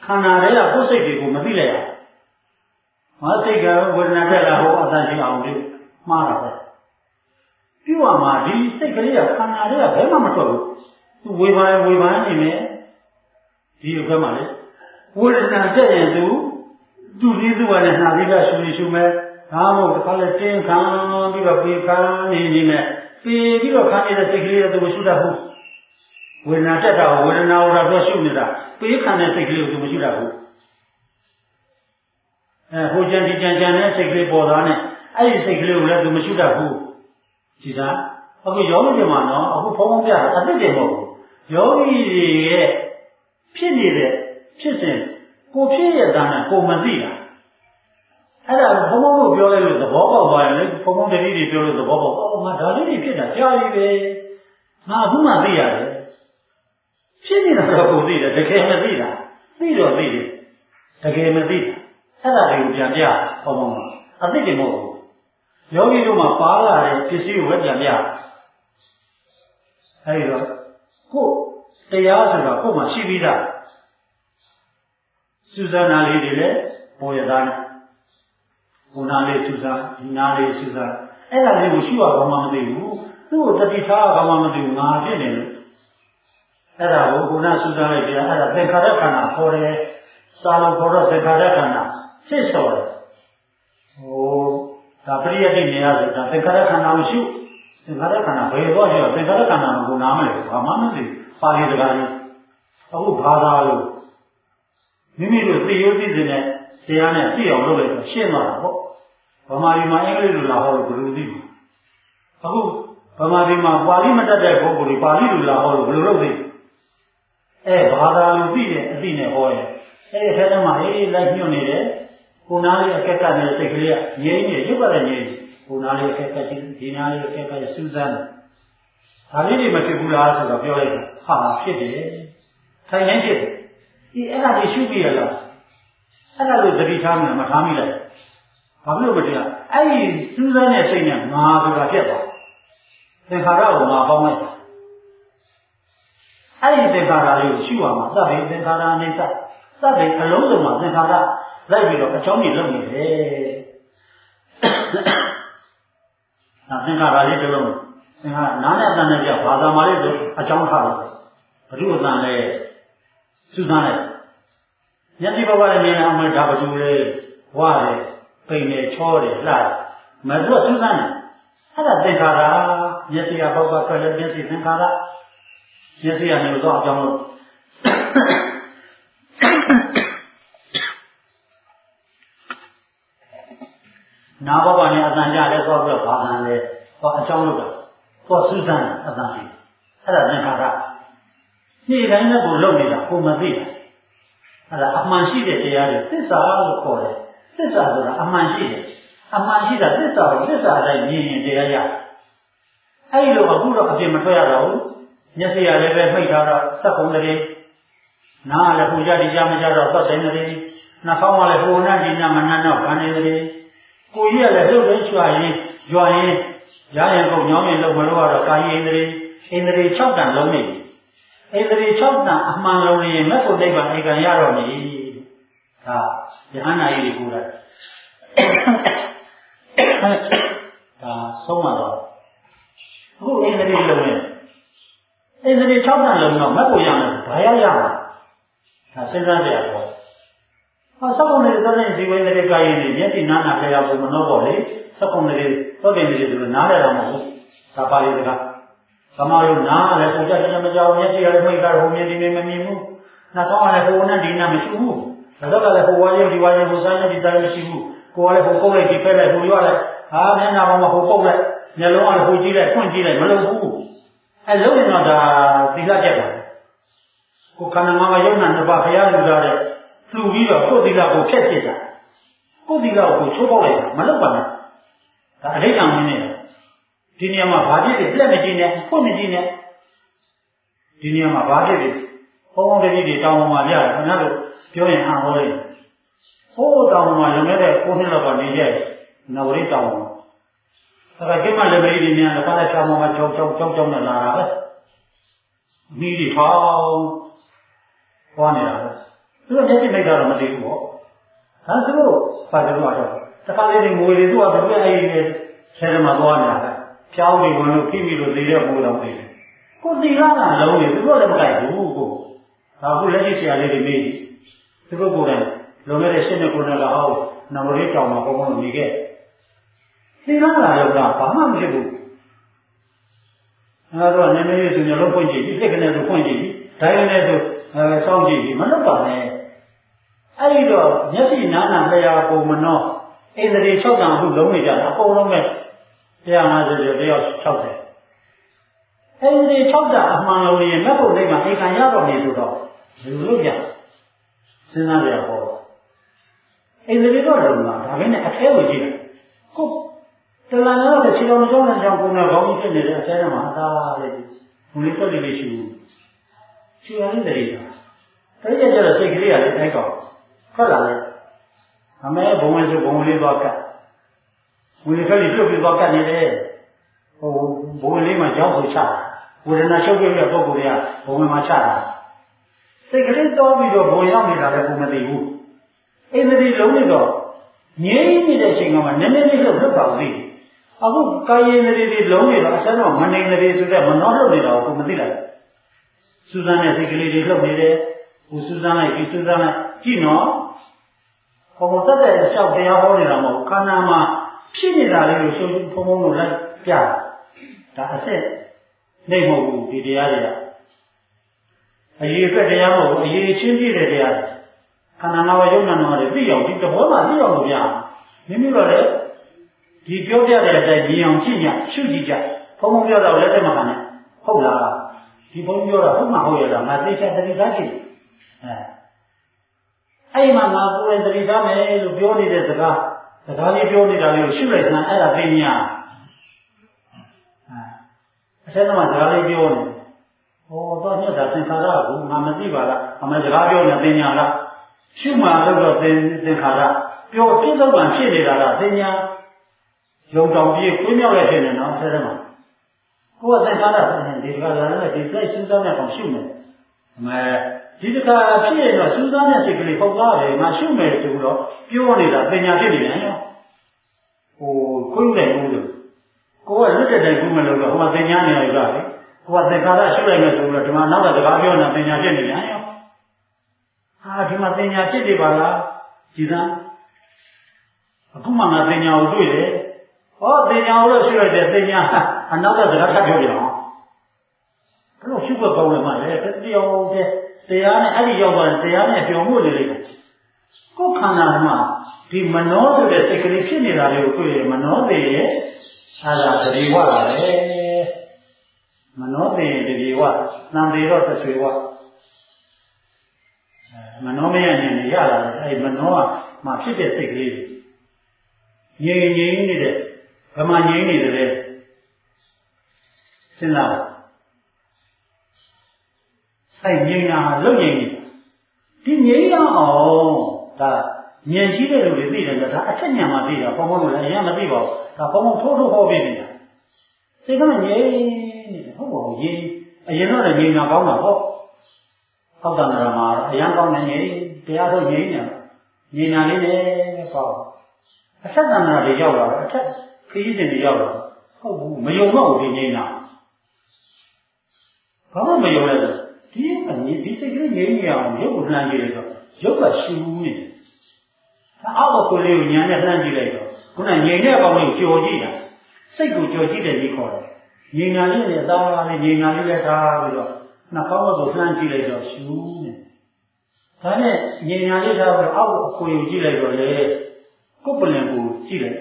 ခန္ဓာတွေကကိုယ်စိတ်တွေကိုမသိလိုက်ရငါစိတ်ကဝေဒနာတက်လာဟောအတန်ရှိအောင်ပြုမှားတာပဲပြုရမှာဒီစိတ်ကလေးကခန္ဓာတွေကဘယ်မှမထွက်ဘူးသူဝေဘာနေမယ်ဒီဘက်မှာလေဝေဒနာတက်ရင်သူလေးသူကလည်းနှာပြီးကရှူမယ်ဒါမှမဟုတ်တစ်ခါလဲတင်းခံပြီးတော့ပြေခါနေမယ်ပြေပြီးတော့ခါနေတဲ့စိတ်ကလေးကသူမရှိတတ်ဘူးဝေဒနာတက်တာဝေဒနာကိုတော့ရှုနေတာပြေခံတဲ့စိတ်ကလေးကိုသူမရှိတတ်ဘူးဟိုကြံဒီကြံတဲ့စိတ်ကလေးပေါ်သားနဲ့အဲ့ဒီစိတ်ကလေးကိုလည်းသူမရှိတတ်ဘူးဒီစားအခုယောဂီတွေမှာနော်အခုဖုံးဖုံးပြတာအသိတယ်မဟုတ်ဘူးယောဂီတွေရဲ့ဖြစ်နေတဲ့ဖြစ်စဉ်ကိုဖြစ်ရတာနဲ့ကိုမသိတာအဲ့ဒါဘုံဘုံကိုပြောလိုက်လို့သဘောပေါက်သွားရင်လေဘုံဘုံတတိတွေပြောလို့သဘောပေါက်ငါဒါလေးတွေဖြစ်တာကြားပြီပဲငါအခုမှသိရတယ်ဖြစ်နေတာတော့ကိုသိတယ်တကယ်မသိတာသိတော့သိတယ်တကယ်မသိအဲ့ဒါတွေကိုပြန်ပြဘုံဘုံကအသိတယ်မဟုတ်ဘူးယောဂီတို့မှာပါလာတဲ့ပစ္စည်းကိုပဲပြန်ပြအဲဒီတော့ကိုတရားဆိုတော့ကိုယ်မှာရှိပြီးသားစူဇာနာလေးတွေလည်းပေါ်ရသားနဲ့ဘုနာလေးစူဇာဒီနာလေးစူဇာအဲ့ဒါလေးကိုရှိရကောင်းမှမသိဘူးသူ့ကိုတတိထားကောင်းမှမသိဘူးငါဖြစ်နေလို့အဲ့ဒါကိုဘုနာစူဇာလိုက်ပြအဲ့ဒါသင်္ခါရခန္ဓာခေါ်တယ်စာလုံးခေါ်တော့သင်္ခါရခန္ဓာစစ်စော်တယ်ဒါပရိယတိနေရဆိုတာသင်္ခါရခန္ဓာမရှိသင်္ခါရခန္ဓာဘယ်တော့ရှိတော့သင်္ခါရခန္ဓာကိုနားမလဲဘာမှမသိပါဠိတကားကြီးအခုဘာသာလို့မိမိတို့သိရိုးသိစဉ်နဲ့တရားနဲ့သိအောင်လုပ်လိုက်တော့ရှင်းသွားတာပေါ့ဗမာပြည်မှာအင်္ဂလိပ်လိုလာဟောလို့ဘယ်လိုသိမှာအခုဗမာပြည်မှာပါဠိမတတ်တဲ့ပုဂ္ဂိုလ်တွေပါဠိလိုလာဟောလို့ဘယ်လိုလုပ်သိဘာသာလိုသိတဲ့အသိနဲ့ဟောရင်အဲ့ဒီထဲမှာလိုက်ညွှန်နေတယ်ကိုနာလေးအခက်ခက်နေတဲ့စိတ်ကလေးကငြိမ်းနေရုပ်ကလည်းငြိမ်းကိုနာလေးအခက်ခက်ဒီနာလေးအခက်ခက်စူးစမ်းဒါလေးတွေမဖြစ်ဘူးလားဆိုတော့ပြောလိုက်တယ်ဟာဖြစ်တယ်ထိုင်နေဖြစ်တယ်အဲ့ဒါကြီးရှုပြရလားအဲ့ဒါလို့သတိထားမှမထားမိလိုက်ဘာလို့မတရားအဲ့ဒီစူးစမ်းတဲ့စိတ်နဲ့ငါဆိုတာဖြစ်သွားသင်္ခါရကိုငါပေါင်းလိုက်အဲ့ဒီသင်္ခါရလေးကိုရှုရမှာသဗ္ဗေသင်္ခါရအိဋ္ဌသဗ္ဗေအလုံးစုံမှာသင်္ခါရလိုက်ပြီးတော့အကြောင်းကြီးလုပ်နေတယ်သင်္ခါရလေးတစ်လုံးသင်္ခါရနားနဲ့အတန်နဲ့ကြောက်ဘာသာမှလေးဆိုအကြောင်းထားလို့ဘုရုအတန်လဲစူးစမ်းလိုက်မျက်စိဘဝနဲ့မြင်အောင်ဒါဘသူလဲဝါတယ်ပိန်တယ်ချောတယ်လှတယ်မသူကစူးစမ်းတယ်အဲ့ဒါသင်္ခါရမျက်စိကပေါက်ထွက်လဲမျက်စိသင်္ခါရမျက်စိကနေတော့အကြောင်းလို့နာဘဝနဲ့အတန်ကြလဲသွားပြီးတော့ဘာမှလဲဟောအကြောင်းလို့တော့စူးစမ်းအတန်ကြီးအဲ့ဒါသင်္ခါရနေ့တိုင်းလည်းကိုလုံနေတာကိုမသိဘူးအဲ့ဒါအမှန်ရှိတဲ့တရားတွေသစ္စာလို့ခေါ်တယ်သစ္စာဆိုတာအမှန်ရှိတယ်အမှန်ရှိတာသစ္စာကိုသစ္စာအတိုင်းမြင်ရင်တရားရအဲ့ဒီလိုအခုတော့အပြင်မထွက်ရတော့ဘူးမျက်စိရလည်းပဲမှိတ်ထားတော့စက်ကုန်တယ်နားလည်းပူကြတိကြမကြတော့သက်တယ်တယ်နှာခေါင်းကလည်းဟိုနာကြည့်နာမနှမ်းတော့ခံနေတယ်ကိုကြီးကလည်းလှုပ်လှုပ်ချွာရင်ကြွားရင်ရရင်ကုန်ညောင်းရင်လုံးမလို့တော့ကာယိန္ဒြေ6တန်လုံးနေပြီဣန္ဒြေ6တန်အမှန်လုံးရင်မက်ဖို့နိဗ္ဗာန်ဧကံရတော့မည်ဒါယဟန္တာကြီးကိုယ်တိုင်ဒါဆုံးမတော့အခုဣန္ဒြေလုံးနဲ့ဣန္ဒြေ6တန်လုံးတော့မက်ဖို့ရမယ်ဘာရရမှာဒါစဉ်းစားကြရတော့စက်ကုန်တွေသောတဲ့ဇီဝိန္ဒြေကာယိနေမျက်စိနားနာကြရဖို့မနှောပေါ့လေစက်ကုန်တွေသောတဲ့တွေဆိုတော့နားရတာမဟုတ်ဘူးဒါပါဠိစကားသမားတို့နားလည်းကိုကြတယ်မကြောက်မျက်စိကလည်းမိတ်တာဟိုမြင်ဒီမြင်မမြင်ဘူးနှာခေါင်းကလည်းဟိုနဲ့ဒီနဲ့မရှိဘူးဒါတော့ကလည်းဟိုဝါရင်ဒီဝါရင်ဟိုစားရင်ဒီစားရင်မရှိဘူးကိုယ်ကလည်းဟိုကုတ်လိုက်ဒီဖက်လိုက်ဟိုရွလိုက်ဟာမျက်နှာပေါ်မှာဟိုပုတ်လိုက်မျက်လုံးကလည်းဟိုကြည့်လိုက်ဖွင့်ကြည့်လိုက်မလုပ်ဘူးအဲလုံးရင်တော့ဒါသီလကျက်ပါကိုခန္ဓာမှာယုံနာနှစ်ပါးဘုရားလူသားတဲ့လှူပြီးတော့ကိုယ်သီလကိုဖျက်ဖြစ်တာကိုယ်သီလကိုချိုးပေါက်လိုက်တာမလုပ်ပါနဲ့ဒါအဋ္ဌံမင်းနေတာဒီနေရာမှာဘာဖြစ်လဲပြက်မကြည့်နဲ့ဖွင့်မကြည့်နဲ့ဒီနေရာမှာဘာဖြစ်လဲဘုံဘုံတတိတွေတောင်းပေါ်မှာပြရတယ်ခင်ဗျားတို့ပြောရင်ဟန်ဟောလိုက်ဟိုးတောင်းပေါ်မှာလွန်ခဲ့တဲ့9နှစ်လောက်ကနေရဲ့နဝရိတောင်းပေါ်ဒါကကိမလည်းမရီဒီမြန်လည်းဘာလဲချောင်းပေါ်မှာကြောက်နဲ့လာတာပဲမိတွေဟောင်းဟောနေတာပဲသူကမျက်စိမိတာတော့မသိဘူးပေါ့ဒါဆိုတော့ဘာလို့တော့တခါလေးငွေတွေသူ့အတူပဲအဲ့ဒီဆယ်မှာသွားနေတာလေဖြောင်းပြီးဝင်လို့ဖိမိလို့သေးတဲ့မိုးတော့သိတယ်ကိုသီလကလုံးနေသူတို့လည်းမကြိုက်ဘူးကိုဒါခုလက်ရှိဆရာလေးတွေမေးသူတို့ကိုယ်တိုင်လုံခဲ့တဲ့ရှင်းတဲ့ကိုယ်နဲ့ကဟောနမလေးတောင်မှာဘုံဘုံနေခဲ့သီလကလုံးကဘာမှမဖြစ်ဘူးအဲ့တော့နည်းနည်းလေးဆိုမျိုးလုံးဖွင့်ကြည့်ဒီစိတ်ကနေဆိုဖွင့်ကြည့်ဒိုင်းကနေဆိုစောင့်ကြည့်မလုပ်ပါနဲ့အဲ့ဒီတော့မျက်စိနားနာလျှာပုံမနှောဣန္ဒြေ6တန်အခုလုံးနေကြတာအကုန်လုံးပဲ150ကျော်တယောက်60ဣန္ဒြေ6တန်အမှန်လုံးရင်မဲ့ဖို့လိမ့်မှာအိမ်ခံရတော့နေဆိုတော့လူလို့ကြစဉ်းစားကြရပေါ့ဣန္ဒြေတော့လုံးတာဒါပဲနဲ့အထဲကိုကြည့်တယ်ကိုတလန်တော့ခြေတော်ကြောင်းနဲ့ကြောင်းကိုယ်နဲ့ခေါင်းကြီးဖြစ်နေတဲ့အထဲမှာအသာလေးဘုံလေးတက်လေးရှိဘူးခြေရင်းတည်းတာအဲ့ဒီကျတော့စိတ်ကလေးကလည်းအဲ့ကောင်ထွက်လာတယ်အမေဘုံဝင်ဆိုဘုံလေးသွားကတ်ဝင်လေးကလေးပြုတ်ပြီးသွားကတ်နေတယ်ဟိုဘုံလေးမှာကြောက်ဆိုချဝေဒနာချုပ်ပြတဲ့ပုံကိုယ်ကဘုံဝင်မှာချတာစိတ်ကလေးတောပြီးတော့ဘုံရောက်နေတာလည်းကိုမသိဘူးဣန္ဒြေလုံးနေတော့ငြိမ်းနေတဲ့အချိန်ကမှနည်းနည်းလေးလှုပ်ပါသေးတယ်အခုကာယဣန္ဒြေတွေလုံးနေတော့အစတော့မနေဣန္ဒြေဆိုတဲ့မနှောလှုပ်နေတာကိုမသိလိုက်စူးစမ်းတဲ့စိတ်ကလေးတွေလှုပ်နေတယ်ဟိုစူးစမ်းလိုက်ပြီးစူးစမ်းလိုက်ကြည့်နော်ဘုံသက်တဲ့အလျှောက်တရားဟောနေတာမဟုတ်ခန္ဓာမှာဖြစ်နေတာလေးကိုရှုပ်ဖုံဖုံလို့လိုက်ပြဒါအစစ်နေမဟုတ်ဘူးဒီတရားတွေကအရေးအတွက်တရားမဟုတ်ဘူးအရေးချင်းပြည့်တဲ့တရားခန္ဓာနာဝယုံနာနာတွေသိအောင်ဒီတဘောမှာသိအောင်လို့ပြမိမိတို့လည်းဒီပြောပြတဲ့အတိုင်းမြင်အောင်ကြည့်ညရှုကြည့်ကြဘုံဘုံပြောတော့လည်းတက်မှာခံတယ်ဟုတ်လားဒီဘုံပြောတာဟုတ်မှဟုတ်ရလားငါသိချင်တတိသားရှိအဲ့မှာငါကိုယ်တတိသားမယ်လို့ပြောနေတဲ့စကားလေးပြောနေတာလေးကိုရှုလိုက်စမ်းအဲ့ဒါသိညာအစမ်းမှာစကားလေးပြောနေဟောတော့ညတာသင်္ခါရကိုငါမသိပါလားအမေစကားပြောနေသိညာလားရှုမှလို့တော့သင်္ခါရပြောပြည့်စုံမှဖြစ်နေတာကသိညာယုံတောင်ပြေးခွေးမြောက်ရဲ့ဖြစ်နေနော်ဆဲတယ်မှာကိုယ်ကသင်္ခါရဒီကလာလည်းဒီစိတ်စူးစမ်းတဲ့ကောင်ရှုမယ်အမေဒီတခါဖြစ်ရင်တော့စူးစမ်းတဲ့စိတ်ကလေးပေါက်သွားတယ်ငါရှုမယ်ဆိုတော့ပြောနေတာပညာဖြစ်နေတယ်နော်ဟိုခွင့်တယ်ဘူးလို့ကိုယ်ကလွတ်တဲ့တိုင်ဘူးမလို့တော့ဟိုမှာသင်ညာနေရကြတယ်ကိုယ်ကသင်္ခါရရှုလိုက်မယ်ဆိုတော့ဒီမှာနောက်ကစကားပြောနေတာပညာဖြစ်နေတယ်နော်ဟာဒီမှာပညာဖြစ်နေပါလားကြည်စမ်းအခုမှငါပညာကိုတွေ့တယ်ဟောပညာကိုလို့ရှုလိုက်တယ်ပညာအနောက်ကစကားထပ်ပြောပြအောင်ဘယ်လိုရှုဖို့ကောင်းလဲမလဲတရားတဲ့တရားနဲ့အဲ့ဒီရောက်သွားတဲ့တရားနဲ့ပြောမှုနေလိမ့်မယ်ကိုယ်ခန္ဓာမှာဒီမနောဆိုတဲ့စိတ်ကလေးဖြစ်နေတာလေးကိုတွေ့ရမနောသေးရဲ့အဲ့ဒါတတိဝလာပဲမနောသေးရဲ့တတိဝနံသေးတော့သဆွေဝမနောမရနေရလာတယ်အဲ့ဒီမနောကမှဖြစ်တဲ့စိတ်ကလေးငြိမ်ငြိမ်နေတဲ့ဗမာငြိမ်နေတယ်လေစဉ်းစားအဲ့ငြိမ်တာလွတ်ငြိမ်နေဒီငြိမ်ရအောင်ဒါဉာဏ်ရှိတဲ့လူတွေသိတယ်ဆိုတော့ဒါအထက်ဉာဏ်မှသိတာဘုံဘုံလို့လည်းအရင်မသိပါဘူးဒါဘုံဘုံထိုးထိုးဟောပြနေတာစိတ်ကငြိမ်နေတယ်ဟုတ်ပါဘူးရင်အရင်တော့လည်းငြိမ်တာကောင်းတာပေါ့ဟောက်တနာမှာအရင်ကောင်းနေငြိမ်တရားတော့ငြိမ်နေငြိမ်နာလေးနဲ့ပေါ့အထက်တနာတွေရောက်လာတယ်အထက်ခရီးစဉ်တွေရောက်လာဟုတ်ဘူးမယုံတော့ဘူးဒီငြိမ်တာဘာမှမယုံလဲဒီစိတ်ကလေးငြိမ်နေအောင်ရုပ်ကိုလှမ်းကြည့်လိုက်တော့ရုပ်ကရှူနေတယ်အောက်ကကိုယ်လေးကိုညာနဲ့လှမ်းကြည့်လိုက်တော့ခုနငြိမ်တဲ့အကောင်လေးကိုကြော်ကြည့်တာစိတ်ကိုကြော်ကြည့်တယ်ကြီးခေါ်တယ်ငြိမ်နာလေးနဲ့အသားလေးငြိမ်နာလေးနဲ့ထားပြီးတော့နှာခေါင်းကိုလှမ်းကြည့်လိုက်တော့ရှူနေဒါနဲ့ငြိမ်နာလေးထားပြီးတော့အောက်ကိုကိုယ်ကိုကြည့်လိုက်တော့လေကိုယ်ပလင်ကိုကြည့်လိုက်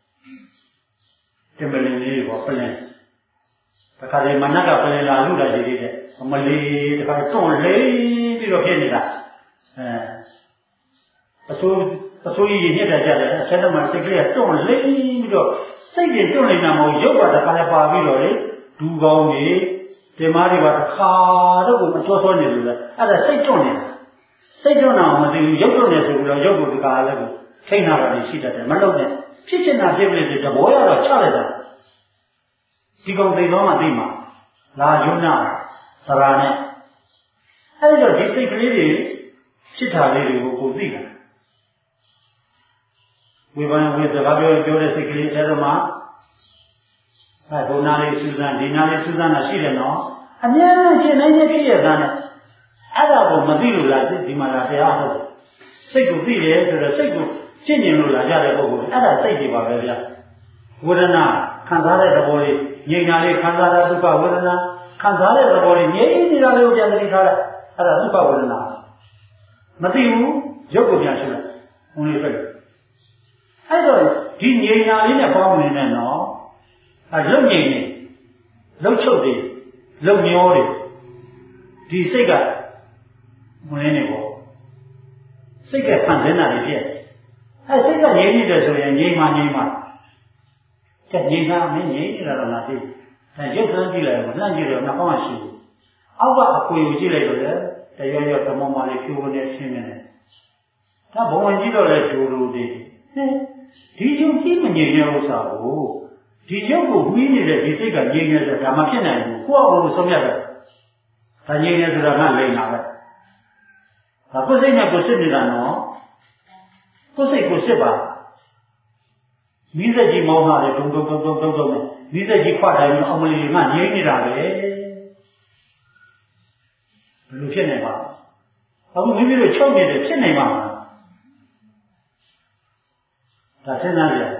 ဒီပလင်လေးကိုပလင်တခါလေမနက်ကပလင်လာလူလာကြည့်သေးတယ်မလေးတခါတွန့်လေးပြီးတော့ဖြစ်နေတာအဆိုးကြီးညက်တာကြတယ်အဆက်တမှာစိတ်ကလေးကတွန့်လေးပြီးတော့စိတ်ကြီးတွန့်နေတာမဟုတ်ရုပ်ကတခါလည်းပါပြီးတော့လေဒူကောင်းကြီးဒီမားတွေကတခါတော့ကိုအကျော်စောနေလို့လေအဲ့ဒါစိတ်တွန့်နေတာစိတ်တွန့်တာမသိဘူးရုပ်တွန့်နေဆိုပြီးတော့ရုပ်ကိုဒီကားလည်းကိုထိတ်နာတာရှိတတ်တယ်မလုပ်နဲ့ဖြစ်ချင်တာဖြစ်ပြီလေတဘောရတော့ချလိုက်တာဒီကောင်သိတော့မှသိမှာလာယုံနာသရာနဲ့အဲ့ဒီတော့ဒီစိတ်ကလေးတွေဖြဖြစ်တာလေးတွေကိုကိုသိတာဝိပဿနာဝိစကားပြောတဲ့စိတ်ကလေးအဲ့ဒါမှဘုနာလေးစူးစမ်းဒီနာလေးစူးစမ်းတာရှိတယ်နော်အများကြီးရှင်းနိုင်ဖြစ်ရတာနဲ့အဲ့ဒါကိုမသိလို့လားဒီမှာလားတရားဟုတ်စိတ်ကိုသိတယ်ဆိုတော့စိတ်ကိုရှင်းမြင်လို့လာကြတဲ့ပုဂ္ဂိုလ်အဲ့ဒါစိတ်တွေပါပဲဗျာဝေဒနာခံစားတဲ့သဘောလေးငြိမ်တာလေးခံစားတဲ့ဒုက္ခဝေဒနာခံစားတဲ့သဘောလေးငြိမ်နေတာလေးကိုပြန်သိထားလိုက်အဲ့ဒါဒုက္ခဝေဒနာမသိဘူးရုပ်ကိုပြန်ရှင်းလိုက်ဘုံလေးပဲအဲ့တော့ဒီငြိမ်တာလေးနဲ့ပေါင်းနေတယ်နော်ရုပ်ငြိမ်နေရုပ်ချုပ်တွေရုပ်မျောတွေဒီစိတ်ကမင်းနေပေါ့စိတ်ကဖန်ဆင်းတာတွေဖြစ်အဲစိတ်ကငြိမ်နေတယ်ဆိုရင်ငြိမ်မှတဲ့ငြိမ်တာမင်းငြိမ်နေတာတော့မသိဘူးအဲရုပ်သမ်းကြည့်လိုက်တော့နှမ်းကြည့်တော့နှာခေါင်းရှိဘူးအောက်ကအကွေကိုကြည့်လိုက်တော့လေတရားရဓမ္မမလေးဖြိုးနေရှင်းနေတယ်ဒါဘုံဝင်ကြည့်တော့လေဒူဒူတွေဒီရုပ်ကြီးမငြိမ်တဲ့ဥစ္စာကိုဒီရုပ်ကိုမှီးနေတဲ့ဒီစိတ်ကငြိမ်နေဆိုဒါမှဖြစ်နိုင်ဘူးကိုယ့်အကိုဆုံးရတယ်ဒါငြိမ်နေဆိုတာကလိမ့်တာပဲဒါကိုယ်စိတ်နဲ့ကိုယ်စစ်နေတာနော်ကိုယ်စိတ်ကိုစစ်ပါမိစက်ကြီးမောင်းတာလေဒုံနဲ့မိစက်ကြီးခွတ်တိုင်းအောင်မလီကငြိမ်နေတာပဲဘယ်လိုဖြစ်နေပါအခုမိမိတို့ချုပ်နေတယ်ဖြစ်နေမှာဒါစဉ်းစားရ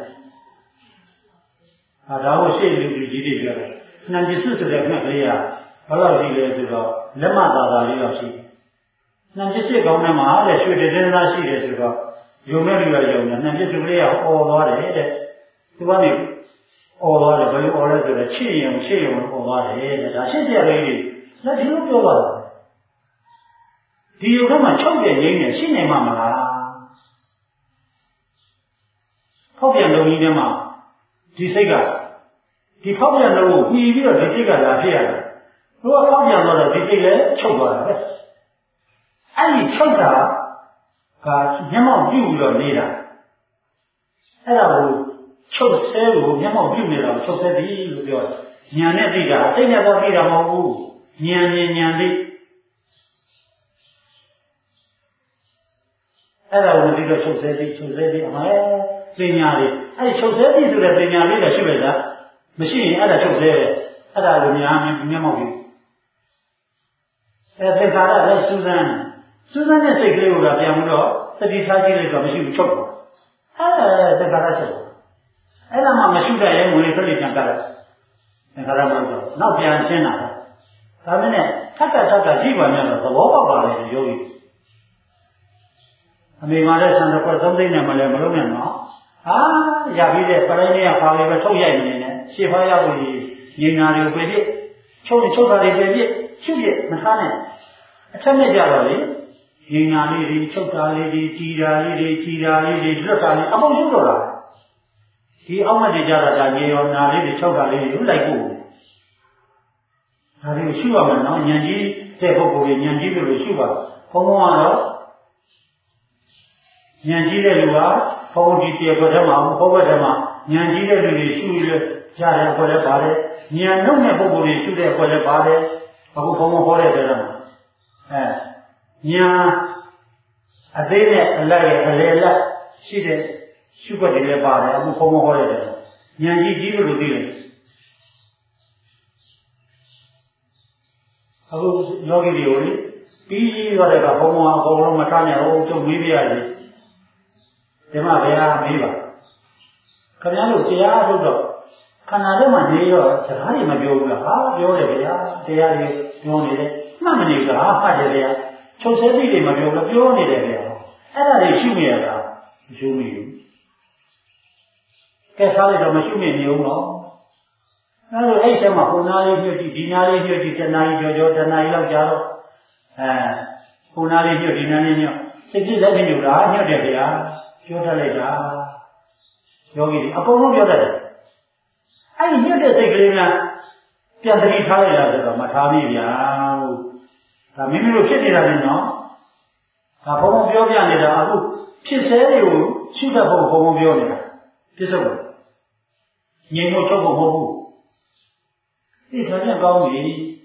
ဒါကိုရှေ့လူကြီးတွေပြောတယ်နှံပစ္စည်းဆိုတဲ့ခက်ကလေးကဘယ်လောက်ရှိလဲဆိုတော့လက်မသာသာလေးတော့ရှိနှံပစ္စည်းကောင်းတဲ့မှာတဲ့ရွှေတည်းသားရှိတယ်ဆိုတော့ယုံမဲ့လူရယုံတယ်နှံပစ္စည်းကလေးကအော်သွားတယ်တဲ့သူကနေအော်သွားတယ်ဘယ်လိုအော်လဲဆိုတော့ချစ်ရင်အော်သွားတယ်တဲ့ဒါရှင်းစရာလေးတွေလက်ဒီလိုပြောတာဒီယုံကမှချုပ်တဲ့ရင်းနဲ့ရှင်းနေမှာမလားဖောက်ပြန်လုံးကြီးထဲမှာဒီစိတ်ကဒီဖောက်ပြန်လုံးကိုပြီးပြီးတော့ဒီစိတ်ကလာဖြစ်ရတယ်သူကဖောက်ပြန်တော့ဒီစိတ်လည်းချုပ်သွားတယ်အဲ့ဒီချုပ်တာကမျက်မှောက်ပြုပြီးတော့နေတာအဲ့ဒါကိုချုပ်ဆဲကိုမျက်မှောက်ပြုနေတာကိုချုပ်ဆဲသည်လို့ပြောတယ်ဉာဏ်နဲ့သိတာစိတ်နဲ့တော့သိတာမဟုတ်ဘူးဉာဏ်သိအဲ့ဒါကိုဒီတော့ချုပ်ဆဲသည်အမဲပညာလေးအဲ့ချုပ်ဆဲသည်ဆိုတဲ့ပညာလေးလည်းရှိပဲလားမရှိရင်အဲ့ဒါချုပ်ဆဲတယ်အဲ့ဒါကိုများမျက်မှောက်ပြုအဲ့သင်္ခါရလည်းစူးစမ်းတဲ့စိတ်ကလေးကိုပြန်ပြီးတော့သတိထားကြည့်လိုက်တော့မရှိဘူးချုပ်သွားအဲ့သင်္ခါရချုပ်အဲ့ဒါမှမရှိတဲ့ရဲ့ငွေစလိပြန်ကတ်လိုက်သင်္ခါရမဟုတ်တော့နောက်ပြန်ရှင်းတာဒါမင်းနဲ့ထပ်ကြည့်ပါများတော့သဘောပေါက်ပါလေယောဂီအမေမာတဲ့ဆံတစ်ခွက်သုံးသိန်းနဲ့မလဲမလုံးနဲ့နော်ရပြီးတဲ့ပရိုင်းလေးကပါလေပဲထုတ်ရိုက်နေတယ်ရှေ့ဖားရောက်ပြီးငိန်နာတွေကိုပဲပြစ်ချုပ်တာတွေပဲပြစ်ရှုပြစ်မထားနဲ့အထက်နဲ့ကြတော့လေငိန်နာလေးတွေချုပ်တာလေးတွေတီတာလေးတွေကြည်တာလေးတွေလွတ်တာလေးအကုန်ရှုတော့တာဒီအောက်မတွေကြတာဒါငေရောနာလေးတွေချုပ်တာလေးတွေလိုက်ဖို့ဒါတွေကိုရှုရမယ်နော်ဉာဏ်ကြီးတဲ့ပုဂ္ဂိုလ်ကြီးဉာဏ်ကြီးလို့ရှုပါဘုံဘုံကတော့ဉာဏ်ကြီးတဲ့လူကဘုံကြီးတည်းဘက်ထဲမှာဘုံဘက်ထဲမှာဉာဏ်ကြီးတဲ့လူတွေရှုရတဲ့အဖွဲ့လည်းပါတယ်ဉာဏ်နှုတ်တဲ့ပုဂ္ဂိုလ်တွေရှုတဲ့အဖွဲ့လည်းပါတယ်အခုဘုံဘုံဟောတဲ့တဲ့မှာဉာဏ်အသေးနဲ့အလိုက်ရဲ့အလေလက်ရှိတဲ့ရှုွက်တွေလည်းပါတယ်အခုဘုံဘုံဟောတဲ့တဲ့ဉာဏ်ကြီးလို့သိတယ်အခုယောဂီတွေကိုလေပြီးသွားတဲ့ကဘုံဘုံအကုန်လုံးမထားနဲ့ဟုတ်ချုပ်မေးပြရတယ်ဒီမှာဘယ်ဟာမေးပါခင်ဗျားတို့တရားထုတ်တော့ခန္ဓာထဲမှာနေတော့စကားတွေမပြောဘူးလားဟာပြောတယ်ဗျာတရားတွေပြောနေတယ်မှတ်မနေဘူးလားမှတ်တယ်ဗျာချုပ်ဆဲသိတွေမပြောဘူးပြောနေတယ်ဗျာအဲ့ဒါတွေရှိနေရတာမရှိဘူးကဲစားလိုက်တော့မရှိနေနေဦးနော်အဲ့လိုအဲ့ချက်မှာဟိုနာလေးညှို့ကြည့်ဒီနာလေးညှို့ကြည့်တဏှာကြီးကြောတဏှာကြီးလောက်ကြာတော့ဟိုနာလေးညှို့ဒီနာလေးညှို့စိတ်ကြီးလက်ညှို့တာညှို့တယ်ဗျာပြောတတ်လိုက်တာယောဂီအကုန်လုံးပြောတတ်တယ်အဲ့ဒီညှို့တဲ့စိတ်ကလေးကပြန်သတိထားလိုက်တာဆိုတော့မထားမိဗျာဒါမိမိတို့ဖြစ်နေတာလေနော်ဒါဘုံဘုံပြောပြနေတာအခုဖြစ်စဲတွေကိုရှုတတ်ဖို့ဘုံဘုံပြောနေတာပြစ္ဆုတ်ကိုငြိမ်လို့ချုပ်ဖို့မဟုတ်ဘူးဒီဒါကြောင့်ကောင်းပြီအထ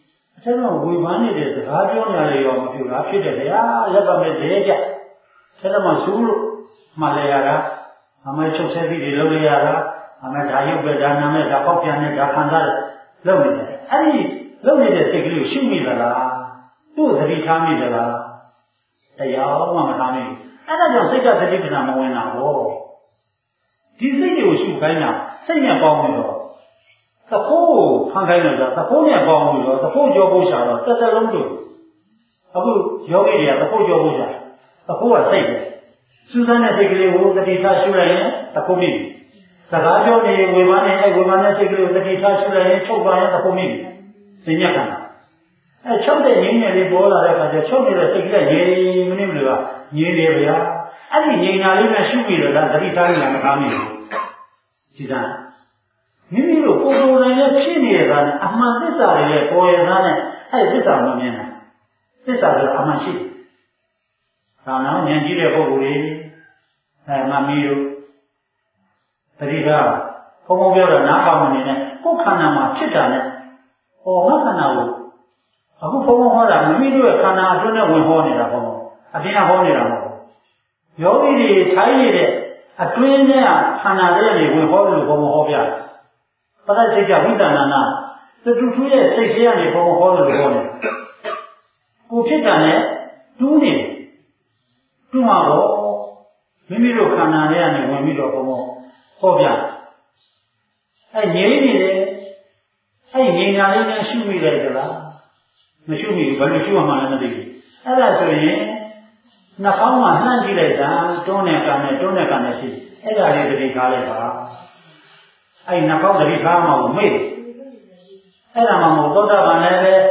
这种违反你的是他讲的要么就他批的呀，要不没这家，这种嘛收入嘛来呀，俺们出生的老来呀，俺们家有个家，俺们家好边的家看着老的，哎，老的这个有修米的啦，都是的产米的啦，哎呀，我们产米，那讲这个这个上没问哪个，第四有修开呢，3年包没了。他好看开了的，他好年包没了，他好脚不下了，这龙头，他不脚给的，他好脚不下，他好啊谁的？虽然呢这个里我这里他修来呢，他不明，他家叫你违反呢这个里这里他修来呢，抽关他不明，人家看，哎，抽的人家的包了，他就抽的这个你没明了，你的呀，哎，你那里面修没了，这里他有两个他没有，第三。明明有过多人家骗你的呢，阿妈这啥的过夜他呢，还这啥方面呢？这啥是阿妈去？然后年纪的过过的，哎，妈没有，这里头，我目标的哪方面呢？我看到嘛，吃的呢，我看到我，我不好的，没有看到真的文化的了，好，啊，这样好的了，有的才艺的，啊，专业啊，看到这样的文化的好不好？把它这叫为啥呢？这主要是这样的方法的话呢，不偏袒呢，主呢，主嘛我，明明就看那样的，我明着好边，哎，年的，哎，年家里面修没来的啦，那修没，反正修嘛那的，哎，那所以，那好嘛，那起来噻，中年干的是，哎，那里头来吧。哎，那搞这里看嘛，我没有。哎，那么我到这完来的，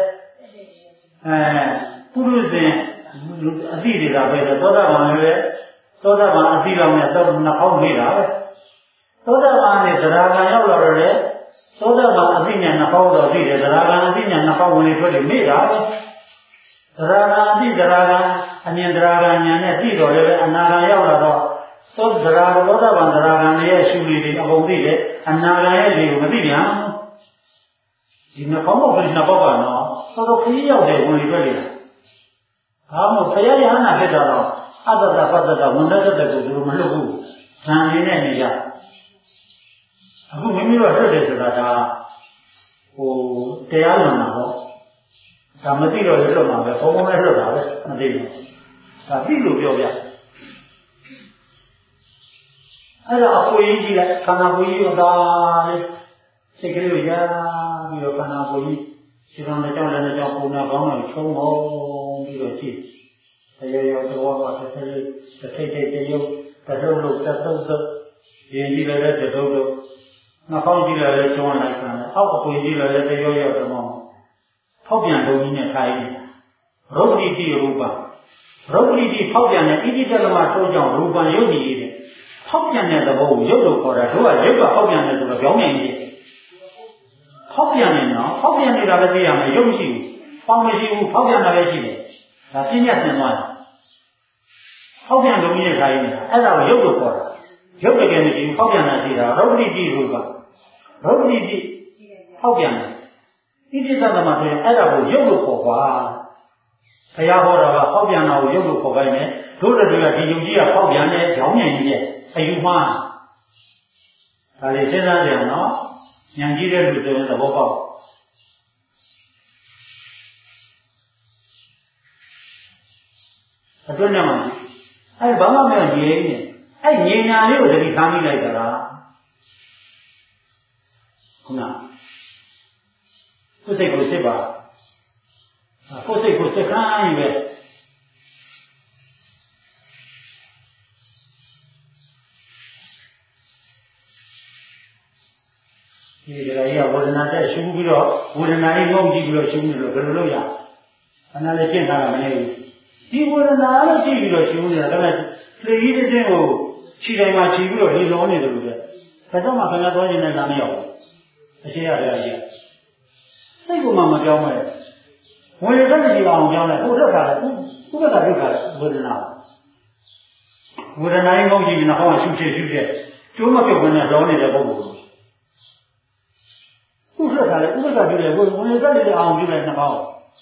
不如是地里那边的，到这完来的，到这完地上面到那好没了的，到这完的，这那个要了的，到这完今年那好到地的，这那个今年那好我们说的没了的，这那个地这那个，年这那个年的地到的，那个要了到。तो दरार बोला बंदरागान ये शिवली दी अबोंदी दे अन्नागान ये दी उन्नति यां जिन्हें कौनो फिर न पापा नो तो कहीं याव दे उन्नति पर लिया हम सया यहाँ ना के डालो आदर पद्धता मुंडा तो गुरु मल्लू जाने नहीं जा अब मिमी वाले दे चला था वो तैयार होना हो सामती लो ये लो मारे कौनो में लो डाले नदी में काफी लोग जो क्याအဲ့ဒါအပွေးကြီးလိုက်ခန္ဓာကိုယ်ကြီးတော့ဒါလေစိတ်ကလေးကိုရပြီးတော့ခန္ဓာကိုယ်ကြီးခြေထောက်နဲ့ကြောင်းလည်းကြောင်းပုံနာကောင်းတယ်ချုံအောင်ပြီးတော့ကြည့်တရားတော်တော့တစ်ထိတ်တရုပ်တထုပ်လို့တထုပ်သုတ်ရင်ကြီးလည်းတထုပ်လို့နှာခေါင်းကြီးလည်းကျွမ်းလိုက်တာအောက်အပွေးကြီးလည်းတရောရောတော့ဖောက်ပြန်လုံးကြီးနဲ့ထိုင်နေရုပ်တိတိရူပရုပ်တိတိဖောက်ပြန်တဲ့ဣတိတလမထိုးကြောင့်ရူပံယုတ်ကြီးတဲ့ဖောက်ပြန်တဲ့သဘောကိုရုပ်လို့ခေါ်တာတို့ကရုပ်ကဖောက်ပြန်တယ်ဆိုတော့ကြောင်းနေကြီးဖောက်ပြန်နေနော်ဖောက်ပြန်နေတာလည်းသိရမယ်ရုပ်မရှိဘူးပေါင်းမရှိဘူးဖောက်ပြန်တာပဲရှိတယ်ဒါပြညာဆင်သွားတယ်ဖောက်ပြန်လို့မြင်ခိုင်းနေတာအဲ့ဒါကိုရုပ်လို့ခေါ်တာရုပ်တကယ်မရှိဘူးဖောက်ပြန်တာရှိတာရုပ်တိတိရူပရုပ်တိတိဖောက်ပြန်တယ်ဣတိသတ္တမဆိုရင်အဲ့ဒါကိုရုပ်လို့ခေါ်ပါဘုရားဟောတာကဖောက်ပြန်တာကိုရုပ်လို့ခေါ်ခိုင်းတယ်တို့တွေကဒီယုံကြည်ကဖောက်ပြန်တယ်ကြောင်းနေကြီးရဲ့အယူမှားဒါလေးစဉ်းစားကြအောင်နော်ဉာဏ်ကြီးတဲ့လူဆိုရင်သဘောပေါက်အတွင်းထဲမှာအဲ့ဘာမှမငြိနေအဲ့ငြိညာလေးကိုတတိထားမိလိုက်တာလားခုနကိုယ်စိတ်ကိုစစ်ပါကိုယ်စိတ်ကိုစစ်ခိုင်းပဲဒီကလေးကဝေဒနာတက်ရှုပြီးတော့ဝေဒနာလေးငုံကြည့်ပြီးတော့ရှုနေလို့ဘယ်လိုလုပ်ရအနာလည်းရှင်းထားတာမနေဘူးဒီဝေဒနာလည်းကြည့်ပြီးတော့ရှုနေတာဒါပေမဲ့လေကြီးတစ်စင်းကိုခြေတိုင်းမှာခြေပြီးတော့လေလုံးနေတယ်လို့ပဲဒါကြောင့်မှခင်ဗျားသွားနေတဲ့နာမရောက်ဘူးအရှိရတယ်အရှိစိတ်ကမှမကြောင်းမဲ့ဝင်ရတဲ့ကြည့်အောင်ကြောင်းလိုက်ကိုထွက်တာလေသူ့ဘက်ကထွက်တာဝေဒနာရေးငုံကြည့်ပြီးတော့ဟောရှုချက်ကျိုးမပြုတ်ဝင်နေတော့နေတဲ့ပုဂ္ဂိုလ်သူ့ထွက်တာလေဥပ္ပဒါပြုတယ်ဝင်ရတဲ့အောင်ပြုတယ်နှောင်း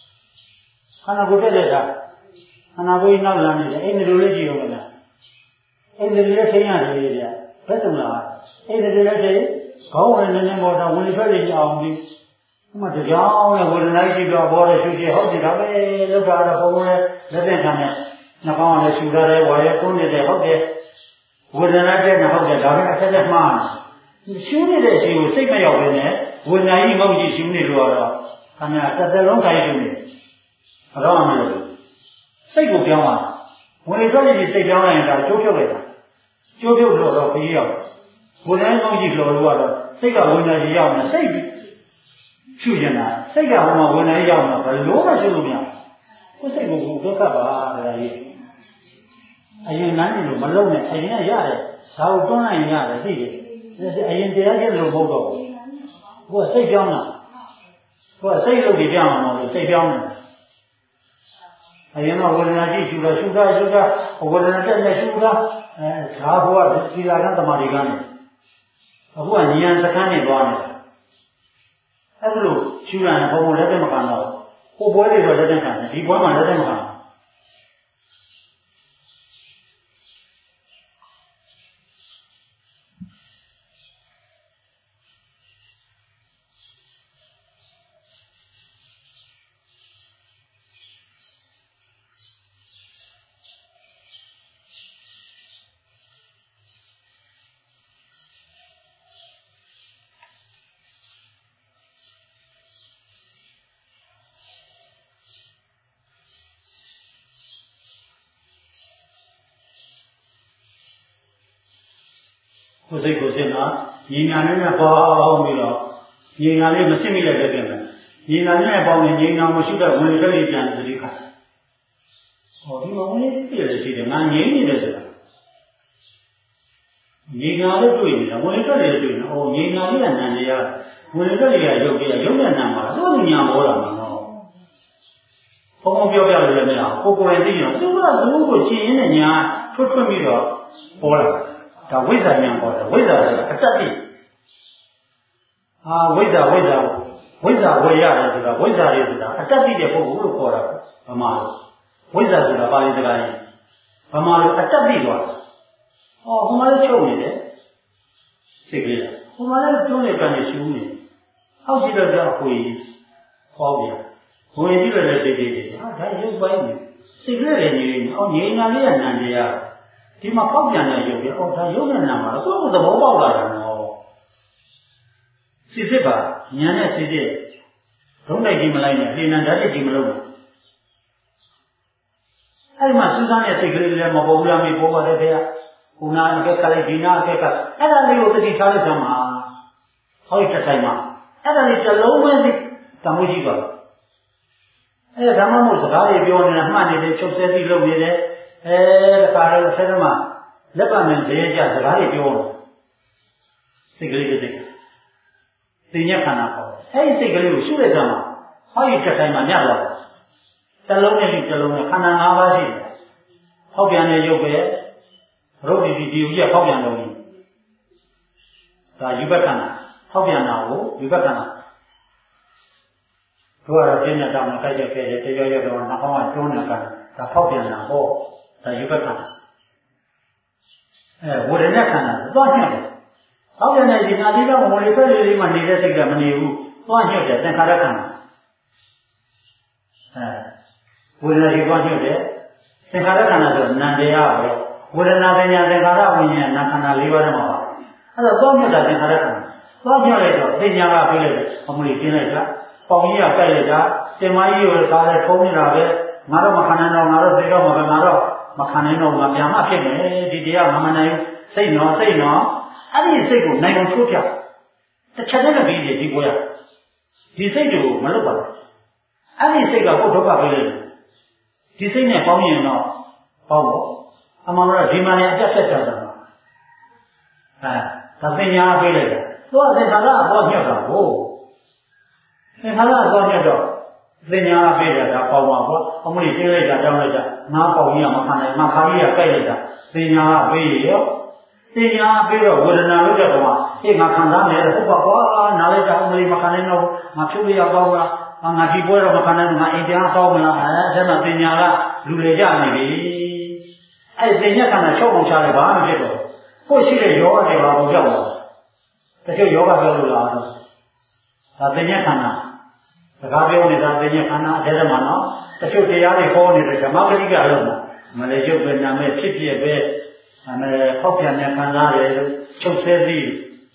khana koတက်တာkhana koနောက်လာနေတယ်အဲ့ဒီလိုလေးကြည့်အောင်လားအဲ့ဒီလိုလေးထိန်းရတယ်လေဗျဘယ်ဆုံးလားအဲ့ဒီလိုလေးထိခေါင်းဝင်နေပေါ်တော့ဝင်ထွက်ရအောင်ဒီဥမာကြောင်နဲ့ဝေဒနာရှိတော့ဘောတဲ့ရှုရှိဟုတ်တယ်ဒါပဲလောက်တာတော့ဘုံနဲ့လက်သက်ခံနဲ့နှာခေါင်းနဲ့ရှုရတယ်ဝါရဲသုံးနေတယ်ဟုတ်တယ်ဝေဒနာတဲ့နဲ့ဟုတ်တယ်ဒါပဲအဆက်ဆက်မှားတယ်ရှုနေတဲ့ရှင်ကိုစိတ်မရောက်ဘဲနဲ့ဝေဒနာကြီးမဟုတ်ကြီးရှုနေလို့တော့ခဏတစ်သက်လုံးခိုင်းရှုနေဘာတော့မှမလုပ်ဘူးစိတ်ကိုပြောင်းသွားဝင်ထွက်ရည်စိတ်ပြောင်းလိုက်ရင်ဒါကျိုးဖြုတ်လိုက်တာကျိုးဖြုတ်လို့တော့ခရီးရောက်ဝေဒနာမဟုတ်ကြီးလို့တော့စိတ်ကဝေဒနာကြီးရောက်နေစိတ်ရှုနေတာစိတ်ကဟိုမှာဝင်နေရောက်တော့ဘယ်လိုမှရှုလို့မရဘူးကိုယ်စိတ်ကိုဒုက္ခပါတဲ့ကြီးအရင်နန်းနေလို့မလုံးနဲ့အရင်ကရတယ်ဒါကိုတွန်းလိုက်ရတယ်သိတယ်အရင်တရားကျလို့မဟုတ်တော့ဘူးကိုယ်စိတ်ပြောင်းတာကိုယ်စိတ်လုပ်ပြီးပြောင်းအောင်လို့စိတ်ပြောင်းနေအရင်ကဝေဒနာကြီးရှုတာဝေဒနာတက်နေရှုတာဒါဘောကသီလကသမာဓိကနေအခုကဉာဏ်စခန်းနေသွားနေအဲ့လိုရှုရရင်ဘုံဘုံလက်သက်မခံတော့ကိုယ်ပွဲတွေတော့လက်သက်ခံတယ်ဒီပွဲမှာလက်သက်မခံကိုယ်စိတ်ကိုစစ်တာညီညာနဲ့ပေါင်းပြီးတော့ညီညာလေးမစစ်မိတဲ့တည်းပဲညီညာနဲ့ပေါင်းရင်ညီညာမရှိတဲ့ဝင်ထွက်လေးပြန်သတိခါဟောဒီမှာဝင်ပြည့်တယ်ရှိတယ်ငါငြိမ့်နေတယ်ဆိုတာညီညာလေးတွေ့နေတာဝင်ထွက်လေးတွေ့နေဟောညီညာလေးကနံတရားဝင်ထွက်လေးကရုပ်တရားရုပ်နဲ့နံမှာသူ့ညာပေါ်လာမှာနော်ဘုံပြောပြလို့လည်းမရဘူးကိုယ်ကိုယ်ရင်သိရင်သူကသူ့ကိုရှင်းရင်းနဲ့ညာထွတ်ပြီးတော့ပေါ်လာဒါဝိဇ္ဇာဉာဏ်ပေါ်တယ်ဝိဇ္ဇာဆိုတာအတ္တတိဝိဇ္ဇာဝေရတယ်ဆိုတာဝိဇ္ဇာတွေဆိုတာအတ္တတိတဲ့ပုဂ္ဂိုလ်လို့ခေါ်တာဗမာလိုဝိဇ္ဇာဆိုတာပါဠိစကားကြီးဗမာလိုအတ္တတိသွားတယ်ဟိုမှာလည်းချုပ်နေတယ်စိတ်ကလေးဟိုမှာလည်းတွန်းနေကန်နေရှူးနေအောက်ကြည့်တော့ကြောက်ခွေဟောပြန်ဝင်ကြည့်လို့လည်းစိတ်ကြီးတယ်ဒါရုပ်ပိုင်းနေစိတ်ကလေးတွေနေအောင်ငြိမ်းညာလေးကနံတရားဒီမှာပေါက်ပြန်တဲ့ရုပ်ကြီးဒါရုပ်နဲ့နာမှာတော့ကိုယ်ကသဘောပေါက်လာတယ်နော်စစ်ပါဉာဏ်နဲ့စစ်ဒုံးလိုက်ကြီးမလိုက်နဲ့လေနံဓာတ်ကြီးမလုပ်ဘူးအဲ့ဒီမှာစူးစမ်းတဲ့စိတ်ကလေးလည်းမပေါ်ဘူးလားမေးပေါ်ပါတယ်ခင်ဗျာခုနအကက်ကလေးဒီနာအကက်ကအဲ့ဒါလေးကိုသတိထားလိုက်စမ်းပါဟောဒီတစ်ဆိုင်မှာအဲ့ဒါလေးတစ်လုံးပဲတမိုးကြီးပါအဲ့ဒါမှမဟုတ်စကားတွေပြောနေတာမှတ်နေတယ်ချုပ်ဆဲပြီးလုပ်နေတယ်တခါတော့ဆဲသမားလက်ပါမယ်ဇေယျကြစကားတွေပြောတယ်စိတ်ကလေးတစ်စိတ်သိဉ္ဇခန္ဓာပေါ့အဲ့ဒီစိတ်ကလေးကိုရှုလိုက်စမ်းပါဟောဒီတစ်ဆိုင်မှာညတော့တစ်လုံးနဲ့တစ်လုံးနဲ့ခန္ဓာ၅ပါးရှိတယ်ဟောက်ပြန်တဲ့ရုပ်ပဲရုပ်ဒီယူကြီးဟောက်ပြန်တော့ဒါယူဘခန္ဓာဟောက်ပြန်တာကိုယူဘခန္ဓာတို့ကတော့ပြင်းတဲ့တောင်းနဲ့ကြိုက်တဲ့ခဲ့တယ်တရားရတော့နှာခေါင်းကကျွန်းနေကြတယ်ဒါဟောက်ပြန်တာဟောဒါယူဘခန္ဓာဝေဒနာခန္ဓာသွားညှက်တယ်ဟောက်ပြန်တဲ့ဒီနာတိကဝေဒနာလေးမှနေတဲ့စိတ်ကမနေဘူးသွားညှက်တယ်သင်္ခါရခန္ဓာဝေဒနာကြီးသွားညှက်တယ်သင်္ခါရခန္ဓာဆိုနံတရားပဲဝေဒနာပညာသင်္ခါရဝိညာဉ်နာခန္ဓာ၄ပါးထဲမှာပါအဲ့တော့သွားညှက်တာသင်္ခါရခန္ဓာသွားညှက်လိုက်တော့ပညာကပြေးလိုက်တယ်အမလီကျင်းလိုက်တာပေါင်ကြီးကကြိုက်လိုက်တာတင်မကြီးကိုကားလဲထုံးနေတာပဲငါတော့မခံနိုင်တော့ငါတော့သိတော့မှာပဲငါတော့မခံနိုင်တော့ငါပြန်မှဖြစ်မယ်ဒီတရားမမနိုင်စိတ်နော်အဲ့ဒီစိတ်ကိုနိုင်အောင်ချိုးပြတစ်ချက်တည်းနဲ့ပြီးတယ်ဒီကိုရဒီစိတ်ကိုမလွတ်ပါဘူးအဲ့ဒီစိတ်ကကိုဒုက္ခပေးလိုက်တယ်ဒီစိတ်နဲ့ပေါင်းရင်တော့ဟောပေါ့အမှန်တော့ဒီမှာလည်းအတက်ဆက်ကြတာဒါပညာပေးလိုက်တယ်သူကသင်္ခါရအပေါ်ညှက်တာကိုသင်္ခါရအပေါ်ညှက်တော့ပညာပေးတာဒါပေါင်းပါပေါ့အမလေးသိလိုက်တာကြောင်းလိုက်တာငါပေါင်းကြီးကမခံနိုင်ငါခါကြီးကကြိုက်လိုက်တာပညာပေးရောပညာပေးတော့ဝေဒနာလို့တဲ့ကောင်ကငါခံစားနေတယ်ဟုတ်ပါကွာနားလိုက်တာအမလေးမခံနိုင်တော့ငါဖြုတ်ရပါဘူးလားငါဒီပွဲတော့မခံနိုင်ဘူးငါအိမ်ပြန်ဆောက်မလားအဲဒါမှပညာကလူတွေကြနေပြီအဲ့ဒီပညာခန္ဓာချုပ်အောင်ချတယ်ဘာမှမဖြစ်တော့ကိုယ်ရှိတဲ့ယောဂတွေပါဘူးကြောက်တော့တချို့ယောဂပြောလို့လားဒါပညာခန္ဓာစကားပြောနေတာပညာခန္ဓာအတဲ့မှာနော်တချို့တရားတွေဟောနေတဲ့ဓမ္မဂတိကလို့မလဲရုပ်ပဲနာမဲဖြစ်ဖြစ်ပဲဟောက်ပြန်တဲ့ခန္ဓာတွေချုပ်ဆဲပြီး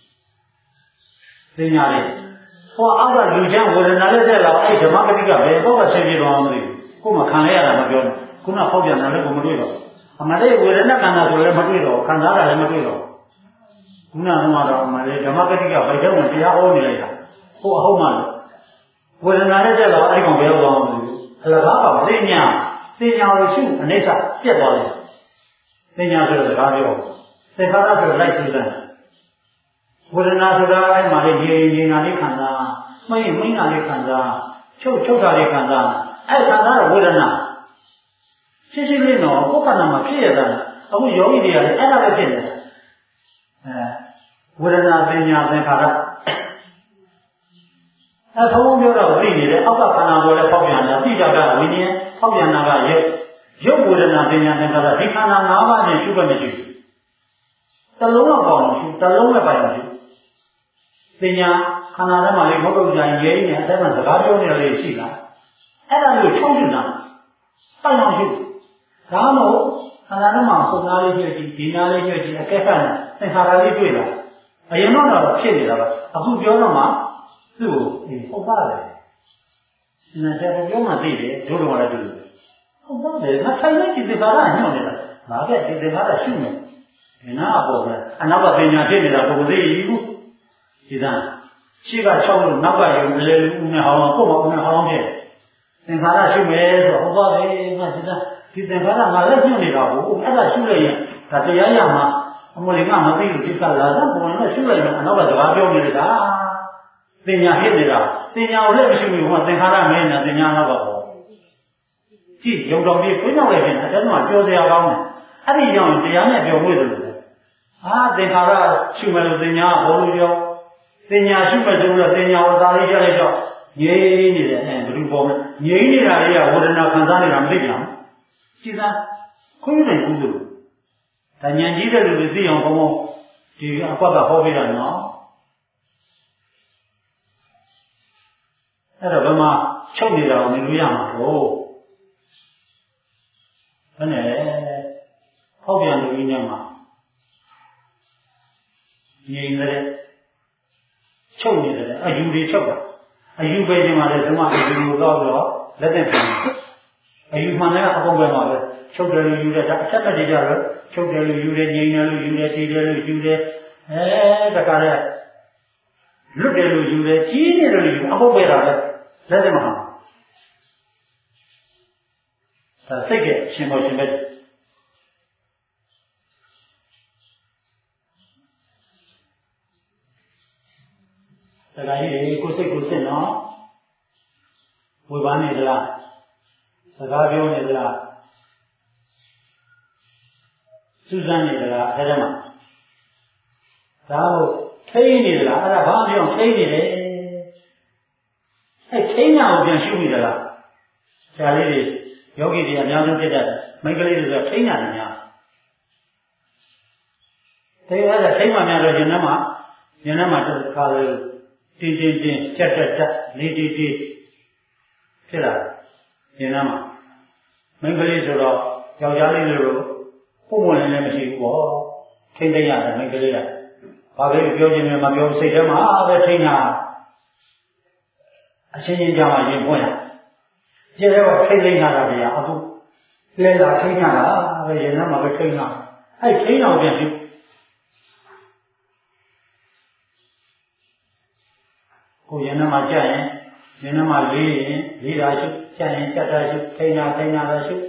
ပညာတွေဟောအောက်ကလူချမ်းဝေဒနာလေးတက်လာအဲ့ဓမ္မဂတိကဘယ်တော့မှဆင်းပြေတော့မသိဘူးကိုယ်မှခံရရတာမပြောနဲ့ခုနဟောက်ပြန်တာလည်းကိုမတွေ့တော့အမှန်တည်းဝေဒနာခန္ဓာဆိုလည်းမတွေ့တော့ခံစားတာလည်းမတွေ့တော့ခုနကတော့အမှန်တည်းဓမ္မဂတိကဘယ်တော့မှတရားဟောနေလိုက်တာဟိုအဟုတ်မှလို့ဝေဒနာလေးတက်လာအဲ့ကောင်ဘယ်တော့မှမသိဘူးအလကားကပညာလို့ရှိအနိစ္စပြတ်သွားတယ်ပညာဆိုတဲ့စကားပြောသင်္ခါရဆိုလိုက်စူးစမ်းဝေဒနာဆိုတာအဲ့မှာလေရေနာလေးခံစားမိန်းနာလေးခံစားချုပ်တာလေးခံစားအဲ့ခံစားတဲ့ဝေဒနာရှင်းလေးတော့ကိုယ်ခန္ဓာမှာဖြစ်ရတာအခုယောဂီတွေကလည်းအဲ့ဒါပဲဖြစ်နေတာဝေဒနာပညာသင်္ခါရအဲ့ဘုံပြောတော့သိနေတယ်အောက်ကခန္ဓာကိုယ်လည်းပေါက်ပြန်တာသိကြတာဝိညာဉ်ပေါက်ပြန်တာကရုပ်ဝေဒနာပညာသင်္ခါရဒီခန္ဓာ၅ပါးနဲ့ရှုပ်မရှိဘူးတလုံးတော့ပေါအောင်ရှုတလုံးနဲ့ပိုင်အောင်ရှုပညာခန္ဓာထဲမှာလေးမဟုတ်တော့ကြရင်ရဲနေအထဲမှာစကားပြောနေတယ်ရှိလားအဲ့ဒါမျိုးချုပ်နေတာပိုင်အောင်ရှုဒါမှမဟုတ်ခန္ဓာထဲမှာပုံသားလေးတွေ့ကြည့်ဒီနားလေးတွေ့ကြည့်အကဲခတ်နဲ့သင်္ခါရလေးတွေ့လာအရင်တော့ဖြစ်နေတာပါအခုပြောတော့မှသူ့ကိုဟုတ်ပါတယ်နာကျတော့ပြောမှသိတယ်တို့တော့လည်းတူတယ်ဟုတ်ပါတယ်ငါထိုင်နေဒီသင်္ခါရညှော့နေတာငါကဒီသင်္ခါရရှုနေဒီနာပေါ်ပဲအနောက်ကပညာဖြစ်နေတာပုံသေးဘူးဒီသားရှိက6လို့နောက်ကရုံအလဲလူနဲ့ဟောင်းကိုယ့်မှာဦးနဲ့ဟောင်းဖြစ်သင်္ခါရရှုမယ်ဆိုတော့ဟုတ်ပါတယ်ငါဒီသားဒီသင်္ခါရငါလည်းရှုနေတာကိုအဲ့ဒါရှုလိုက်ရင်ဒါတရားရမှာအမလေးကမသိလို့ဒီကလာတော့ဘုံနဲ့ရှုလိုက်ရင်အနောက်ကစကားပြောနေတာပညာဖြစ်နေတာပညာကိုလည်းမရှိဘူးဟောသင်္ခါရမင်းနဲ့ပညာတော့ပေါ့ကြည့်ရုံတော်ပြီးကိုကြောက်လိုက်ရင်အဲ့ဒါမှပြောစရာကောင်းတယ်အဲ့ဒီကြောင့်တရားနဲ့ပြောမှုတယ်လို့သင်္ခါရရှုမယ်လို့ပညာကဘောလို့ပြောပညာရှုမယ်ဆိုတော့ပညာဝသာလေးရလိုက်တော့ငြိမ်းနေတယ်ဘယ်လိုပေါ်မလဲငြိမ်းနေတာလေးကဝေဒနာခံစားနေတာမသိကြဘူးကြည်သာခွင့်နိုင်ဘူးလို့ဒါဉာဏ်ကြီးတဲ့လူတွေသိအောင်ဘုံဘုံဒီအကွက်ကဟောပေးတာနော်အဲ့တော့ဘယ်မှာချုပ်နေတာကိုမြင်လို့ရမှာတော့ဘယ်နဲ့ဟောပြန်လို့ညမှာငြိမ်တဲ့ချုပ်နေတယ်အယူတွေချုပ်တာအယူပဲဒီမှာလေဓမ္မအယူကိုတော့လက်သက်ပြန်အယူမှန်တယ်အကုန်ပဲမှာပဲချုပ်တယ်လို့ယူတယ်ဒါအချက်တည်းကြတော့ချုပ်တယ်လို့ယူတယ်ငြိမ်တယ်လို့ယူတယ်တည်တယ်လို့ယူတယ်တခါလဲလွတ်တယ်လို့ယူတယ်ကြီးတယ်လို့ယူအကုန်ပဲတာပဲလက်သက်မှာဒါစိတ်ကရှင်ပေါ်ရှင်ပဲတခါကြီးကိုစိတ်ကိုစစ်နော်ဝေဘာနေသလားစကားပြောနေသလားစူးစမ်းနေသလားအဲဒါမှဒါဟုတ်ထိန်းနေသလားအဲ့ဒါဘာပြောထိန်းနေတယ်အဲ့ထိန်းတာကိုပြန်ရှုမိသလားဆရာလေးတွေယောဂီတွေအများဆုံးဖြစ်တဲ့မိန်းကလေးတွေဆိုထိန်းတာများအဲ့ဒါထိန်းမှများတော့ဉာဏ်ထဲမှာတစ်ခါလေတင်းချက်လေးတီဖြစ်လာဉာဏ်ထဲမှာမိန်းကလေးဆိုတော့ယောက်ျားလေးတွေလိုပုံဝင်လည်းမရှိဘူးပေါ့ထိန်းသိမ်းရတယ်မိန်းကလေးကဘာပဲပြောခြင်းနဲ့မပြောစိတ်ထဲမှာပဲထိန်းတာအချင်းချင်းကြားမှာရင်ပွင့်ရကျေတော့ထိန်းသိမ်းတာတရားအခုလဲလာထိန်းတာပဲရင်ထဲမှာပဲထိန်းတာအဲ့ထိန်းအောင်ပြန်ပြီကိုရင်ထဲမှာကြက်ရင်ရင်ထဲမှာလေးတာရှုကြက်ရင်ကြက်တာရှုထိန်းတာပဲရှု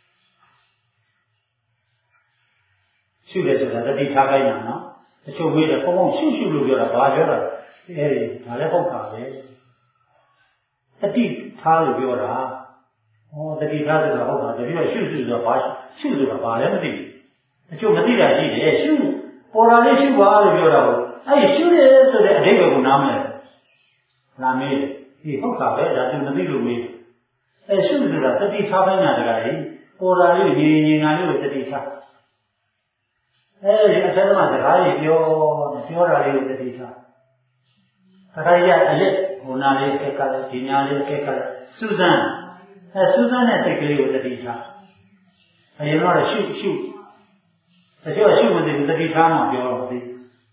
တယ်ဆိုတာတတိထားခိုင်းတာနော်တချို့မေးတယ်ပုံပုံရှုလို့ပြောတာဘာပြောတာအဲဒီဒါလည်းဟုတ်တာပဲတတိထားလို့ပြောတာဟောတတိထားဆိုတာဟုတ်တာတတိယရှုဆိုတာဘာရှုဆိုတာဘာလည်းမသိဘူးတချို့မသိတာရှိတယ်ရှုပေါ်လာလေးရှုပါလို့ပြောတာဟုတ်အဲဒီရှုတယ်ဆိုတဲ့အဓိပ္ပာယ်ကိုနားမလဲနားမေးတယ်ဒီဟုတ်တာပဲဒါသူမသိလို့မေးရှုဆိုတာတတိထားပိုင်းနာတကကြီးပေါ်လာလို့ညီညီငါလေးကိုတတိထားဒီအထက်ကမှစကားကြီးပြောတာလေးကိုတတိထားခါရအလက်ဟိုနာလေးကက်ကလည်းဒီညာလေးကက်ကလည်းစူးစမ်းတဲ့စိတ်ကလေးကိုတတိထားအရင်တော့ရှုတချို့ရှုမသိဘူးတတိထားမှပြောတော့သိ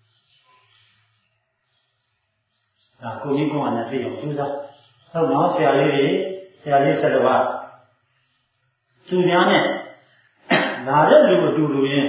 ဒါကိုကြီးကောင်းတဲ့သိအောင်စူးစမ်းဟုတ်နော်ဆရာလေး12ပါးသူများနဲ့လာတဲ့လူအတူတူရင်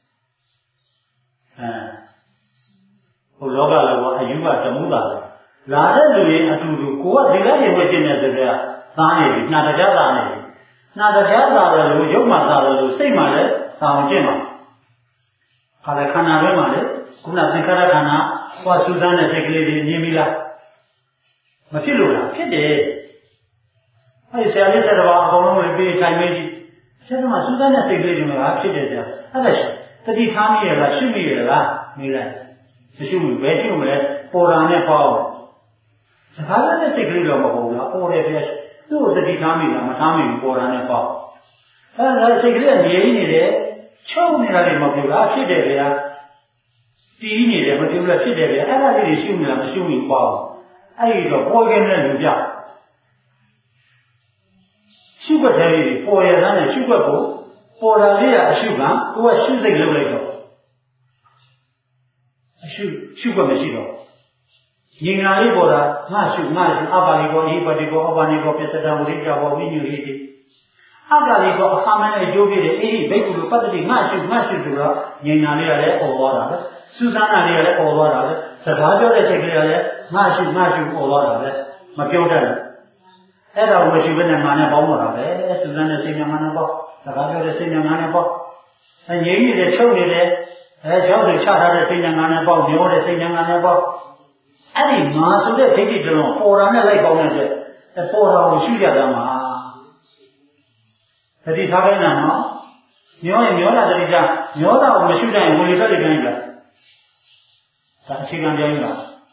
ဟိုလောကလောကအယူကဓမ္မတာလာတဲ့လူရင်အတူတူကိုကဒီလိုက်ရင်ဝှက်ကျင်တဲ့ဆိုတော့သားနေပြီနှာတရားသားနေပြီနှာတရားသားတယ်လို့ရုပ်မှသားတယ်လို့စိတ်မှလည်းသာအောင်ကျင့်ပါခါလည်းခန္ဓာထဲမှာလေခုနသင်္ခါရခန္ဓာဟောစူးစမ်းတဲ့စိတ်ကလေးတွေမြင်ပြီလားမဖြစ်လို့လားဖြစ်တယ်ဆရာလေး12ပါးအကုန်လုံးလည်းပြေးထိုင်မေးကြည့်ဆရာကမှစူးစမ်းတဲ့စိတ်ကလေးတွေမှာဖြစ်တယ်ဆရာအဲ့ဒါတတိထားမိရလားရှုမိရလားမေးလိုက်မရှိဘူးဘယ်ရှုမလဲပေါ်တာနဲ့ပေါ့စကားနဲ့စိတ်ကလေးတော့မဟုတ်ဘူးလားပေါ်တယ်ပြည့်သူ့ကိုတတိထားမိလားမထားမိဘူးပေါ်တာနဲ့ပေါ့အဲ့ဒါစိတ်ကလေးကနေနေတယ်ချုပ်နေတာလည်းမဟုတ်ဘူးလားဖြစ်တယ်ဗျာတီးနေတယ်မပြောလို့ဖြစ်တယ်ဗျာအဲ့ဒါလေးတွေရှုမလားမရှုဘူးပေါ့အဲ့ဒီတော့ပေါ်ခဲ့တဲ့လူပြရှုွက်တဲ့လေးပေါ်ရတဲ့ရှုွက်ကိုပေါ်လာလေးကအရှုကကိုကရှုစိတ်လုပ်လိုက်တော့ရှုွက်မရှိတော့ဉာဏ်နာလေးပေါ်တာငါရှုအပါဠိကောဣပတိကောအပါဏိကောပစ္စဒံဝိရိယဘောဝိညုဟိတိအပါဠိကောအခါမနဲ့အကျိုးပြည့်တဲ့အေးဘိက္ခုလိုပတ္တိငါရှုဆိုတော့ဉာဏ်နာလေးကလည်းပေါ်သွားတာပဲစူးစမ်းတာလေးကလည်းပေါ်သွားတာပဲစကားပြောတဲ့စိတ်ကလေးကလည်းငါရှုပေါ်သွားတာပဲမပြောတတ်ဘူးအဲ့ဒါကိုမရှိဘဲနဲ့ငါနဲ့ပေါင်းတော့တာပဲစူးစမ်းတဲ့စိတ်ညာငါနဲ့ပေါ့စကားပြောတဲ့စိတ်ညာငါနဲ့ပေါ့ငြိမ်းနေတဲ့ချုပ်နေတဲ့ကျောင်းတွေချထားတဲ့စိတ်ညာငါနဲ့ပေါ့မျောတဲ့စိတ်ညာငါနဲ့ပေါ့အဲ့ဒီငါဆိုတဲ့ဒိဋ္ဌိတလုံးပေါ်တာနဲ့လိုက်ပေါင်းတဲ့အတွက်ပေါ်တာကိုရှုရတာမှာတတိထားခိုင်းတာနော်မျောရင်မျောတာတတိထားမျောတာကိုမရှုနိုင်ရင်ဝင်လေတက်နေကြလားဒါအခြေခံပြောရင်လား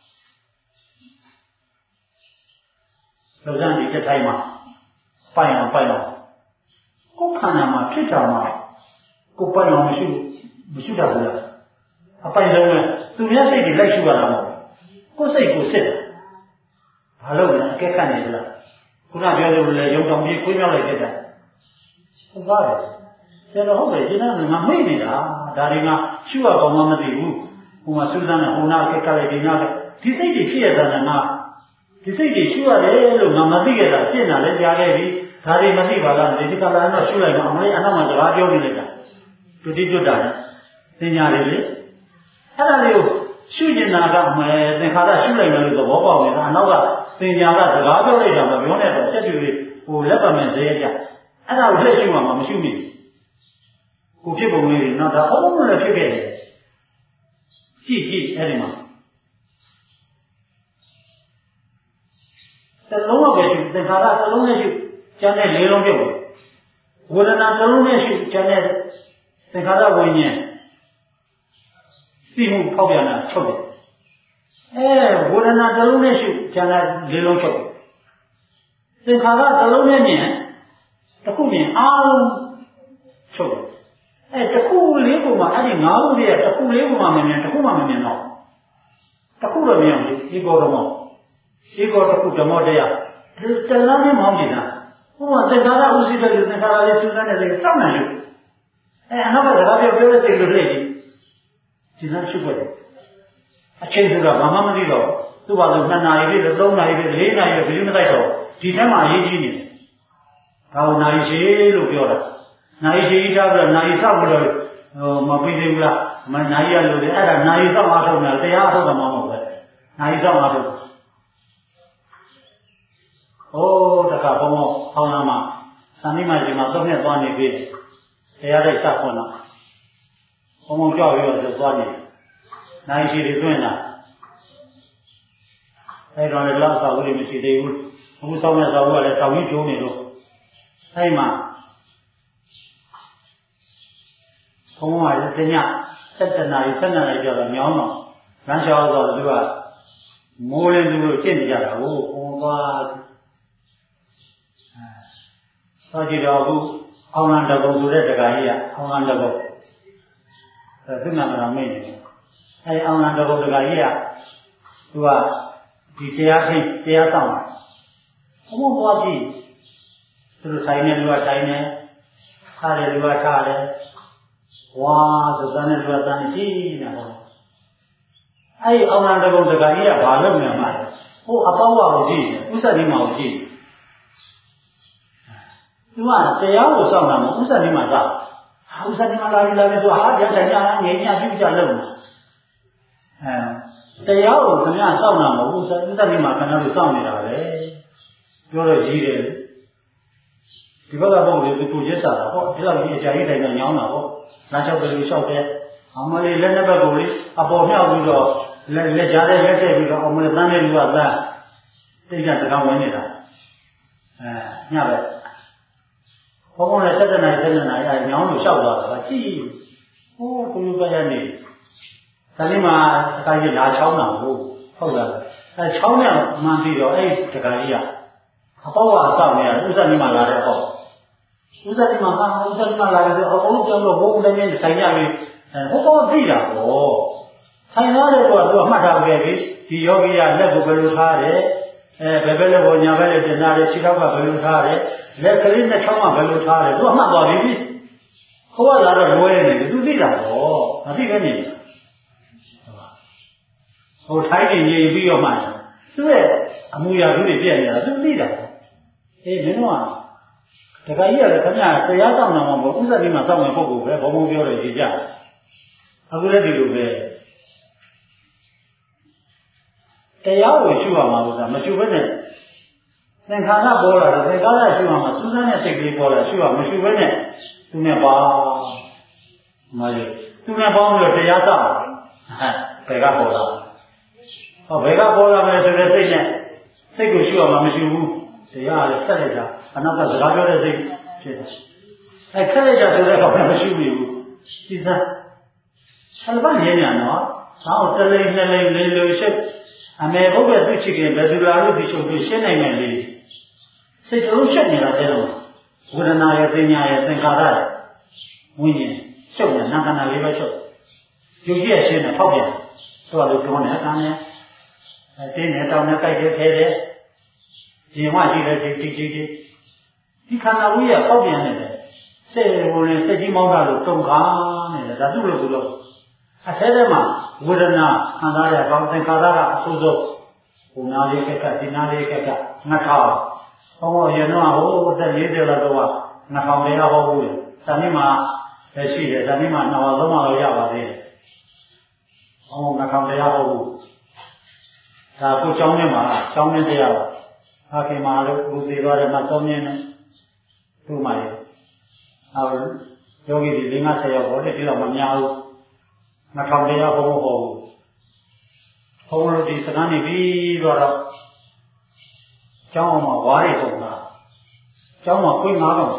လောကဒီတစ်ထိုင်မှာပိုင်အောင်ကိုယ်ခန္ဓာမှာဖြစ်တာမှာကိုပိုင်အောင်မရှိတတ်ဘူးလားအပိုင်လုံးနဲ့သူများစိတ်တွေလိုက်ရှုရတာမဟုတ်ကိုယ်စိတ်ကိုစစ်တယ်ဘာလို့လဲအကဲခတ်နေကြလားခုနပြောလို့လေရုံတောင်ကြီးခွေးမြောက်လိုက်တဲ့တာဟုတ်ပါတယ်ဆရာတော်ဟုတ်တယ်ဒီနာငါမေ့နေတာဒါတွေကရှုရကောင်းမှမသိဘူးဟိုမှာစူးစမ်းတဲ့ဟိုနာအကဲခတ်လိုက်ဒီနာဒီစိတ်တွေဖြစ်ရတာကငါဒီစိတ်တွေရှုရတယ်လို့ငါမသိခဲ့တာဖြစ်နေတာလည်းကြားခဲ့ပြီဒါတွေမသိပါလားဒီကလာတော့ရှုလိုက်မှအမလေးအနောက်မှာစကားပြောနေလိုက်တာတူတိကျွတ်တာသင်ညာတွေလေအဲ့ဒါလေးကိုရှုကျင်တာကမယ်သင်္ခါရရှုလိုက်မယ်လို့သဘောပေါက်နေတာအနောက်ကသင်ညာကစကားပြောလိုက်တာမပြောနဲ့တော့စက်တူလေးဟိုလက်ပါမယ်ဇေယျကြအဲ့ဒါကိုလက်ရှုမှမရှိမိဘူးကိုဖြစ်ပုံလေးတွေနော်ဒါအုံးလည်းဖြစ်ခဲ့တယ်ကြည့်အဲ့ဒီမှာတလုံးတော့ပဲရှုသင်္ခါရတလုံးနဲ့ရှုကျန်တဲ့လေးလုံးပြုတ်ဝေဒနာတလုံးနဲ့ရှုကျန်တဲ့သင်္ခါရဝိညာဉ်သိမှုဖောက်ပြန်တာချုပ်တယ်ဝေဒနာတလုံးနဲ့ရှုကျန်တဲ့လေးလုံးချုပ်သင်္ခါရတလုံးနဲ့မြင်တစ်ခုမြင်အားလုံးချုပ်တယ်တစ်ခုလေးပုံမှာအဲ့ဒီ၅ခုလေးကတစ်ခုလေးပုံမှာမမြင်တစ်ခုမှမမြင်တော့တစ်ခုတော့မြင်ဘူးဒီကောတော့ဧကောတခုဓမ္မတရားတလမ်းနဲ့မောင်းနေတာဟိုကသင်္ခါရဥစ္စည်းတဲ့သင်္ခါရလေးစူးစမ်းတဲ့လေးစောင့်နေလို့အနောက်ကစကားပြောတဲ့စိတ်လိုလေးဒီนั้นရှုပ်တယ်အချိန်ဆိုတာဘာမှမသိတော့သူ့ဘာလို့2နာရီလေး3နာရီလေး4နာရီလေးဘယ်လိုမတိုက်တော့ဒီထဲမှာအရေးကြီးနေတယ်ဒါကိုနာရီရှိလို့ပြောတာနာရီရှိထားပြီးတော့နာရီစောက်ပြီးတော့မပြီးသေးဘူးလားနာရီရလို့လေအဲ့ဒါနာရီစောက်အားထုတ်နေတာတရားအားထုတ်တာမဟုတ်ဘူးနာရီစောက်အားထုတ်တခါဘုံဟောင်းလာမှာသံမိမကြီးမှာသုံးနှစ်သွားနေပြီတရားတိုက်စခွန်းတော့ဘုံကြောက်ပြီးတော့သွားနေနိုင်ရှိတွေသွင်းတာအဲ့တော့လည်းလောက်စာဝတ်တွေမရှိသေးဘူးအခုဆောင်းတဲ့စာဝတ်ကလည်းတောင်ကြီးကျိုးနေလို့အဲ့မှာဘုံကလည်းတည7 နာရီ12နာရီကျော်တော့ညောင်းတော့လမ်းလျှောက်တော့သူကမိုးလင်းသူတို့ကျင့်ကြတာကိုဘုံသွားဆောကြည့်တော့အခုအောင်လံတကုံဆိုတဲ့တက္ကကြီးကအောင်လံတကုံသူနာမည်မေ့နေတယ်အဲအောင်လံတကုံတက္ကကြီးကသူကဒီတရားသိတရားဆောင်တာဘုံသွားကြည့်သူတို့ဆိုင်နေလူကဆိုင်နေထားတယ်လူကထားတယ်ဝါသဇန်နဲ့လူကတန်ကြည့်နေတော့အဲ့အောင်လံတကုံတက္ကကြီးကဘာလုပ်နေမှာလဲဟိုအပေါင်းကိုကြည့်ဥစ္စာဒီမှာကိုကြည့်သူကတရားကိုစောင့်တာမဟုတ်ဥစ္စာဒီမှာသာဥစ္စာဒီမှာလာပြီဆိုဟာပြန်တိုင်းငြိမ်းချပြုကြလို့တရားကိုခင်ဗျာစောင့်တာမဟုတ်ဥစ္စာဒီမှာခင်ဗျားတို့စောင့်နေတာပဲပြောတော့ကြီးတယ်ဒီဘက်ကပုံလေးသူကျက်စားတာဟောဒီလောက်ကြီးအကြာကြီးတိုင်းကညောင်းတာဟောနားလျှောက်တယ်လို့လျှောက်တယ်အမလေးလက်နှစ်ဘက်ကိုလေးအပေါ်မြောက်ပြီးတော့လက်ကြားတဲ့လက်ထည့်ပြီးတော့အမလေးတန်းတဲ့လူကတန်းတိတ်ကစကားဝင်နေတာညပဲဘုံဘုံနဲ့7 နာရီညောင်းလို့လျှောက်သွားတာကြည့်ဟိုးကိုလူပဲရနေဒါလေးမှာစကားကြီးလာချောင်းတာဟုတ်လားချောင်းနဲ့မှန်ပြီးတော့အဲ့ဒီစကားကြီးကအပေါကအဆောက်နေရဥစ္စာဒီမှာလာတဲ့ပေါ့ဥစ္စာဒီမှာလာတယ်ဆိုအကုန်ပြောလို့ဘုံလည်းနဲ့ဆိုင်ရပြီဟိုတော့သိတာပေါ့ဆိုင်ရတဲ့တော့သူကမှတ်ထားခဲ့ပြီဒီယောဂီကလက်ကိုဘယ်လိုထားတယ်ဘယ်ဘက်လက်ကိုညာဘက်လက်တင်ထားတယ်ခြေထောက်ကဘယ်လိုထားတယ်လက်ကလေးနဲ့ချောင်းကဘယ်လိုထားတယ်သူကမှတ်သွားပြီဟိုကလာတော့လွဲနေတယ်သူသိတာပေါ့မသိပဲနေဟိုထိုင်းနေရင်ပြီးတော့မှသူ့ရဲ့အမူအရာသူတွေပြည့်နေတာသူသိတာမင်းတို့ကတခါကြီးရတယ်ခင်ဗျာတရားဆောင်တာမဟုတ်ဘူးဥစ္စာဒီမှာစောင့်နေပုဂ္ဂိုလ်ပဲဘုံဘုံပြောတယ်ကြည်ကြအခုလည်းဒီလိုပဲတရားကိုရှုရမှာလို့ဆိုတာမရှုဘဲနဲ့သင်္ခါရပေါ်လာတယ်သင်္ခါရရှုရမှာစူးစမ်းတဲ့စိတ်ကလေးပေါ်လာရှုရမရှုဘဲနဲ့သူနဲ့ပါမလေးသူနဲ့ပေါင်းပြီးတော့တရားဆောင်ဘယ်ကပေါ်လာဟောဘယ်ကပေါ်လာမလဲဆိုတဲ့စိတ်နဲ့စိတ်ကိုရှုရမှာမရှုဘူးတရားလည်းဆက်လိုက်တာအနောက်ကစကားပြောတဲ့စိတ်ဖြစ်တယ်ခက်လိုက်တာဆိုတဲ့အခါမှာမရှိဘူးဒီစားဆလဘရင်းညာနော်ဆောင်းတလိမ့်နှစ်လိမ့်လေးလိုချက်အမေဘုရားသူချစ်ခင်ဘယ်သူလာလို့ဒီချုပ်ပြီးရှင်းနိုင်မယ်လေစိတ်လုံးချက်နေတာတဲ့တော့ဝေဒနာရဲ့ပညာရဲ့သင်္ခါရရဲ့ဝိညာဉ်ချုပ်နေနာခန္ဓာလေးပဲချုပ်ယုတ်ကြီးရှင်းတယ်ဖောက်ပြန်သူကလို့တွန်းတယ်ကမ်းတယ်တင်းနေတောင်းနေကြိုက်တယ်ခဲတယ်ရင်ဝရှိတဲ့ဒီခန္ဓာဝိရပေါက်ပြန်နေတယ်စိတ်ဝင်စိတ်ကြီးမောင်းတာလို့တုံခါနေတယ်ဒါသူ့လိုသူလို့အထဲထဲမှာဝေဒနာခံစားရပေါင်းသင်္ခါရကအဆိုးဆုံးဟိုနာလေးကဒီနာလေးကနှထောင်ဟောရင်တော့ဟိုအသက်40လောက်တော့နှထောင်တရားဟောဘူးလေဇာတိမှာရှိတယ်ဇာတိမှာနှောင်သုံးတော့ရပါသေးတယ်ဟောနှထောင်တရားဟောဘူးဒါကိုကျောင်းထဲမှာကျောင်းထဲတရားပါအခင်မာတို့ဘုသေသွားတယ်မှာသုံးမြင်းနဲ့သူ့မှာရဟုတ်ယောဂီတွေ50ယောက်ဟောတယ်ဒီတော့မများဘူး2000တရားဟောဖို့ဟောဘူးဘုံလို့ဒီစကားနေပြီးတော့ကျောင်းအောင်မှာဝါးတွေပုံတာကျောင်းမှာခွေး9ကောင်ရှိ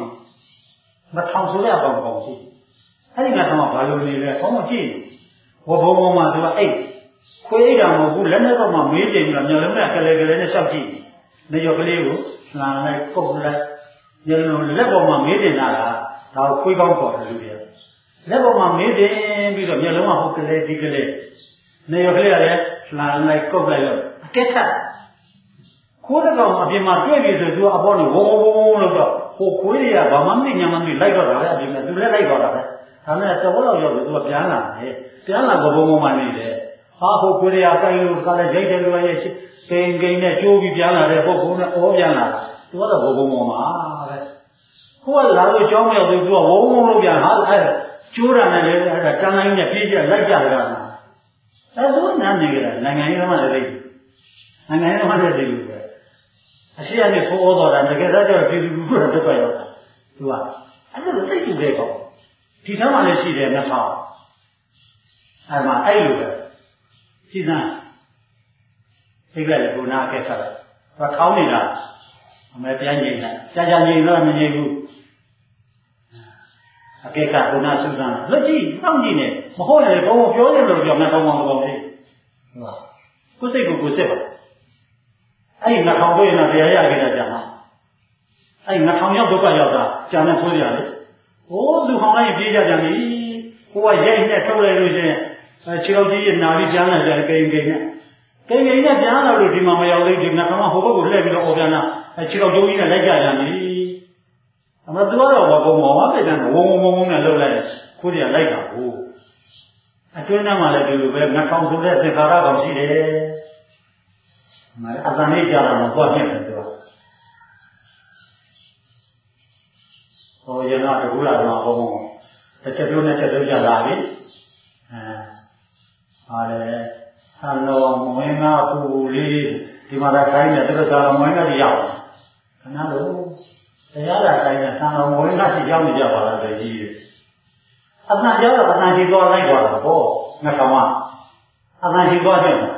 2000ဆိုတဲ့အကောင်ရှိအဲ့ဒီ2000ကဘာလို့နေလဲဘုံမကြည့်ဘုံမှာသူကအိတ်ခွေးအိတ်တာမဟုတ်ဘူးလက်နဲ့တော့မှမေးကြည့်ပြီးတော့မျက်လုံးနဲ့ကလေးနဲ့ရှောက်ကြည့်နေရောကလေးကိုလာလိုက်ပုတ်လိုက်ညလုံးလက်ပေါ်မှာမေးတင်တာကဒါကိုခွေးကောင်းခေါ်တယ်လူတွေလက်ပေါ်မှာမေးတင်ပြီးတော့မျက်လုံးကဟုတ်ကလေးဒီကလေးနေရောကလေးကလည်းလာလိုက်ကုတ်လိုက်လို့အကက်ခတ်ခိုးတဲ့ကောင်အပြင်မှာတွေ့ပြီဆိုသူကအပေါ်နေဝုန်းဝုန်းလို့တော့ဟိုခွေးတွေကဘာမှမသိညာမှမသိလိုက်တော့တာပဲအပြင်မှာသူလည်းလိုက်တော့တာပဲဒါနဲ့တော်တော်ရောက်ပြီသူကပြန်လာတယ်ပြန်လာတော့ဘုံမှနေတယ်ဟာဟိုခွေးတွေကကိုင်းလို့ကလည်းရိုက်တယ်လို့ရဲ့ကိန်းကိန်းနဲ့ကျိုးပြီးပြန်လာတဲ့ပုဂ္ဂိုလ်နဲ့အောပြန်လာသူကတော့ဘုံမှာပဲကိုကလာလို့ကြောင်းမြောက်သူကဝုန်းဝုန်းလို့ပြန်ဟာအဲ့ကျိုးတာနဲ့လည်းအဲ့ဒါတန်းတိုင်းနဲ့ပြေးကြလိုက်ကြတာအဲ့ဒါနားနေကြတာနိုင်ငံရေးသမားတွေနိုင်ငံရေးသမားတွေလို့ပဲအရှိအနေဖိုးဩတော်တာတကယ်တော့ပြည်သူလူထုတော့ဒုက္ခရောက်တာသူကအဲ့လိုသိတူတဲ့ကောင်ဒီထဲမှာလည်းရှိတယ်2000အဲ့မှာအဲ့လိုပဲစီစံသိကြတယ်ဘုနာအကဲဆက်တယ်သူကထောင်းနေတာအမေပြန်ငြိမ်တာကြာငြိမ်တော့မငြိမ်ဘူးအကဲကဘုနာစုစံလက်ကြည့်စောင့်ကြည့်နေမဟုတ်ရင်ဘုံပြောတယ်လို့ပြောမှတော့မကောင်းဘူးဟုတ်ပါကိုယ်စိတ်ကိုယ်စစ်ပါအဲ့ငါထောင်တွေ့ရင်တရားရခဲ့တာကြာမှာအဲ့ငါထောင်ရောက်ဒုက္ခရောက်တာကြာနေဆိုရတယ်ဟိုးသူဟောင်းလိုက်ပြေးကြပြန်ပြီကိုကရိုက်နဲ့ထုတ်လိုက်လို့ချင်းခြေတော်ကြီးရနာပြီးကြားနေတယ်ကိန်းကိန်းနဲ့ကြားလာလို့ဒီမှာမရောက်သေးဒီငါထောင်ကဟိုဘက်ကိုလှည့်ပြီးတော့အော်ပြန်တာခြေတော်ကျိုးကြီးနဲ့လိုက်ကြပြန်ပြီအမသူကတော့ဘုံမော်ဝါပြတဲ့ဝုံနဲ့လှုပ်လိုက်ခိုးရလိုက်တာကိုအတွင်းထဲမှာလည်းဒီလိုပဲငါထောင်ဆိုတဲ့သင်္ခါရကောင်ရှိတယ်အတန်လေးကြာတာမသွားဖြစ်တယ်သူကဟိုရနာတကူလာတော့ဘုံတစ်ချက်ပြုံးနဲ့ချက်ပြုံးကြလာပြီဟာလေဆံတော်မွေးငါပူလေးဒီမှာသာခိုင်းတယ်သူတို့ဆံတော်မွေးငါကြီးရောက်ခဏလို့တရားသာခိုင်းတယ်ဆံတော်မွေးငါကြီးရောက်နေကြပါလားတကြီးအတန်ကြောတော့အတန်ကြီးသွားလိုက်သွားတာပေါ့ငါကောင်ကအတန်ကြီးသွားတယ်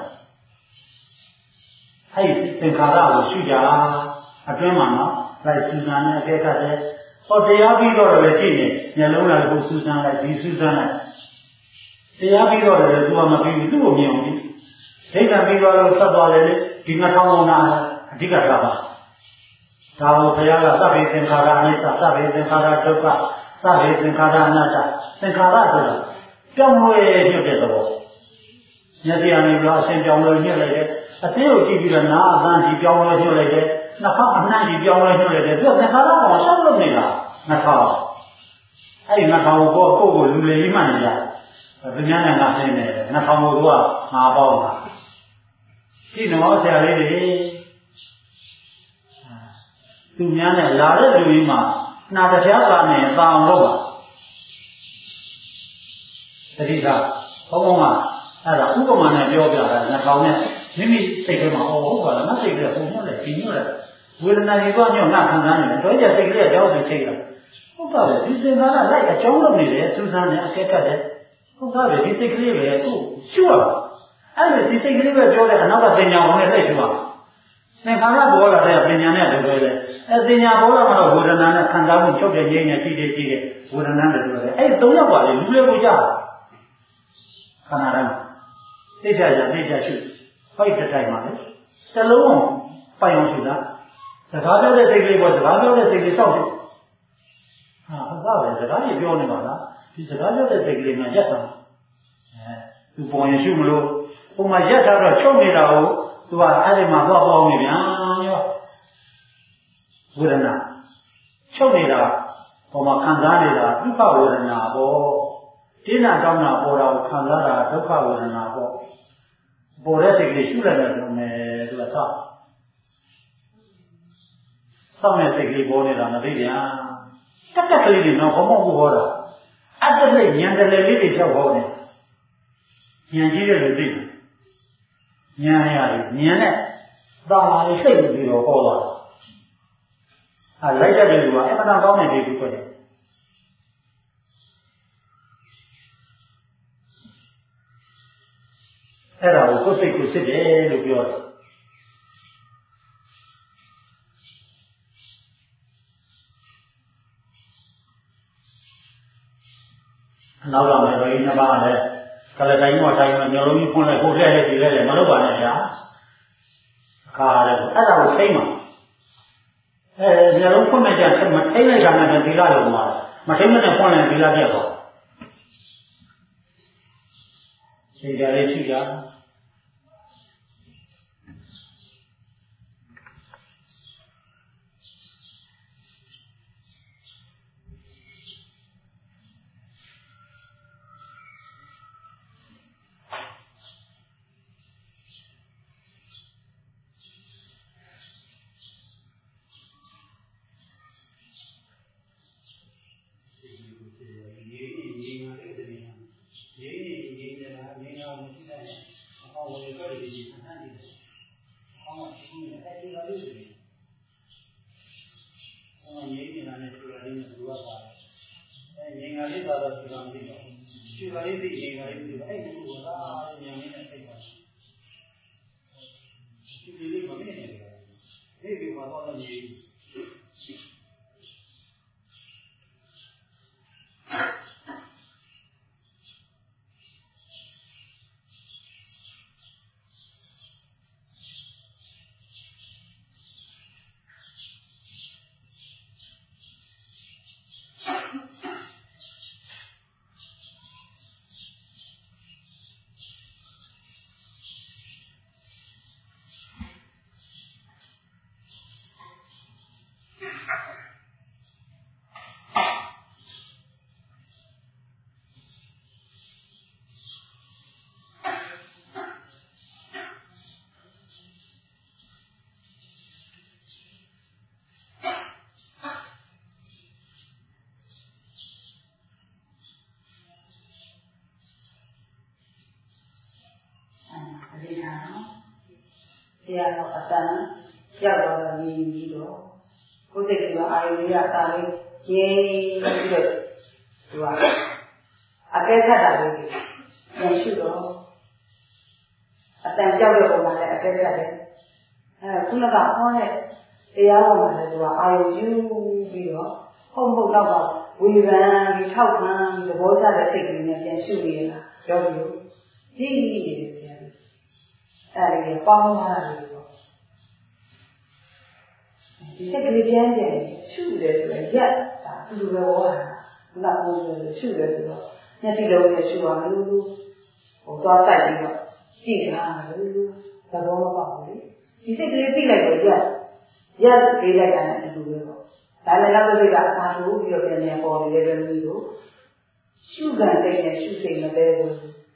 အဲ့ဒီသင်္ခါရကိုရှုကြအတွင်းမှာနော်လိုက်စူးစမ်းနေအကဲခတ်တယ်ဟောတရားပြီးတော့လည်းကြည့်နေမျက်လုံးလာကိုစူးစမ်းလိုက်ဒီစူးစမ်းလိုက်တရားပြီးတော့လည်းသူကမပြီးဘူးသူ့ကိုမြင်အောင်ဒီဒိဋ္ဌာပြီးတော့လို့ဆက်သွားတယ်လေဒီနှထောင်းလုံးနာအဓိကကပါဒါကိုဘုရားကသဗ္ဗေသင်္ခါရအနိစ္စသဗ္ဗေသင်္ခါရဒုက္ခသဗ္ဗေသင်္ခါရအနတ္တသင်္ခါရဆိုတာပြောင်းလဲညွတ်တဲ့သဘောမျက်စိအနေနဲ့အစဉ်ပြောင်းလဲညွတ်လိုက်တယ်အသေးကိုကြည့်ပြီးတော့နာအသံကြီးပြောင်းလဲညွတ်လိုက်တယ်နှာခေါင်းအနှံ့ကြီးပြောင်းလဲညွတ်လိုက်တယ်သူကသင်္ခါရကောင်ရှောက်လို့နေတာနှာခေါင်းအဲ့ဒီနှာခေါင်းကိုကိုယ့်လူလေးကြီးမှန်နေကြသူများနဲ့ငါဆင်းနေတယ်နှာခေါင်းကိုသူကငါပေါက်တာဒီတော့ဆရာလေးတွေသူများနဲ့လာတဲ့လူကြီးမှာနှာတစ်ပြားပါနေအအောင်လုပ်ပါတတိကဘုံဘုံကအဲ့ဒါဥပမာနဲ့ပြောပြတာနှာခေါင်းနဲ့မိမိစိတ်ထဲမှာဟုတ်ပါလားငါစိတ်ထဲပုံညွှန်တယ်ဒီညွှန်တယ်ဝေဒနာကြီးတော့ညွှန်ငါခံစားနေတယ်တော့ကြစိတ်ကလေးကြောက်နေချိန်တာဟုတ်ပါလေဒီစင်္ကာရလိုက်အကြောင်းလုပ်နေတယ်စူးစမ်းနေအကဲခတ်တယ်ဟုတ်ပါပဲဒီစိတ်ကလေးပဲသူ့ရှုရအဲ့ဒီစိတ်ကလေးပဲပြောတဲ့အနောက်ကပညာဝင်နဲ့လက်ရှုရသင်္ခါရပေါ်လာတဲ့ပညာနဲ့တူတယ်အဲပညာပေါ်လာမှတော့ဝေဒနာနဲ့ခံစားမှုချုပ်တဲ့ငြိမ်းနဲ့ကြည့်တဲ့ဝေဒနာနဲ့တူတယ်အဲ့၃ယောက်ပါလေလူလေးကိုကြခန္ဓာတိုင်းသိကြကြသိကြရှုဖိုက်တဲ့တိုင်းမှာလေတစ်လုံးပိုင်အောင်ရှုတာစကားပြောတဲ့စိတ်ကလေးပေါ်စကားပြောတဲ့စိတ်ကလေးစောက်တယ်ဟုတ်ပါပဲစကားကြီးပြောနေပါလားဒီစကားပြောတဲ့စိတ်ကလေးကရက်တာသူပေါ်ရင်ရှုမလို့ပုံမှန်ရက်တာတော့ချုပ်နေတာကိုသူကအဲ့ဒီမှာသွားပေါင်းနေပြန်ရောဝေဒနာချုပ်နေတာပုံမှန်ခံစားနေတာဒုက္ခဝေဒနာပေါ့တင်းနာတောင်းတာပေါ်တာကိုခံစားတာဒုက္ခဝေဒနာပေါ့ပေါ်တဲ့စိတ်ကလေးရှုလိုက်တယ်ဆိုမယ်သူကစောင့်တဲ့စိတ်ကလေးပေါ်နေတာမသိပြန်တက်ကလေးတွေတော့ဘုံဘုံကိုဟောတာအတ္တလေးဉာဏ်တလေးလေးတွေချက်ဟောနေဉာဏ်ကြီးတဲ့လူသိတယ်ဉာဏ်ရတယ်ဉာဏ်နဲ့သာလာလေးစိတ်ပြီးတော့ဟောသွားတာလိုက်တဲ့လူကအမှန်ကောင်းတဲ့လူတွေပဲအဲ့ဒါကိုကိုယ်စိတ်ကိုစစ်တယ်လို့ပြောတယ်နောက်ကမယ်တော်ကြီးနှစ်ပါးလည်းကလတိုင်းမှာတိုင်းမှာညလုံးကြီးဖွင့်လိုက်ကိုလှည့်လိုက်ဒီလဲမလုပ်ပါနဲ့ဗျာအခါလည်းအဲ့ဒါကိုထိမ့်ပါညလုံးဖွင့်လိုက်ကြမထိမ့်လိုက်တာနဲ့ဒီလာလုံးမှာမထိမ့်တဲ့ဖွင့်လိုက်ဒီလာပြတ်သွားချိန်ကြလေးရှိကြတရားတော်အတန်ရောက်တော့မြည်ပြီးတော့ကိုယ်စိတ်ကအာရုံကြီးအတားလေးရင်းပြီးတော့သူကအကဲခတ်တာလေးပြန်ရှုတော့အတန်ကြောက်တဲ့ပုံမှာလည်းအကဲခတ်တယ်ခုနကဟောတဲ့တရားတော်မှာလည်းသူကအာရုံယူပြီးတော့ဟုတ်တော့ဝေဖန်ပြီးထောက်ခံပြီးသဘောကျတဲ့စိတ်ကလေးနဲ့ပြန်ရှုနေရတာပြောလို့ကြည့်နေတယ်ပြန်အဲ့ဒီပေါင်းသွားတာလေပေါ့ဒီစိတ်ကလေးပြန်ရှုတယ်ဆိုရင်ရက်တာဘယ်လိုလဲဟောတာခုနကရှုတယ်ဆိုတော့မျက်စိလုံးနဲ့ရှုရလို့ဟိုသွားတိုက်ပြီးတော့ကြည့်တာလို့သဘောမပေါက်ဘူးလေဒီစိတ်ကလေးပြလိုက်တော့ရက်ပေးလိုက်တာနဲ့အတူပဲပေါ့ဒါနဲ့နောက်တစ်စိတ်ကအသာထိုးပြီးတော့ပြန်ပေါ်နေတယ်လို့မျိုးရှုခံစိတ်နဲ့ရှုစိတ်မပဲဘူး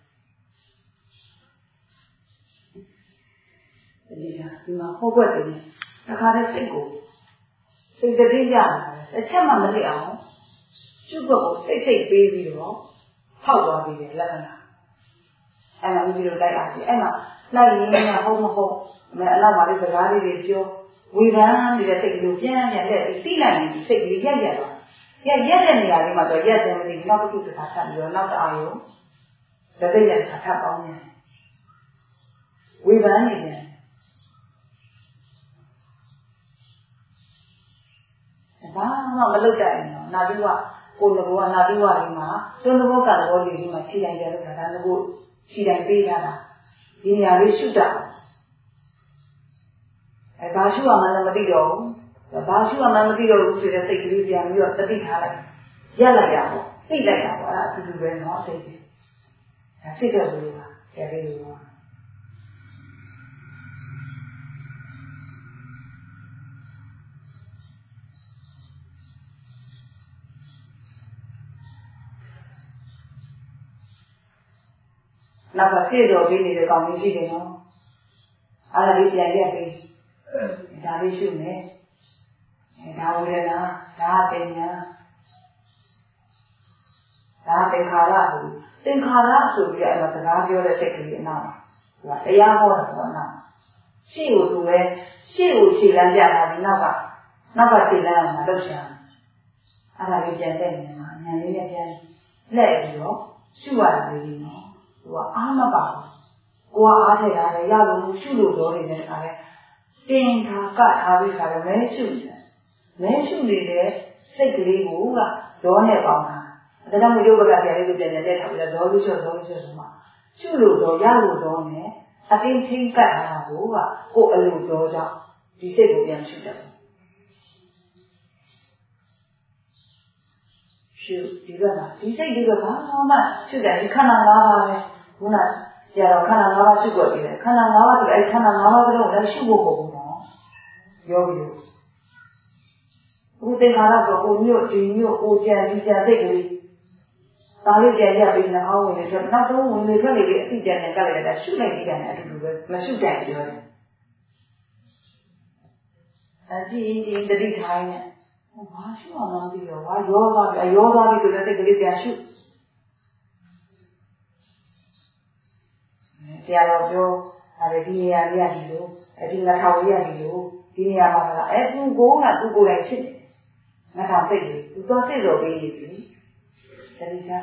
ဒီမှာဟောကွက်တယ်တခါတည်းစိတ်ကိုစိတ်တည်းကြတယ်အချက်မှမသိအောင်ရှုကွက်ကိုစိတ်ပေးပြီးတော့ထောက်သွားပြီးတယ်လက္ခဏာအဲ့မှာဦးကြီးတို့လိုက်အောင်အဲ့မှာလိုက်ရင်းနဲ့ဟုတ်မဟုတ်အမေအလောက်ပါလေးစကားလေးတွေပြောဝေဖန်နေတဲ့စိတ်ကလေးပြန်လက်ပြီးသိလိုက်ရင်စိတ်ကလေးရက်သွားရက်တဲ့နေရာလေးမှာဆိုရက်တယ်မသိဘူးနောက်တစ်ခုတစ်ခါထပ်ပြီးတော့နောက်တစ်အာရုံတစ်သိနဲ့တစ်ခါထပ်ပေါင်းနေဝေဖန်နေတယ်ဘာမှမလုပ်တတ်ဘူးနာပြီးကကိုယ်ကနာပြီးကလေးမှာတွန်းတဘောကသဘောလေးမှာခြေတိုင်းတယ်လို့ဒါကကိုခြေတိုင်းပေးထားတာဒီနေရာလေးရှုတာဘာရှုရမှလည်းမသိတော့ဘူးဘာရှုရမှမသိတော့ဘူးဆိုတဲ့စိတ်ကလေးပြန်ပြီးတော့တတိထားလိုက်ရက်လိုက်ရပေါ့သိလိုက်တာပေါ့အဲ့ဒါအတူတူပဲเนาะစိတ်ကြီးဒါဖြစ်တဲ့လူကတဲ့လေးလူကနောက်ကဖြည့်တော်ပေးနေတဲ့ကောင်ကြီးရှိတယ်နော်အဲ့ဒါလေးပြန်ရက်ပေးဒါလေးရှုမယ်ဒါဝေဒနာဒါပညာဒါသင်္ခါရဆိုသင်္ခါရဆိုပြီးအဲ့မှာစကားပြောတဲ့စိတ်ကလေးအနောက်မှာသူကတရားဟောတာပေါ့နော်ရှေ့ကိုသူပဲရှေ့ကိုခြေလမ်းပြတာဒီနောက်ကခြေလမ်းမှာလှုပ်ရှားအဲ့ဒါလေးပြန်တဲ့နေမှာဉာဏ်လေးနဲ့ပြန်လက်ပြီးတော့ရှုရတာလေးနော်သူကအားမပါဘူးကိုကအားထည့်ထားတယ်ရလို့ရှုလို့တော့နေတယ်ခါလဲတင်ခါကထားပြီးခါလဲမဲရှုနေတဲ့စိတ်ကလေးကိုကဒေါနဲ့ပေါင်းတာဒါကြောင့်မို့ယုတ်ကပြလေးကိုပြန်တက်ထားပြီးတော့ဒေါလို့ရှုဆိုမှရှုလို့တော့ရလို့တော့နဲ့အတင်းချင်းကတ်ထားတာကိုကကိုအလိုတော့ကြောင့်ဒီစိတ်ကိုပြန်ရှုတယ်ရှုဒီကဒီစိတ်ဒီကဘာမှရှုတယ်ဒီခန္ဓာ၅ပါးပဲခုနကျတော့ခန္ဓာ၅ပါးရှုွက်ပြီးတယ်ခန္ဓာ၅ပါးဆိုအဲ့ခန္ဓာ၅ပါးကတော့လည်းရှုဖို့ပုံနော်ယောဂီတို့ဘုသင်္ခါရဆိုကိုမြို့ဒီမြို့ကိုကြံဒီကြံစိတ်ကလေးဒါလေးကြံရပြီးနှောင်းဝင်နေတော့နောက်တော့ဝင်နေထွက်နေပြီးအတိကြံနဲ့ကပ်လိုက်တာရှုလိုက်ပြီးတယ်အတူတူပဲမရှုတိုင်ပြောတယ်အကြည့်တတိထိုင်းနဲ့ဘာရှုအောင်မသိတော့ဘာရောသွားပြီဆိုတဲ့စိတ်ကလေးပြန်ရှုဆရာတော်ပြောအဲ့ဒီနေရာလေးရတယ်လို့အဲ့ဒီငါထောင်လေးရတယ်လို့ဒီနေရာမှာကအဲ့သူကိုယ်တိုင်ဖြစ်နေငါထောင်စိတ်လေးသူသွားစိတ်တော်ပေးနေပြီတတိချာ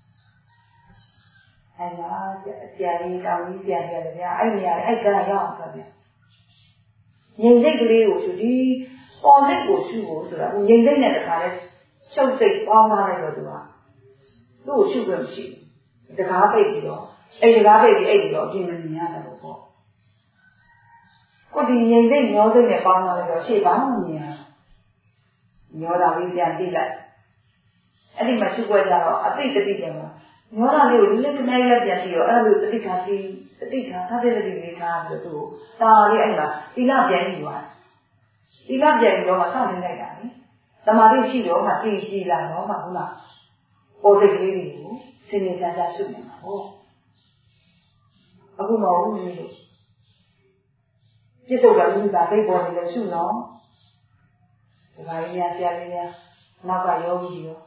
အဲ့မှာဆရာလေးတောင်းကြီးဆရာကြီးဗျာအဲ့နေရာအဲ့ကရောက်အောင်ဆိုဗျာငြိမ်စိတ်ကလေးကိုရှုဒီပေါ်စိတ်ကိုရှုဖို့ဆိုတာငြိမ်စိတ်နဲ့တခါလဲချုပ်စိတ်ပေါင်းထားလိုက်တော့သူကသူ့ကိုရှုခွင့်မရှိဘူးတကားပိတ်ပြီးတော့အဲ့ဒီကားပိတ်ပြီးအဲ့ဒီတော့အပြင်မမြင်ရတယ်လို့ပေါ့ကိုဒီငြိမ်စိတ်ညောစိတ်နဲ့ပေါင်းထားလိုက်တော့ရှေ့ဘာမှမမြင်ရညောတာလေးပြန်ကြည့်လိုက်အဲ့ဒီမှာရှုွက်ကြတော့အသိတတိတယ်မှာညောတာလေးကိုလက်နဲ့လက်ပြန်ကြည့်တော့အဲ့လိုတတိထားထားတဲ့တတိလေးထားပြီးတော့သူ့ကိုတာလေးအဲ့မှာသီလပြန်ပြီးသွားသီလပြန်ပြီးတော့မှစောင့်နေလိုက်တာလေတမာတိရှိတော့မှတည်ကြည်လာတော့မှဟုတ်လားပေါ်စိတ်ကလေးတွေကိုစင်နေကြကြရှုနေတာဟောအခုမဟုတ်ဘူးလို့ပြစ္ဆုတ်ကဥပ္ပါသိပေါ်နေလို့ရှုနော်ဒီပါလေးများဆရာလေးများနောက်ကယောဂီရော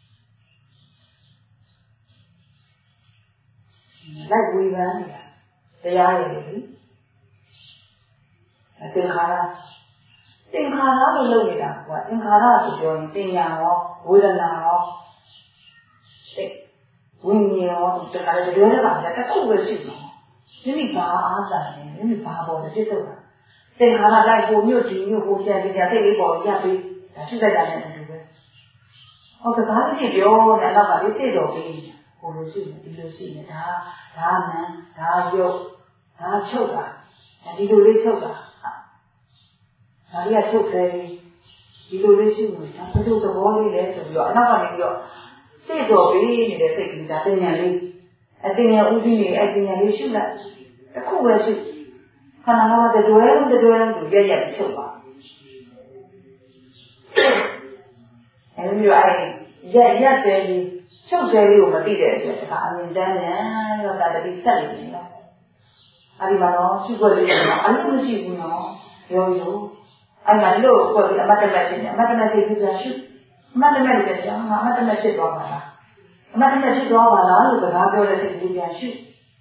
လိုက်ဝေဖန်နေတာတရားရည်လေသင်္ခါရလို့လုပ်နေတာကသင်္ခါရဆိုပြောရင်ပညာရောဝေဒနာရောစိတ်ဝိညာဉ်ရောတခါတည်းတွဲတာကတစ်ခုပဲရှိတယ်မိမိဘာအားစားလဲမိမိဘာပေါ်လဲပြစ်တော့တာသင်္ခါရလိုက်ကိုမြို့ဒီမြို့ကိုဆရာကြီးကစိတ်လေးပေါ်ရပြီးဒါရှိလိုက်တာနဲ့အတူပဲဟုတ်ကဲ့ဒါကြီးပြောတယ်နောက်ကလေးသိတော်ပြီးဟိုလိုရှိနေဒီလိုရှိနေဒါနံဒါရုပ်ဒါချုပ်တာဒီလိုလေးချုပ်တာဒါကြီးကချုပ်တယ်ဒီလိုလေးရှိနေတာဘယ်လိုသဘောလေးလဲဆိုပြီးတော့အနောက်ကနေပြီးတော့စိတ်တော်ပြီးနေတဲ့စိတ်ကလေးဒါတင်ညာလေးအတင်ညာဥဒိနေအတင်ညာလေးရှုလိုက်တစ်ခုပဲရှုခန္ဓာငါးပါးတတွဲလုံးသူရက်ချုပ်ပါအဲဒီလိုရက်တယ်ချုပ်တယ်လေးကိုမသိတဲ့အတွက်ဒါအမြင်တမ်းနဲ့ရောဒါတတိဆက်နေတယ်နော်အဲဒီမှာတော့ရှုွက်လေးကတော့အလုံးမရှိဘူးနော်ရောအဲ့မှာလို့ကိုယ်ကအမတ်တမဲ့ဖြစ်နေအမတ်တမဲ့ဖြစ်ပြီးပြန်ရှုအမတ်တမဲ့ဖြစ်ပြန်အမတ်တမဲ့ဖြစ်သွားပါလားအမတ်တမဲ့ဖြစ်သွားပါလားလို့စကားပြောတဲ့စိတ်ကလေးပြန်ရှု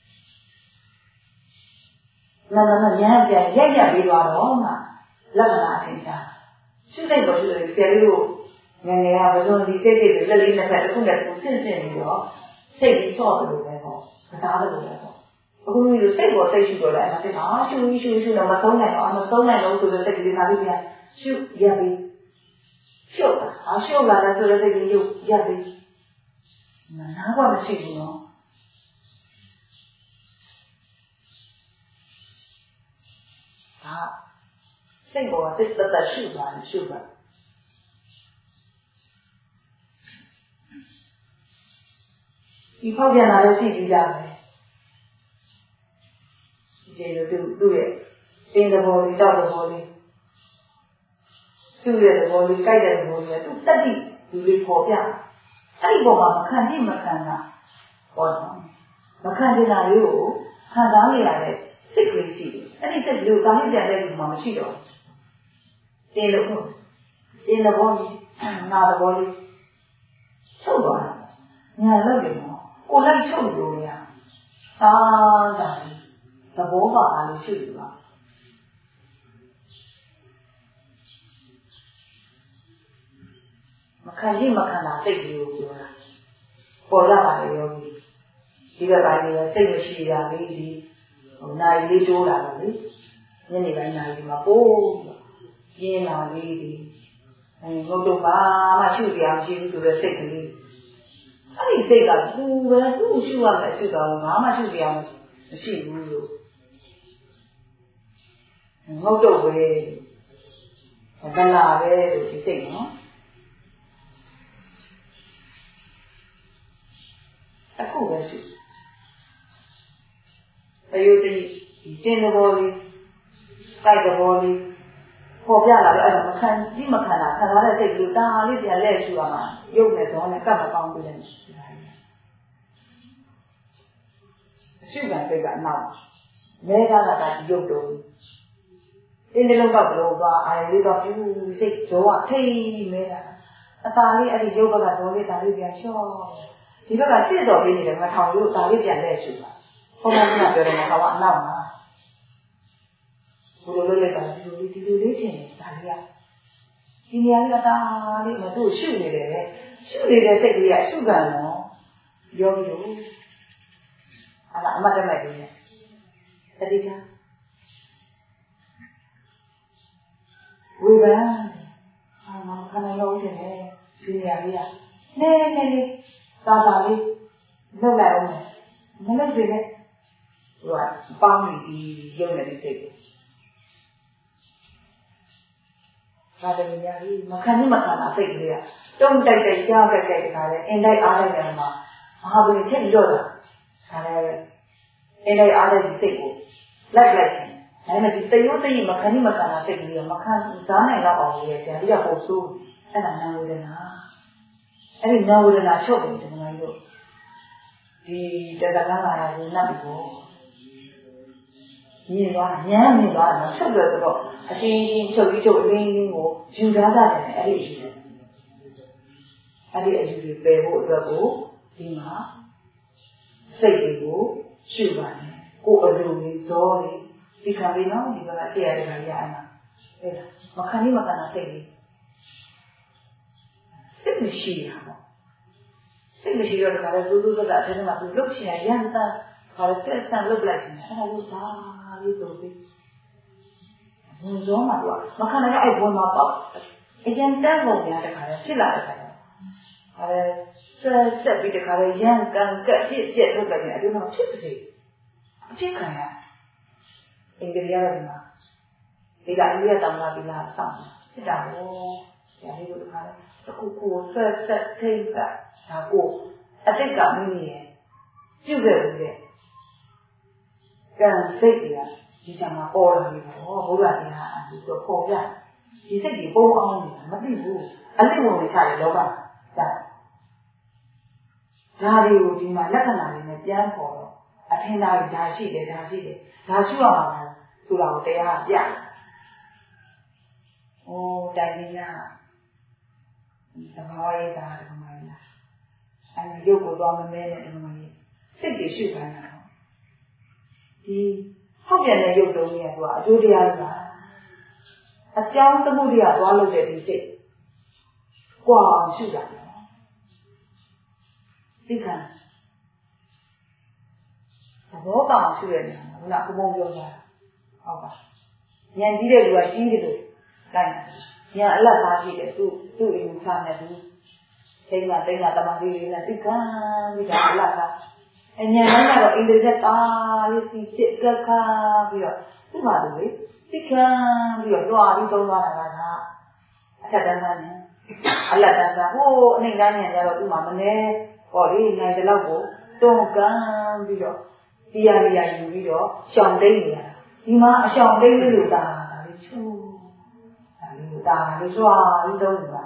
နာမည်ညာပြန်ရက်ပြီးသွားတော့မှလက္ခဏာအထင်ရှားရှုတဲ့ပေါ်ရှုတယ်ဆရာလေးတို့ငယ်ငယ်ကဘယ်လိုဒီစိတ်တွေလက်လေးနှစ်ဖက်တစ်ခုနဲ့တစ်ခုဆင့်ပြီးတော့စိတ်ကြီးဆော့တယ်လို့ပဲပေါ့ဒါလည်းလို့ပဲပေါ့အခုမျိုးစိတ်ပေါ်စိတ်ရှုတော့လည်းအဲ့ဒါကရှုတော့မဆုံးနိုင်တော့ဆိုတဲ့စိတ်ကလေးကလေးပြန်ရှုရပြီးရှုတာရှုလာတယ်ဆိုတဲ့စိတ်ကလေးကိုရပြီးနားကမရှိဘူးနော်ဒါစိတ်ပေါ်စိတ်သက်ရှုတာဒီဖောက်ပြန်လာလို့ရှိပြီးသားပဲဒီလိုသူ့ရဲ့အင်းသဘောလေးတောက်သဘောလေးသူ့ရဲ့သဘောလေးကြိုက်တဲ့သဘောလေးသူတတိဒီလေးပေါ်ပြအဲ့ဒီပေါ်မှာမခံကြည့်မခံတာဟောတော့မခံကြတာလေးကိုခံစားနေရတဲ့စိတ်ကလေးရှိတယ်အဲ့ဒီစိတ်ကလေးကိုတားမြစ်ပြန်တဲ့လူမှမရှိတော့တင်းလို့တင်းသဘောကြီးနာသဘောလေးချုပ်သွားတာညာလို့တယ်နော်ကိုလိုက်ချုပ်လို့ရတာသဘောပါအားလို့ရှိတယ်ပါမခံကြည့်မခံတာစိတ်ကြီးကိုပြောတာပေါ်ရပါလေယောဂီဒီကပိုင်းကစိတ်မရှိတာလေးဒီနိုင်လေးတိုးတာလို့လေညနေပိုင်းနိုင်ဒီမှာပိုးပြင်းလာလေးဒီငုတ်တော့ဘာမှရှုပြအောင်ရှိဘူးဆိုတော့စိတ်ကလေးအဲ့ဒီစိတ်ကသူ့ပဲသူ့ရှုရမယ်ရှုတော့ဘာမှရှုပြအောင်မရှိဘူးလို့ငုတ်တော့ပဲဗလာပဲလို့ဒီစိတ်နော်အခုပဲရှိအယုဒ္ဓိတင်းသဘောလေးတိုက်သဘောလေးပေါ်ပြလာတယ်အဲ့ဒါမခံကြည့်မခံတာခံရတဲ့စိတ်ကလေးတာလေးပြန်လဲရှူရမှာရုပ်နဲ့ဇောနဲ့ကပ်မပေါင်းပြီးတယ်အရှိကစိတ်ကအနောက်မဲကားကဒီရုပ်တော့တင်းလုံးကဘလို့သွားအာရုံလေးတော့ပြူစိတ်ဇောကထိတ်မဲတာအသာလေးအဲ့ဒီရုပ်ဘက်ကဇောလေးဒါလေးပြန်လျှော့ဒီဘက်ကစစ်တော်ပေးနေတယ်မထောင်လို့ဒါလေးပြန်လဲရှူပါဘုရားကပြောတယ်ငါကအနောက်မှာဘုလိုလေးကဒီလိုလေးချင်းဒါလေးကဒီနေရာလေးကတာလေးမသူ့ရှုနေတယ်ရှုနေတဲ့စိတ်ကလေးကရှုကံတော့ယောဂီတို့အဲ့ဒါအမတ်တမဲ့ကြီးနဲ့တတိကဝိဗံခန္ဓာရောဦးတယ်ဒီနေရာလေးကနေသာသာလေးလှုပ်လိုက်အောင်မလှုပ်စေနဲ့ဟိုကပေါင်းပြီးရုပ်နဲ့ဒီစိတ်ကိုသာတမညာကြီးမခံနဲ့မခံတာစိတ်ကလေးကတုံးတိုက်ကြားကြိုက်တခါလဲအင်တိုက်အားလိုက်တယ်မှာမဟာဘုရင်ချက်ပြီးတော့တာဒါလည်းအင်တိုက်အားလိုက်စိတ်ကိုလိုက်တယ်ဒါပေမဲ့ဒီတယုတ်တည်းမခံနဲ့မခံတာစိတ်ကလေးကမခံစားနိုင်တော့အောင်ရဲ့ပြန်ပြီးတော့ပို့ဆိုးအဲ့ဒါနာဝေဒနာအဲ့ဒီနာဝေဒနာချုပ်တယ်ဒီမှာလို့ဒီတက္ကသလာရာကိုနတ်ကိုမြင်သွားညမ်းမြင်သွားတယ်ချုပ်တယ်ဆိုတော့အချင်းချင်းချုပ်ပြီးချုပ်အင်းင်းကိုယူထားကြတယ်အဲ့ဒီအယူတွေပယ်ဖို့အတွက်ကိုဒီမှာစိတ်တွေကိုရှုပါမယ်ကိုအလိုလေးဇောလေးဒီခံပြီးနော်ဒီကရှေ့ရတယ်ခါရအဲ့မှာအဲ့ဒါမခံနေမခံတာစိတ်လေးစိတ်မရှိရပါစိတ်မရှိတော့တခါလဲလူကအထဲမှာသူလုတ်ချင်ရမ်းတာခါလဲတက်ဆန်လုတ်လိုက်တယ်အဲ့ဒါလို့ဘာလို့ဆိုပြီးဝင်ရောမှာတော့မခံနိုင်အဲ့ဘုံမှာပေါ့အရင်တက်ပုံများတခါလဲဖြစ်လာတဲ့ခါကျအဲ့ဆက်ပြီးတခါလဲရမ်းကန်ကက်ပြက်ထုတ်လိုက်တယ်အဲ့ဒီမှာဖြစ်ပါစေအဖြစ်ခံရအင်္ဂလိပ်ရတယ်မှာဒီကအိန္ဒိယတောင်လာပြီးလာဆောင်ဖြစ်တာဟောဆရာလေးတို့တခါလဲအခုကိုဆက်ထိတ်ကဒါကိုအတိတ်ကမိမိရဲ့ပြုခဲ့ဘူးတဲ့ကံစိတ်တွေကဒီချာမှာပေါ်လာပြီပေါ့ဘုရားတရားအတူတော့ပေါ်ပြဒီစိတ်ကြီးပုံအောင်နေတာမသိဘူးအလိဝင်ဝင်ချတယ်လောကဒါတွေကိုဒီမှာလက္ခဏာတွေနဲ့ပြန်ပေါ်တော့အထင်သားဒါရှိတယ်ဒါရှိတယ်ဒါရှိရမှာလားဆိုတာကိုတရားပြတယ်။အိုးတိုင်ကြီးလားသဘောရေးတာဒီမှာလားအဲ့ဒီရုပ်ကိုသွားမမဲနဲ့ဒီမှာစိတ်ကြီးရှုခိုင်းတာတော့ဒီဟောက်ပြန်တဲ့ရုပ်တုံးကြီးကသူကအကျိုးတရားကြီးပါအကြောင်းသမှုတွေကသွားလို့တဲ့ဒီစိတ်ကွာအောင်ရှုတာသိခံသဘောကောင်းရှုရနေတယ်ခုနကဘုံပြောတာဟုတ်ပါဉာဏ်ကြီးတဲ့လူကကြီးတယ်လို့လိုက်ဉာဏ်အလတ်သားရှိတယ်သူ့အိမ်ဆာနဲ့သူသိညာတမန်လေးလေးနဲ့သိခံပြီးတာအလတ်သားအဉာဏ်တိုင်းကတော့အင်္ဂလိပ်တာလေးစီစစ်ကခါပြီးတော့သူ့မှာလူလေသိခံပြီးတော့တွားပြီးသုံးသွားတာကအထက်တန်းသားနဲ့အလတ်တန်းသားဟိုအနှိမ့်တန်းနဲ့ကြတော့သူ့မှာမနေဟောလေနိုင်တဲ့လောက်ကိုတွန်းကန်ပြီးတော့တရားရယူပြီးတော့ရှောင်တိတ်နေရတာဒီမှာအရှောင်တိတ်လို့တာလေးချူဒါလေးတာလေးစွာပြီးသုံးနေတာ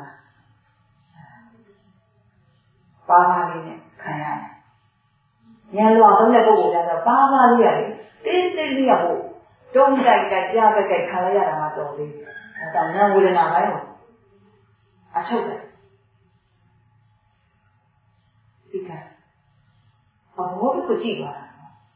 ပါပါလေးနဲ့ခံရတယ်ဉာဏ်လွာသုံးတဲ့ပုဂ္ဂိုလ်ကတော့ပါပါလေးရတယ်တင်းတင်းလေးရဖို့တုံးတိုက်ကြားကြိုက်ခံလိုက်ရတာမှတော်သေးအဲဒါဉာဏ်ဝေဒနာပိုင်းကိုအထုတ်တယ်ဒီကဘောကိုကြည့်ပါလား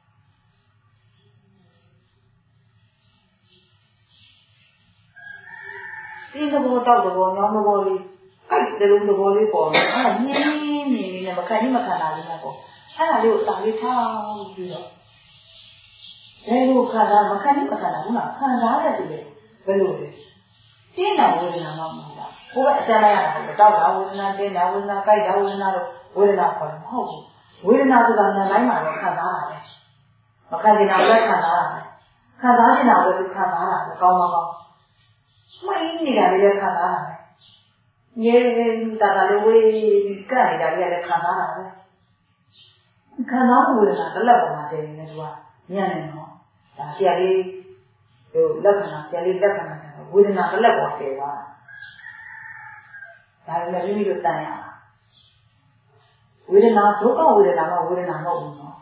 ဒီသဘောတောက်သဘောညောင်းသဘောလေးအဲ့ဒီလိုသဘောလေးပေါ်တယ်အဲ့ဒါနင်းနေနဲ့မခံတာလေးပေါ့အဲ့ဒါလေးကိုတာလေးထားပြီးတော့ဘယ်လိုခံတာမခံဘူးလားခံစားရတယ်သူလေဘယ်လိုလဲရှင်းတာဝေဒနာမှမဟုတ်လားဘိုးကအကျမ်းလိုက်ရတာဟုတ်တောက်တာဝေဒနာတင်းတာဝေဒနာကြိုက်တာဝေဒနာတော့ဝေဒနာခေါ်တယ်မဟုတ်ဘူးဝေဒနာဆိုတာဉာဏ်တိုင်းမှာတော့ခံစားတာပဲမခံကျင်တာလည်းခံစားတာပဲခံစားကျင်တာလည်းခံစားတာပဲကောင်းမှိန်းနေတာလေးလည်းခံစားတာပဲငြဲတာလေးဝေးကပ်နေတာလေးလည်းခံစားတာပဲခံစားမှုဝေဒနာတစ်လက်ပေါ်မှာတည်နေတယ်သူကညံ့နေတော့ဒါဆရာလေးဟိုလက္ခဏာဆရာလေးလက္ခဏာကဝေဒနာတစ်လက်ပေါ်တည်သွားတာဒါလည်းမိမိတို့တန်ရအောင်ဝေဒနာဒုက္ခဝေဒနာမှဝေဒနာမဟုတ်ဘူးနော်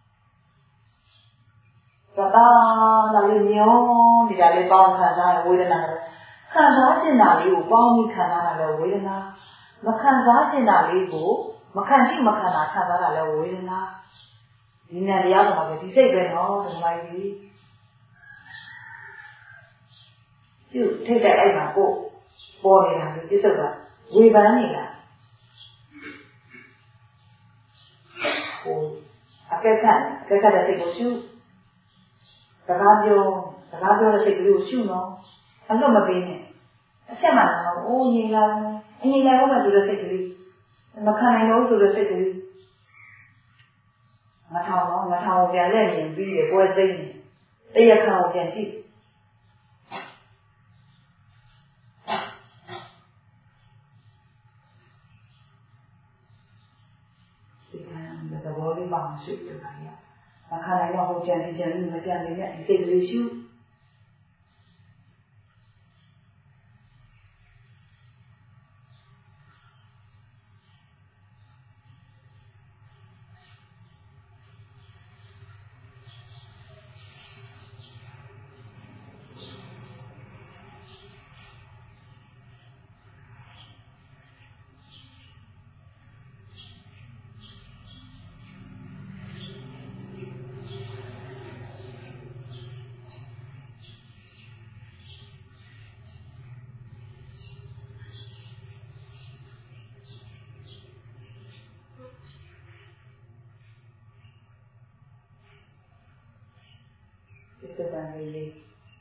သတာလာလေးညောနေတာလေးပေါင်းခံစားရဝေဒနာခံစားကျင်တာလေးကိုပေါင်းပြီးခံစားတာလည်းဝေဒနာမခံစားကျင်တာလေးကိုမခံကြည့်မခံတာခံစားတာလည်းဝေဒနာဒီနဲ့တရားပေါ်မှာပဲဒီစိတ်ပဲနော်ဒီမိုင်းကြီးပြုထိတ်တဲ့အဲ့မှာကိုပေါ်နေတာဒီပြစ္ဆုတ်ကဝေဖန်နေတာဟိုအကဲခတ်တဲ့စိတ်ကိုရှုစကားပြောတဲ့စိတ်ကလေးကိုရှုနော်အလွတ်မပေးနဲ့အချက်မှန်တော့အိုးညီလာအညီလာဘုမဆိုတဲ့စိတ်ကလေးမခံနိုင်တော့ဆိုတဲ့စိတ်ကလေးမထောင်ပြန်လက်မြင်ပြီးရပွဲသိမ်းနေတရားခံကိုပြန်ကြည့်သဘောလေးပါအောင်ရှုတယ်ဗျာမခံနိုင်တော့ဟိုကြံနေမကြံနေတဲ့ဒီစိတ်ကလေးရှုစစ်တမ်းလေး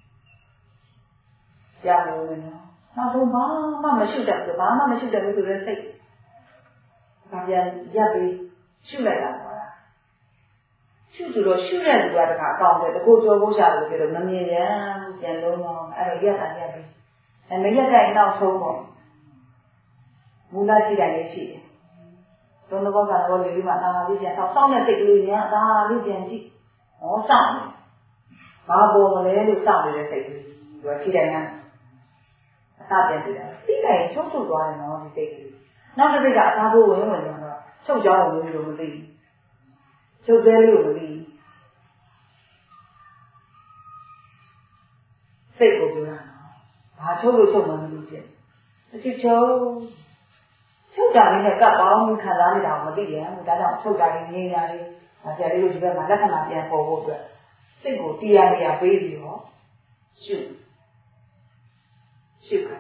ရလို့မယ်နော်နောက်ဆုံးဘာမှမရှိတတ်ဘူးဘာမှမရှိတတ်ဘူးဆိုတဲ့စိတ်ဘာပြန်ရပ်ပြီးရှုလိုက်တာပါရှုဆိုတော့ရှုတဲ့လူကတခါအကောင့်တယ်တကူကြောဖို့ရှာလို့ပြောတော့မမြင်ပြန်ဘူးပြန်လုံးတော့အဲ့တော့ရက်တာရက်ပြီးမရက်တဲ့နောက်ဆုံးပေါ့မူလရှိတယ်လေးရှိတယ်သုံးဘောကတော့လေးမှသာလေးပြန်တော့စောင့်တဲ့စိတ်ကလေးညာဒါလေးပြန်ကြည့်ဟောစောင့်ဘာပေါ်မလဲလို့စောင့်နေတဲ့စိတ်ကလေးဒီကရှိတယ်ညာအသာပြန်ပြီးတယ်သိလိုက်ချုပ်ထုတ်သွားတယ်နော်ဒီစိတ်ကလေးနောက်တစ်စိတ်ကအသာဖို့ဝင်တော့ချုပ်ကြောင်းကိုလို့မသိဘူးချုပ်သေးလေးကိုမသိဘူးစိတ်ကိုပြောတာဘာချုပ်လို့ချုပ်မှမလို့ဖြစ်တယ်ချုပ်တာလေးနဲ့ကပ်ပေါင်းခံစားနေတာကိုမသိပြန်ဘူးဒါကြောင့်ချုပ်တာလေးငြိမ်းတာလေးဒါကြလေးတို့ဒီဘက်မှာလက္ခဏာပြန်ပေါ်ဖို့အတွက်စိတ်ကိုတရားနေရာပေးပြီးတော့ရှုခံ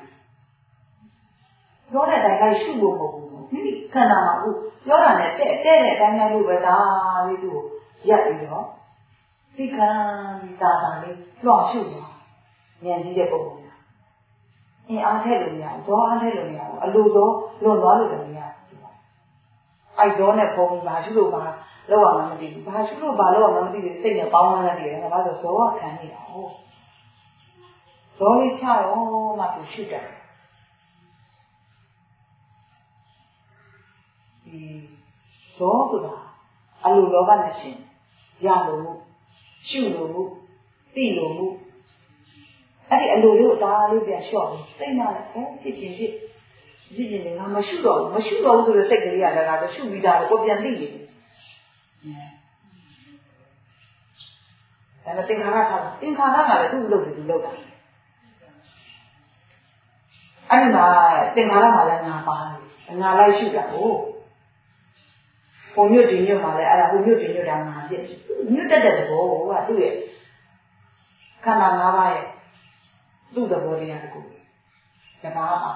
ပြောတဲ့အတိုင်းလိုက်ရှုဖို့မဟုတ်ဘူးမိမိခန္ဓာမှာအခုပြောတာနဲ့တဲ့အတိုင်းတိုင်းလို့ပဲဒါလေးသူ့ကိုရက်ပြီးတော့သိခံပြီးတာလေးလွှမ်းရှုသွားဉာဏ်ကြီးတဲ့ပုံစံအင်းအားထည့်လို့မရဘူးတော့အားထည့်လို့မရဘူးအလိုတော့လွန်သွားလို့လည်းမရဘူးအိုက်တော့နဲ့ပုံဘာရှုလို့ဘာလောက်အောင်မသိဘူးဘာရှုလို့ဘာလောက်အောင်မသိဘူးစိတ်နဲ့ပေါင်းလာတယ်တယ်ဘာလို့ဆိုတော့ခံနေတာဟုတ်တော့လေးချတော့မှသူရှုတယ်ဒီတော့ဆိုတာအလိုလောဘနဲ့ရှင်ရလို့မှုရှုလို့မှုသိလို့မှုအဲ့ဒီအလိုလေးကိုဒါလေးပြန်လျှော့ပြီးစိတ်နာလည်းဖြစ်ချင်းနေငါမရှုတော့ဘူးဆိုတဲ့စိတ်ကလေးကလည်းဒါရှုပြီးသားကိုပြန်သိနေတယ်ဒါနဲ့သင်္ခါရထားတာသင်္ခါရကလည်းသူ့လုပ်တယ်သူလုပ်တာအဲ့ဒီမှာသင်္ခါရမှာလည်းငါပါတယ်ငါလိုက်ရှုတာကိုဟိုမြို့ဒီမြို့မှာလည်းအဲ့ဒါဟိုမြို့ဒီမြို့တာငါဖြစ်မြို့တက်တဲ့ဘောကသူ့ရဲ့ခန္ဓာ၅ပါးရဲ့သူ့သဘောတရားတကူဓမ္မပါ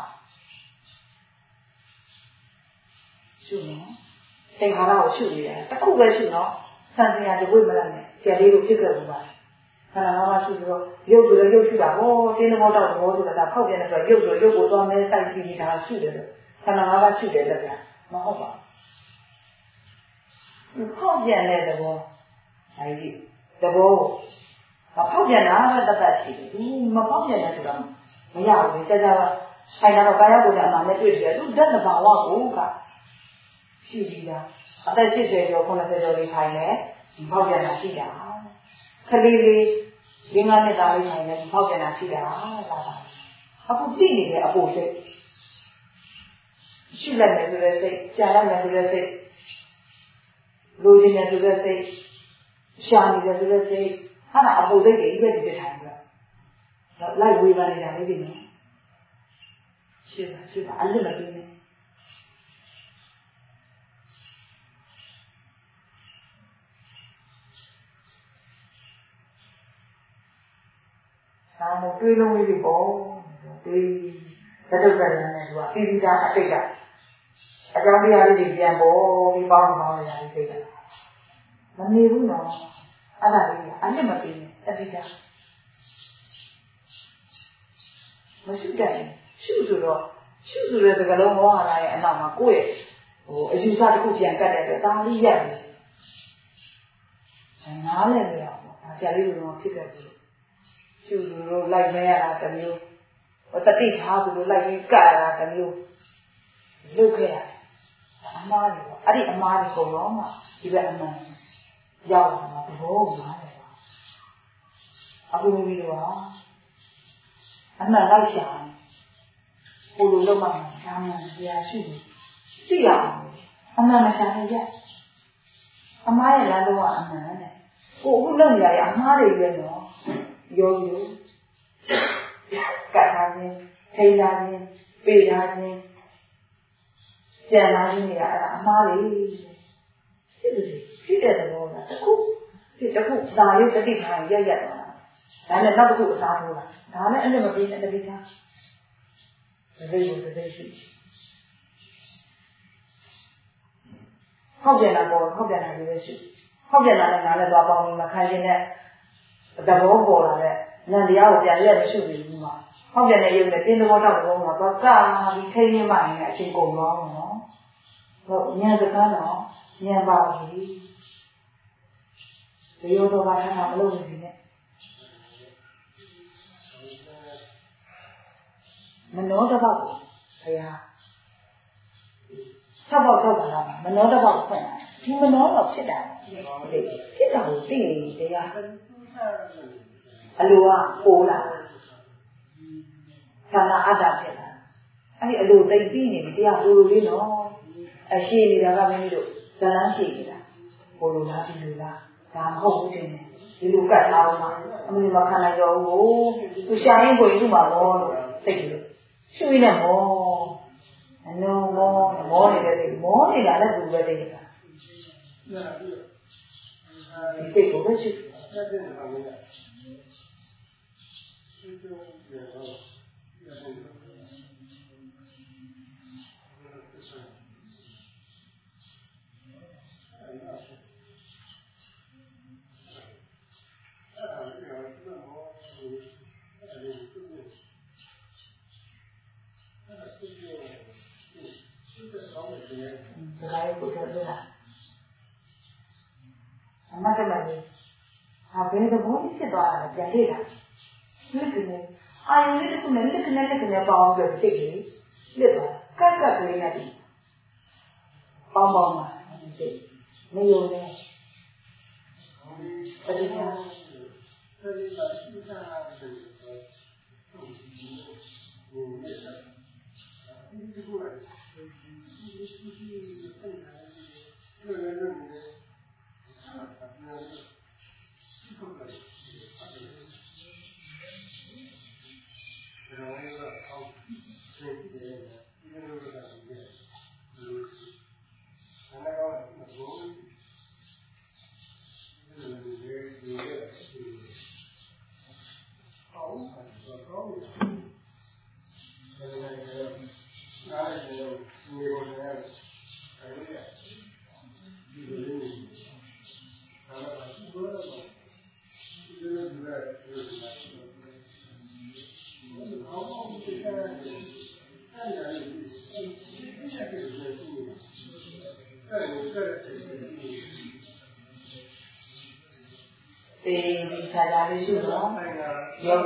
ရှုနော်သင်္ခါရကိုရှုနေတယ်တခုပဲရှုနော်ဆံစရာတကွေ့မလားနဲ့ဆရာလေးတို့ဖြစ်ခဲ့ဘူးပါခန္ဓာ၅ပါးရှုပြီးတော့ရုပ်ဆိုလည်းရုပ်ရှုတာဟောတင်းသဘောတောက်သဘောဆိုတာဒါဖောက်ပြန်တဲ့ဆိုရုပ်ဆိုရုပ်ကိုသွားမဲစိုက်ကြည့်နေတာရှုတယ်လို့ခန္ဓာ၅ပါးရှုတယ်လက်ပြမဟုတ်ပါဘူးဖောက်ပြန်တဲ့သဘောအဲဒီသဘောကိုဖောက်ပြန်တာပဲတတ်ရှိတယ်ဒီမဖောက်ပြန်တဲ့ဆိုတာမရဘူးကြာဆိုင်တော့ကာယကိုယ်ကအမှန်နဲ့တွေ့တယ်သူဓာတ်သဘာဝကိုကရှိပြီးသားအသက်80ကျော်90ကျော်လေးခိုင်းတယ်ဖောက်ပြန်တာရှိတာခလေးလေး၅နှစ်သားလေးခိုင်းတယ်ဖောက်ပြန်တာရှိတာဒါပါအခုသိနေတဲ့အဖို့စိတ်ရှိလိုက်မယ်ဆိုတဲ့စိတ်ကြာလိုက်မယ်ဆိုတဲ့စိတ်လိုချင်တယ်ဆိုတဲ့စိတ်ရှာနေတယ်ဆိုတဲ့စိတ်ဟာအဖို့စိတ်တွေပဲဒီထိုင်ပြီးတော့လိုက်ဝေးပါနေတာလေးတွေနော်ရှိပါအလွတ်မပြီးနဲ့ဒါမှတွေးလုံးလေးတွေပေါ့တွေးတတုတ်တယ်နဲ့သူကပြီးပြီးသားအတိတ်ကအကြောင်းတရားလေးတွေပြန်ပေါ်ပြီးပေါင်းရတာလေးသိတာမနေဘူးနော်အဲ့ဒါလေးကအလွတ်မပြီးနဲ့အတိတ်ကမရှိတယ်ရှုဆိုတဲ့စကားလုံးဟောလာရဲ့အနောက်မှာကိုယ့်ရဲ့အယူဆတစ်ခုပြန်ကတ်တဲ့အတွက်ဒါလေးရက်ပြီနားလည်းမရဘူးဒါကြလေးလိုဖြစ်ခဲ့ပြီရှုလို့လိုက်မရတာတစ်မျိုးတတိထားဆိုလို့လိုက်ပြီးကတ်ရတာတစ်မျိုးလုတ်ခဲ့ရတယ်အမှားတွေပေါ့အဲ့ဒီအမှားတွေကုန်တော့မှဒီဘက်အမှန်ရောက်လာမှာသဘောမှားတယ်ပါအခုမျိုးတော့အမှန်လိုက်ရှာဟိုလိုလုံးမှရှာမှန်တရားရှိတယ်သိရအောင်အမှန်မရှာရင်ရအမှားရဲ့လမ်းတော့အမှန်နဲ့ကိုအခုလုပ်နေရတဲ့အမှားတွေပဲနော်ရောကတ်ထားခြင်းထိန်းထားခြင်းပေးထားခြင်းကြံထားခြင်းတွေကအဲ့ဒါအမှားတွေဖြစ်တဲ့သဘောကတခုဒါလေးတတိထားရက်သွားတာဒါနဲ့နောက်တစ်ခုအစားထိုးတာဒါနဲ့အဲ့လိုမပြီးနဲ့တတိထားဒီလိုရှိဟောက်ပြန်တာပေါ်ဟောက်ပြန်တာလည်းရှိဟောက်ပြန်တာလည်းငါလည်းသွားပေါင်းပြီးမခံခြင်းနဲ့ The Bola, Nandia, the other shoe. How can I get in the water of the woman? But God, we take your mind, I think go wrong, no? Near the canal, near Bali. The other one have alone in it. Manota Babu, yeah. Sabah, Manota Babu, you will not sit down. Sit down, they are. Alua, Ola. Sana ada kita. Ani alu tadi ni dia dulu ni no. Asyik ni dah kami ni tu. Jalan asyik kita. Puluh lah, dulu lah. Dah mahu je ni. Dulu kat tahu mah. Kami makan lagi oh. Usianya pun itu malu. Tadi. Sui ni mo. Ano mo ni dah ada dua dia. Itu kau bersih. Sekali betul lah. Macam mana? Apa ni tu boleh sedar jadi lah. Lekne, ayah ni tu lekne bawa ke sini. Lekne, kakak tu ni. Bawa ni. Ni yo ni. Ada. Saya ada juga, yang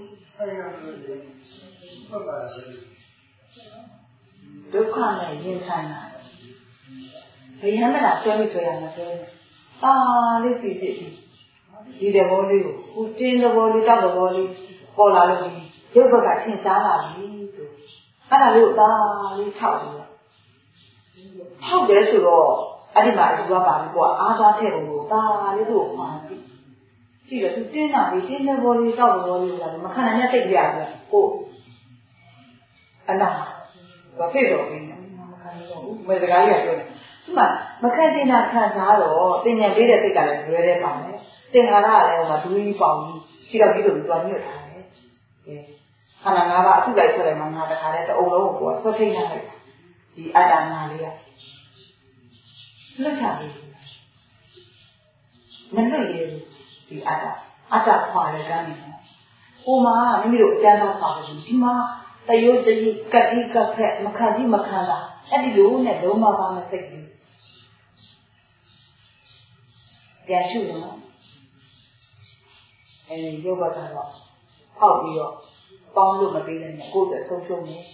duka ni yang sana. Saya mana suami saya nak suami. Tali piti, dia boleh, ujian boleh, tak boleh, pola lagi. Dia berkat cinta lagi tu. Ada lu tali tahu. Tahu dia suruh, ada mana dua bapa buat, ada terus tali tu mati. Jika tu cinta boleh, tak boleh lah. Makanan yang tak dia oh, anak, bapa itu ni, mereka kaya tu. Cuma, makan cinta kan saharo, tiada beda sekali berbeza kan. Tengah ada orang dui pau, jika begitu tuan ni ada. Karena ngapa tu guys orang mana ada kaya tu orang buat, so kena si ada nalia. Lepas ni, mana ye? Di ada kuala kan ni. Oma, ni milo jangan kuala ni. Cuma tayo jadi kaki kakek makan lah. Adi dulu ni dulu mama masak ni. Dia suruh. Ini juga kalau kau dia, bangun macam ni, kau dah sosok ni.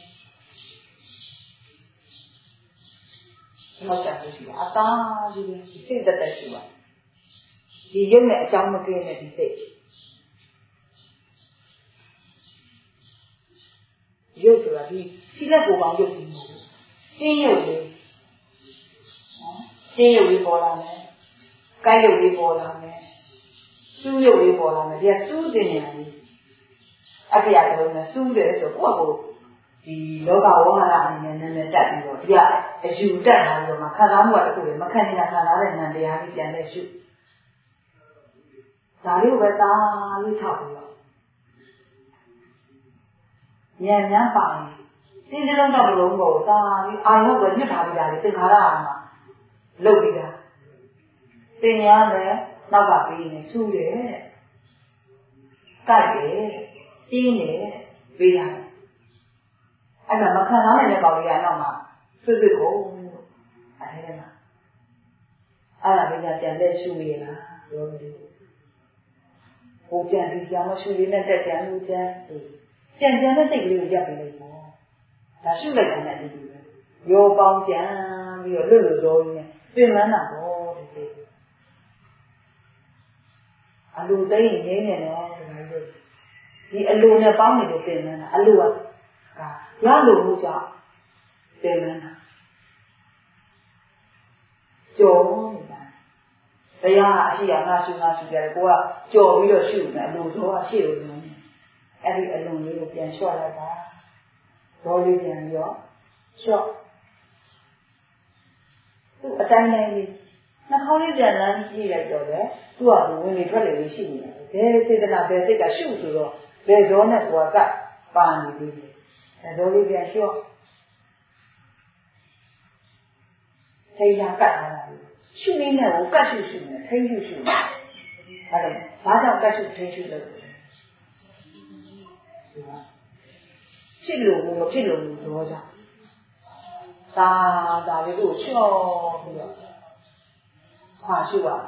Macam tu sih. Ata jadi kita dah siapa. Dia nak cakap mungkin nak disek. Dia tu lagi, sila bukan dia ni. Dia ni bola ni, kaya ni bola ni, suyu ni bola ni. Dia suyu ni. Apa yang tu na suyu tu, apa di loga orang ni na tak dia. Dia suyu dah hari makan ramu tu, makan ni nak hari nanti hari jangan suyu. Dari berita tahu. Yang apa ni? Ini dalam tak belum bau. Dari ayah kerja tahu dari tengah lama. Lebih dah. Tengah ni nak apa ini? Sudah. cắt để chín để vì hả anh mà khăn áo này là bảo gì anh nào mà tôi khổ thế này mà là bây giờ tiền lên suy nghĩ là rồi hồ tiền thì giờ mà suy nghĩ nên tại tiền hồ tiền nó tích lũy ra cái này mà là suy nghĩ cái này thì vô bao tiền bây giờ lừa rồi nè tuyên mà nào có alu tây nhé nè thì alu này bao nhiêu tiền nè alu cả giá lúa mua cho tiền nè chỗ bây giờ chỉ là ngã suy cái của chỗ bây giờ suy này lúa số suy rồi nè anh đi alu này được tiền xóa lại cả rồi đi tiền gió xóa tu ở đây này đi nó không đi tiền là gì lại rồi đấy tu ở đâu mình phải lấy cái gì thế là về cái suy rồi về đó này của cả bàn đi rồi đi tiền xóa thấy ra cả là suy nghĩ này của cả suy này thấy suy này sao sao cả suy thấy suy được chết lùm rồi sao ta cái đồ cho bây giờ hòa siêu à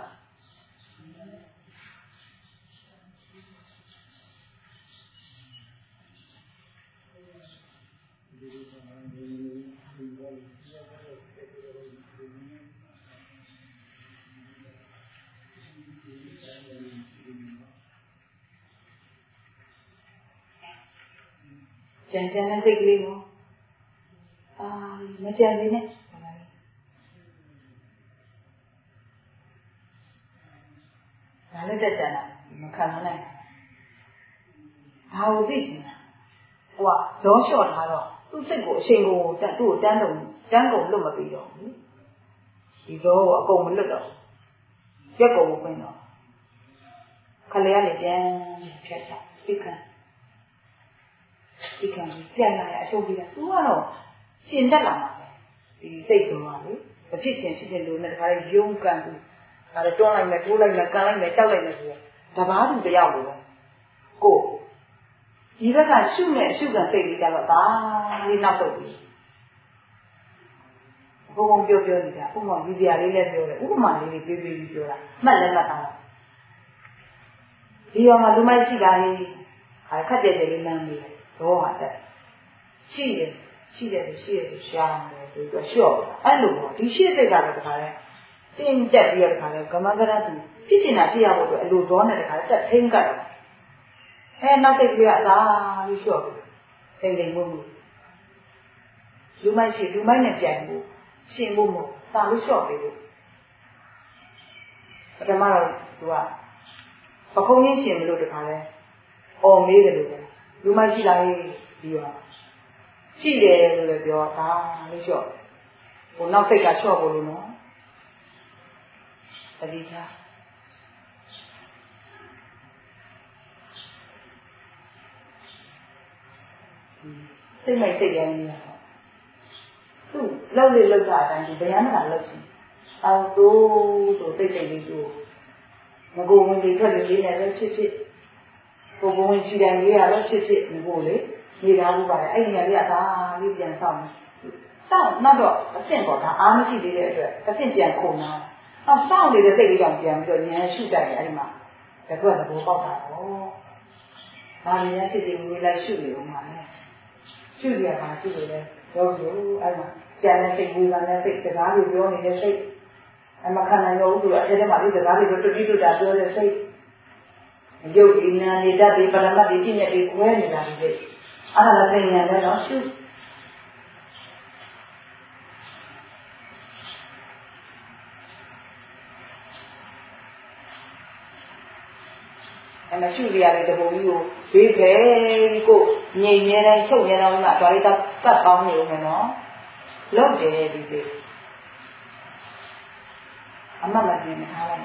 chân nó tích lên không nó chân đi nè lấy đất chân mà khăn nó này hao gì chứ wow gió sọt hả rồi tôi sinh cổ tôi đang cùng lúc mà bị rồi thì gió cùng một lúc đó cái cổ một bên đó khăn lấy này đen chặt chặt cái khăn đen này ở bây giờ tôi rồi xin đất làm thì xây dựng rồi và phía trên luôn này phải dùng càng trong này này thu này càng này trao này này đã báo được cái gì rồi cô chỉ là cái suy nghĩ xây đi ra là ta đi nào rồi không tiêu gì cả không còn gì đi lên rồi cũng mà đi tiêu là mà lên mà ta thì mà lúc mai chỉ là khát để làm gì đó mà đấy chỉ để sáng rồi cái show anh luôn đi xe về cả cái này tin chắc bây giờ cái này cảm ơn các bạn thì chỉ là đi vào cái lối đó này cái này thêm cả nó thì bây giờ đi show thêm lên mua lúc mai này chạy mua xin mua ta đi show đi cái mà rồi và không những xin được cái này ôm mấy cái lúc mai chỉ là đi vào chỉ để rồi biểu ta đi show còn nó phải cả show luôn nó đi ra thế mày tự nhiên tu lâu đi lâu dài thì bây giờ nó là lâu gì tao tu tự đi tu mà cô mình đi thôi đi này nó chết cô mình chỉ đang đi là nó chết mình cô lấy đi ra luôn vậy anh nhà đi ta đi tiền xong nó đó cái tiền của ta ăn gì đi đấy cái tiền tiền khổ nào sao để cái dòng tiền rồi nhà suy đại ấy mà cái gọi là bố bao cả mà nhà chỉ thì người lại suy nghĩ mà này suy nghĩ mà suy nghĩ đấy rồi ấy mà cha này thì người mà này thì cái đó thì vô này thì anh mà khăn này nó uống được thế mà đi cái đó thì tôi đã rồi xây điều gì nè đi ra đi vào mà đi nhà đi quên này là gì anh là cái nhà này nó suy mà chú đi ăn được bao nhiêu vì thế cô nhìn như này trông như nào mà đói ta cắt bao nhiêu mà nó lớn để đi về amma là gì mà hai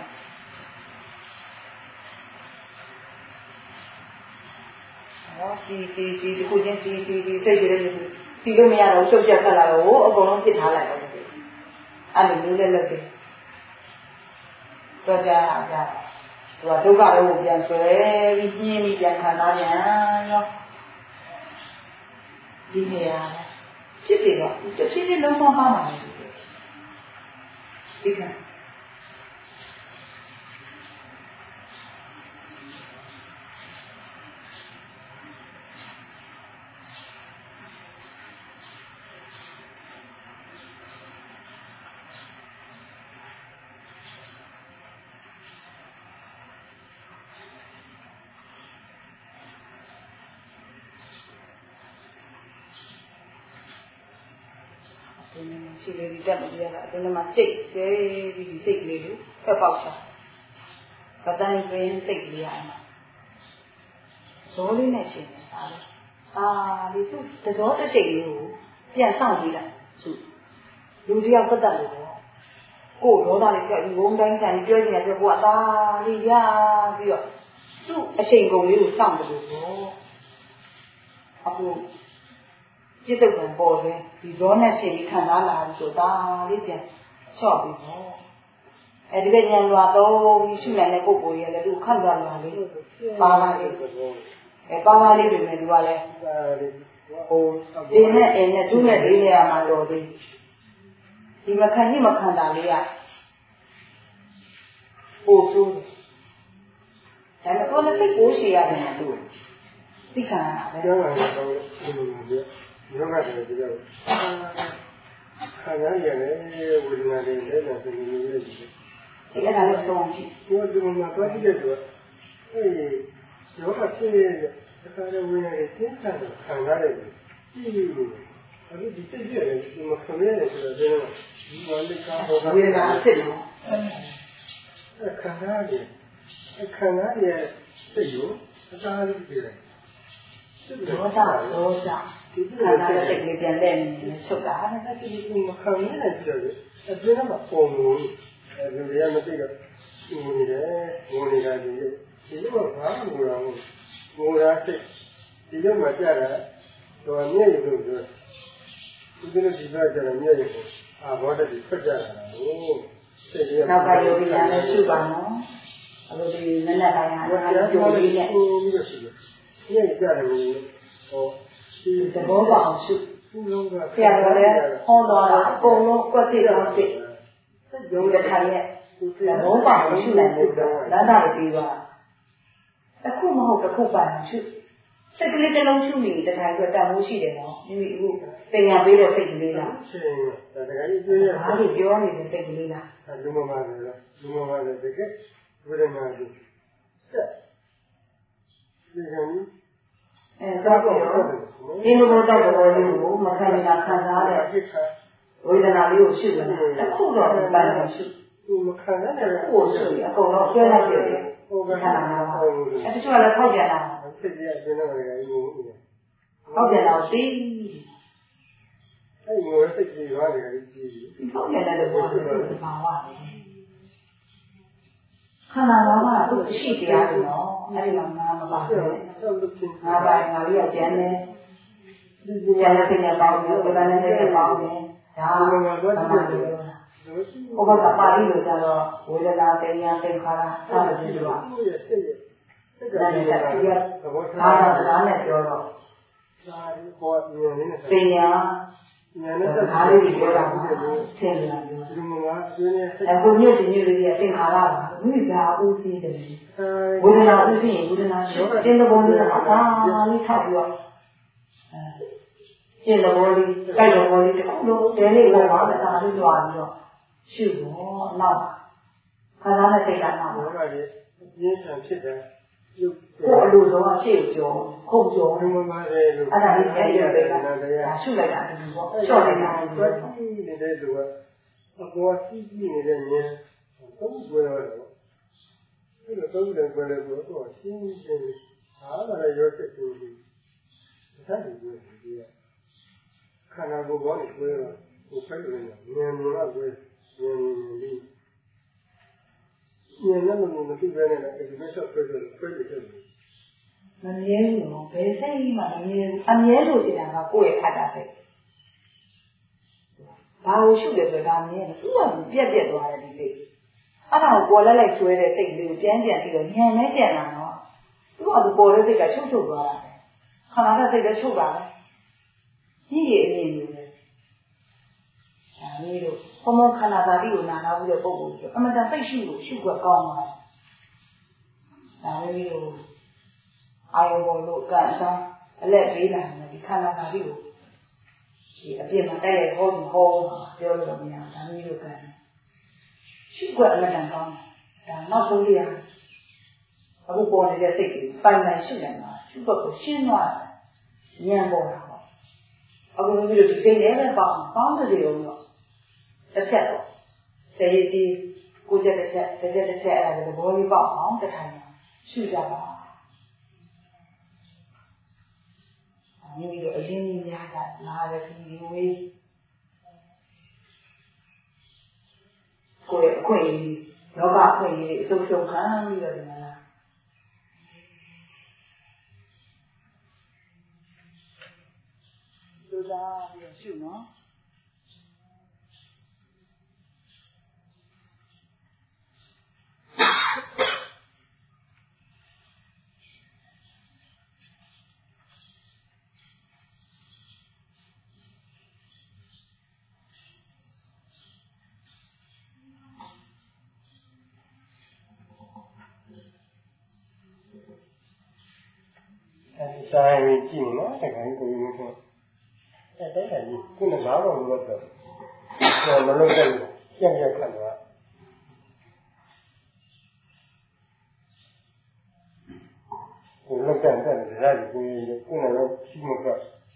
đó thì cô nhân thì xây dựng thì đâu mà đâu sâu chắc là ở cô nó chỉ thả lại rồi anh đừng lên lên gì cho ra ဒုက္ခတော့ပြန်ဆွဲပြီးညင်းပြီးပြန်ခံစားပြန်ရောဒီနေရာဖြစ်တယ်တော့တစ်ဖြည်းဖြည်းလုံးဝပါမှာလေဒီကရှိလေဒီတက်မပြရတာအဲ့မှာစိတ်သေးဒီစိတ်လေးကိုဖက်ပေါက်ချပတိုင်းပင်စိတ်လေးရမှာဇောလေးနဲ့ရှင်နေတာလေဒီသူတဇောတစ်စိတ်လေးကိုပြန်ဆောင်ကြည့်လိုက်သူလူတယောက်ပတ်သက်လို့ကိုယ်ဒေါသလေးပြတ်ပြီးဝုန်းတိုင်းဆန်ပြီးပြောနေတာပြောကိုကလေးရပြီးတော့သူ့အချိန်ကုန်လေးကိုစောင့်တယ်လို့အခုจิตတုံပေါ်တယ်ဒီဒေါနဲ့ရှင်ပြီးခံစားလာပြီဆိုတာလေးပြန်ချော့ပြီးတော့အဲဒီကညံလွာတော့ပြီးရှုနိုင်တဲ့ပုဂ္ဂိုလ်ရဲ့လည်းသူခန့်သွားလာလေးပါလာလေးပါလာလေးတွေနဲ့သူကလည်းဟိုဒီနဲ့အင်းနဲ့သူ့နဲ့လေးနေရာမှာတော့ဒီမခံကြီးမခံတာလေးကပို့ဆိုးတယ်ဒါပေမဲ့ကိုယ်လည်းသိကိုးရှည်ရတယ်သူသိခံရတာပဲကျောင်းကတော့ဒီလိုမျိုးယောဂတွေပြောခံရရတယ်ဝိညာဉ်တွေလည်းတော့ဒီလိုမျိုးကြီးဒီအဲ့ဒါလည်းဆုံးကြည့်ဒီမှာတော့ကြည့်တဲ့တော့အဲဒီယောဂဖြစ်နေတဲ့အခါကျဝိညာဉ်တွေသင်္ခါရခံရတယ်ဒီအခုဒီစိတ်ကြီးတယ်ဒီမှာခံရတယ်ဆိုတော့ဒီမှာဒီမှာလည်းကာဟောတာဝိညာဉ်ဖြစ်တယ်ခံရတယ်စိတ်ရောအသားလေးပြတယ်ဒေါသဆိုကြဒီလိုစိတ်လေးပြန်လဲနေချုပ်တာအဲ့ဒါဒီမခံရတဲ့ကြည့်ရတယ်အပြင်မှာပုံလို့လူတွေကမသိတော့ငိုနေတယ်ငိုနေတာဒီလိုဘာမှမငိုတော့ငိုတာစိတ်ဒီလိုမှကြတာတော့မျက်ရည်လို့ပြောဒီလိုဒီဘက်ကျတော့မျက်ရည်ကိုဘောတတိထွက်ကြတာလို့စိတ်ကြီးနောက်ကယောဂီများလည်းရှုပါနော်အခုဒီနည်းနည်းတိုင်းဟာအဲ့ဒါပြောလေးနဲ့ပြီးတော့ရှိတယ်မျက်ရည်ကြတယ်လို့ဟောဒီသဘောပေါက်အောင်ရှုဆရာတော်လည်းဟောတော်တာအကုန်လုံးကွက်တိတော့စိတ်ရုံးတဲ့ခါရဲ့သဘောပေါက်အောင်ရှုနိုင်လို့တော့လမ်းသာပြီးပါတစ်ခုမဟုတ်တစ်ခုပိုင်ရှုစိတ်ကလေးတစ်လုံးရှုနေတခါကျတန်မိုးရှိတယ်နော်မိမိအခုပညာပေးတဲ့စိတ်ကလေးလားဒါတခါကြီးပြောရတာဒါပြောနေတဲ့စိတ်ကလေးလားလူမမာတယ်လူမမာတယ်တကယ်ဝိရဏကြီးဆက်ဒီကနေ့တော့ဒီလိုတော့တော်တော်လေးကိုမခံနိုင်တာခံစားတဲ့ဝေဒနာလေးကိုရှုတယ်အခုတော့ပန်းလို့ရှုသူမခံရတဲ့ကိုရှုရအကုန်လုံးဆွဲလိုက်ပြတယ်ခန္ဓာမှာအဲ့တချို့ကလည်းဖောက်ပြန်တာဖြစ်ပြအင်းတော့လည်းဒီလိုဖောက်ပြန်တော့သိအဲ့ဒီစိတ်ကြီးရွာတယ်ကြီးဖောက်ပြန်တဲ့လို့ပြောတယ်ဘာဝခန္ဓာမှာကသူ့ရှိတရားတွေနော်အဲ့ဒီမှာငါမပါဘူးငါပါငါလေးကကျန်တယ်ကျန်တဲ့စိတ်နဲ့ပေါင်းတယ်ဒီကနေ့နဲ့ပေါင်းတယ်ဒါမှမဟုတ်တော့ဘုရားကပါဠိလိုကျတော့ဝေဒနာပညာသင်္ခါရစသဖြင့်ဆိုတာဒါနဲ့တရားနဲ့ပြောတော့ပညာဒါလေးကိုပြောတာပါဆင်းလာတယ်အခုညစ်ညစ်လေးရဲ့သင်္ခါရပါဝိဇာဥသိတယ်ဝေဒနာဥသိရင်ဝေဒနာရှိတဲ့သဘောလေးကအာလေးထောက်ပြီးတော့ကျင့်တော်လေးကြိုက်တော်လေးတခုလုံးဒဲလေးပေါ်မှာလည်းဒါလေးကြွားပြီးတော့ရှုဖို့နောက်ခန္ဓာနဲ့စိတ်ကနောက်ပါဘာလဲရင်းဆံဖြစ်တယ်ကိုယ်အလိုဆုံးရှေ့ကိုကြောခုတ်ကြောမမတယ်လို့အဲ့ဒါလေးအဲ့ဒီပဲဒါရှုလိုက်တာဒီပေါ့ချော့လိုက်တာဒီပေါ့နေတဲ့လူကအပေါ်ကြီးကြီးနေတဲ့ဉာဏ်သုံးွယ်ရတယ်ပေါ့အဲ့လိုသုံးတယ်ွယ်တယ်ဆိုတော့ရှင်းရှင်းအားလာရောစစ်စစ်ပြီးသက်တည်ပြီးဒီခန္ဓာကိုယ်ဘောနဲ့ွယ်တော့ကိုယ်ဖိုက်တယ်ဉာဏ်မြင်တော့ွယ်ဉာဏ်လေးဉာဏ်နဲ့မသိဘဲနဲ့အဲ့ဒီမဲ့ဆက်ဖွယ်တယ်ဖွယ်တယ်မမြဲဘူးနော်ဘယ်စိတ်မှမမြဲဘူးအမြဲလို့ကျင်တာကကိုယ့်ရဲ့အတ္တစိတ်ဘာလို့ရှုတယ်ဆိုတာမြဲတယ်သူ့ကပြက်သွားတယ်ဒီစိတ်အဲ့ဒါကိုပေါ်လက်လိုက်ဆွဲတဲ့စိတ်လေးကိုပြန်ပြီးတော့ညံနေကြတာနော်သူကသူပေါ်တဲ့စိတ်ကချုပ်သွားတာပဲခန္ဓာကစိတ်ကချုပ်တာပဲကြီးရဲ့အမြင်မျိုးလေဒါမျိုးလို့ဘုံဘုံခန္ဓာဓာတ်ကိုနာနာပြီးတော့ပုံပုံဆိုအမှန်တန်သိရှိလို့ရှုွက်ကောင်းပါဒါမျိုးလို့အာယုံပေါ်လို့ကအကြောင်းအလက်ပေးလာတယ်ဒီခန္ဓာဓာတ်ကိုဒီအပြည့်မှာတိုက်ရိုက်ဟောပြောလို့မရဘူးဒါမျိုးလို့ကံရှုွက်အမှန်တန်ကောင်းဒါနောက်ဆုံးလေးအခုပေါ်နေတဲ့စိတ်ကိုပိုင်ပိုင်ရှုနေတာရှုွက်ကိုရှင်းသွားတယ်ဉာဏ်ပေါ်တာပေါ့အခုမျိုးလို့ဒီစိတ်နဲ့ပဲပေါင်းတယ်လို့တစ်ချက်တော့စေရည်ဒီကိုကြက်တစ်ချက်အဲ့ဒါကိုသဘောလေးပေါအောင်တစ်ထိုင်ရှုကြပါမိမိတို့အရင်းကြီးများတာနားလည်းဒီဝေးကိုယ်အခွင့်အရေးလောကအခွင့်အရေးအဆုံးရှုံးခံပြီးတော့ဒီမှာလူသားပြီးရှုနော်တိုင်းဝင်ကြည့်နော်တခါကြီးကိုရုံးတော့အဲ့ဒါကြီးခုနဘာလို့လို့တော့မလုပ်တဲ့ကြက်ရက်ခတ်တော့ကိုလောက်တဲ့ဒါကြီးကိုခုနတော့ရှိမက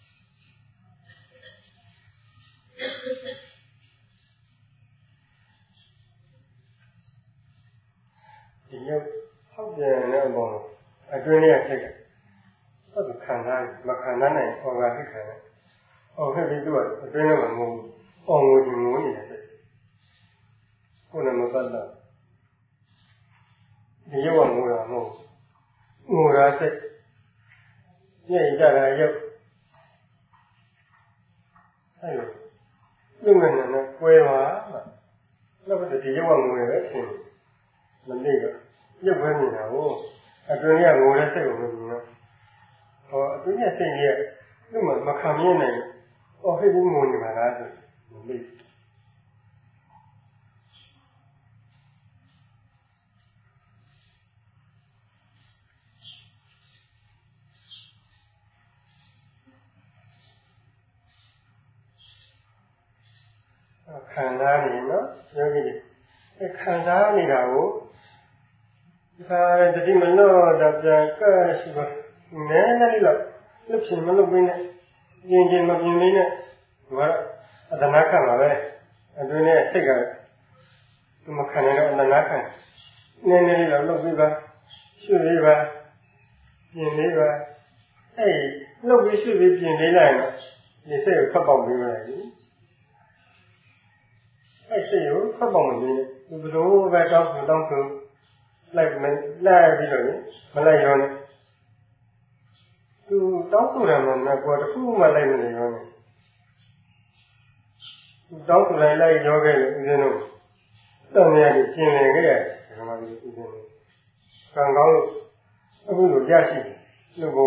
ဒီရုပ်ဟောက်ပြန်တဲ့ဘောအတွင်းလေးထက်ကဟုတ်ခံစားမခံနိုင်အော်ကဟိခံတယ်။အော်ဟဲ့ဒီတော့အတွင်းထဲမှာငုံအော်ငုံဒီငုံနေတယ်။ခုနမပတ်တော့ဒီရုပ်ကငုံတာမဟုတ်ငုံတာစိတ်ညင်ကြတာရုပ်အဲ့လိုလူငယ်နဲ့ကွဲသွားနောက်တော့ဒီရုပ်ကငုံရပဲအရှင်မသိတော့ရုပ်ပဲနေတာကိုအတွင်းကငုံတဲ့စိတ်ကိုမမြင်တော့အတွင်းရဲ့စိတ်ရဲ့သူ့မှာမခံမြင်နိုင်ဟိတ်ဘူးငုံနေမှာလားဆိုမသိခံစားနေနော်ယောဂီတွေခံစားနေတာကိုဒါတတိမလို့တော့ပြန်ကဲရှိပါနည်းနည်းလေးလှုပ်ရှင်မလုပ်ဘဲနဲ့ပြင်းပြင်းမပြင်းလေးနဲ့ဘာအတနာခံပါပဲအတွင်းနဲ့စိတ်ကမခံနိုင်တော့အတနာခံနည်းနည်းလေးလှုပ်ပြီးပါရှုလေးပါပြင်းလေးပါအဲ့လှုပ်ပြီးရှုပြီးပြင်းလေးလိုက်တော့ဒီစိတ်ကိုဖတ်ပေါက်ပြီးပါလေအဲ့စိတ်ကိုဖတ်ပေါက်မပြီးနဲ့ဒီဘလို့ပဲတောင်းဆိုလိုက်ပြီးတော့မလိုက်ရောနဲ့သူတောင်းဆိုတယ်မှာကွာတစ်ခုမှလိုက်မနေရောနဲ့သူတောင်းဆိုလိုက်ရောခဲ့တယ်ဦးဇင်းတို့တောင်းရည်ကျင်လည်ခဲ့ရတယ်ဒီမှာဒီဦးဇင်းတို့ကံကောင်းလို့အခုလိုရရှိတယ်လူဘဝ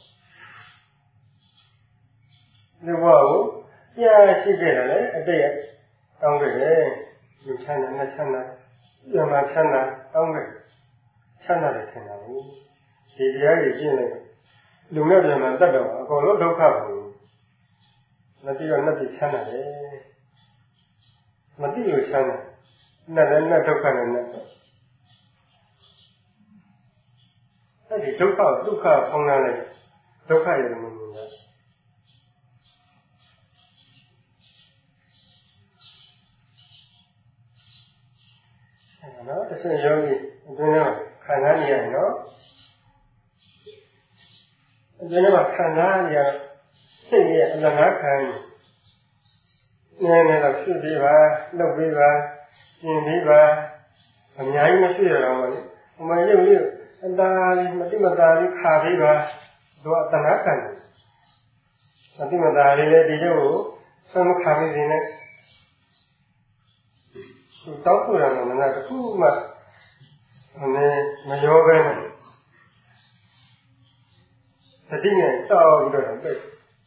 ကိုရရှိခဲ့တယ်လေအတိတ်တောင်းခဲ့တယ်လူချမ်းသာနဲ့ချမ်းသာပြန်မှချမ်းသာတောင်းခဲ့ချမ်းသာတယ်ထင်တာဘူးဒီတရားကြီးရှင်းလိုက်လူနဲ့ပြန်မှတတ်တော့အကုန်လုံးဒုက္ခဘူးမတိတော့နဲ့ချမ်းသာတယ်မတိလို့ချမ်းသာနဲ့လည်းနဲ့ဒုက္ခနဲ့နဲ့အဲ့ဒီဒုက္ခဖောင်းလာလိုက်ဒုက္ခရတယ်မလို့လားအဲ့နော်တစ်ချက်ရောပြီးအတွင်းထဲခံစားနေရတယ်နော်အတွင်းထဲမှာခံစားနေရစိတ်ရဲ့အလကားခံနည်းနည်းတော့ဖြစ်ပြီးပါလှုပ်ပြီးပါကျင်ပြီးပါအများကြီးမရှိရတော့ဘူးလေအမှန်ရုပ်လေးအတားလေးမတိမတာလေးခါပြီးပါသူကတဏှာခံတယ်မတိမတာလေးလည်းဒီရုပ်ကိုဆွမ်းမခါမိစေနဲ့မတောက်ဆိုတာကမနာတစ်ခုမှမရောပဲနဲ့သတိနဲ့တောက်ပြီးတော့ပြည့်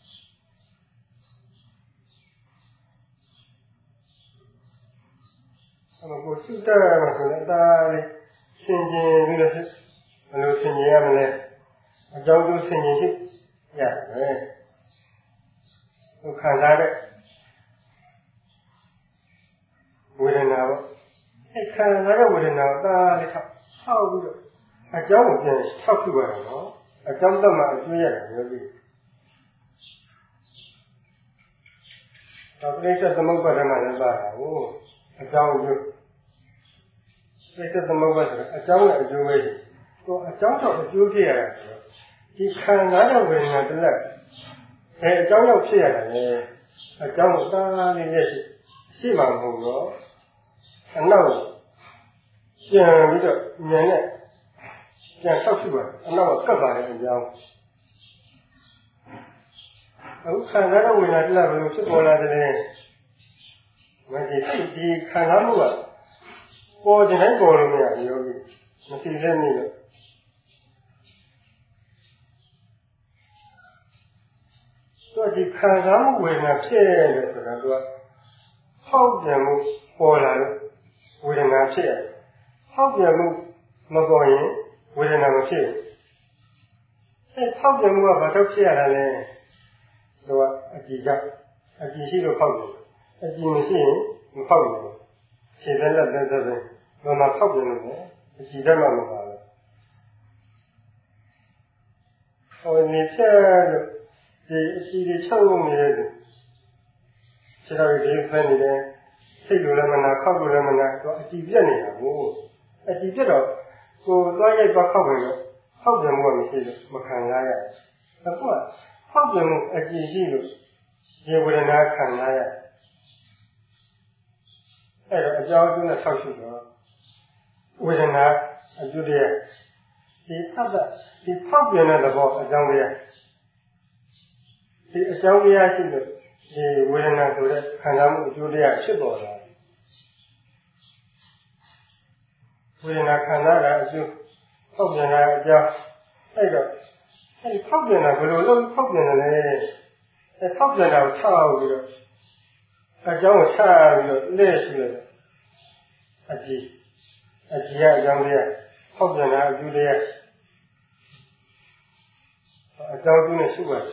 ကိုစိတ်တက်မှာဆိုရင်ဒါလေးဆင်ခြင်ပြီးတော့ဘယ်လိုဆင်ခြင်ရမလဲအကြောင်းကျိုးဆင်ခြင်ဖြစ်ရတယ်ဟိုခံစားတဲ့ဝေဒနာပေါ့အဲခံစားတဲ့ဝေဒနာကိုဒါလေးထောက်ပြီးတော့အကြောင်းကိုပြန်ထောက်ပြပါတော့နော်အကြောင်းတတ်မှအကျိုးရတယ်ပြောပြီးတော့ပြိဿသမုပ္ပါဒမှာလည်းပါတာကိုအကြောင်းအကျိုးပြိဿသမုပ္ပါဒဆိုအကြောင်းနဲ့အကျိုးပဲကိုအကြောင်းတော့အကျိုးဖြစ်ရတာဆိုတော့ဒီခံစားတဲ့ဝေဒနာတစ်လက်အကြောင်းရောက်ဖြစ်ရတယ်လေအကြောင်းကိုသာလေးနဲ့ရှိမှမဟုတ်တော့အနောက်ပြန်ပြီးတော့ဉာဏ်နဲ့ပြန်ဆောက်ရှိပါအနောက်ကကပ်ပါတဲ့အကြောင်းအခုခံစားတဲ့ဝေဒနာတစ်လက်ဘယ်လိုဖြစ်ပေါ်လာတယ်လဲမဒီခံစားမှုကပေါ်ခြင်းတိုင်းပေါ်လို့မရဘူးယောဂီမရှိသေးနေလို့တော့ဒီခံစားမှုဝေဒနာဖြစ်ရတယ်ဆိုတာကဟောက်ပြန်မှုပေါ်လာလို့ဝေဒနာဖြစ်ရတယ်ဟောက်ပြန်မှုမပေါ်ရင်ဝေဒနာမဖြစ်ဘူးအဲဟောက်ပြန်မှုကဘာတော့ဖြစ်ရတာလဲသူကအကြည့်ကြောင့်အကြည့်ရှိလို့ဟောက်တယ်အကြည့်မရှိရင်မဟောက်ဘူးခြေသက်လက်သက်သက်ဘာမှဟောက်ပြန်လို့အကြည့်တတ်မှမပါဘူးဟိုနေဖြတ်လို့ဒီအကြည့်တွေချုပ်လို့နေရတယ်ခြေတော်တွေဖက်နေတယ်စိတ်လိုလည်းမနာခောက်လို့လည်းမနာတော့အကြည့်ပြက်နေတာကိုအကြည့်ပြက်တော့ကိုသွားရိုက်သွားခောက်တယ်လို့ဟောက်ပြန်မှုကမရှိလို့မခံရရအခုကဟောက်ပြန်မှုအကြည့်ရှိလို့ဒီဝေဒနာခံရရအဲ့တော့အကြောင်းအကျိုးနဲ့ဆောက်ရှိတော့ဝေဒနာအကျိုးတရားဒီသတ်ဒီဖောက်ပြန်တဲ့သဘောအကြောင်းတရားဒီအကြောင်းတရားရှိလို့ဒီဝေဒနာဆိုတဲ့ခံစားမှုအကျိုးတရားဖြစ်ပေါ်လာတယ်ဝေဒနာခံစားတာအကျိုးဖောက်ပြန်တာအကြောင်းအဲ့တော့အဲ့ဒီဖောက်ပြန်တာဘယ်လိုလုပ်ဖောက်ပြန်တယ်လဲအဲ့ဖောက်ပြန်တာကိုချပြီးတော့အကြောင်းကိုချပြီးတော့လက်ရှိလို့အကြည့်အကြောင်းတရားဖောက်ပြန်တာအကျိုးတရားအကြောင်းကျိုးနဲ့ရှိပါတယ်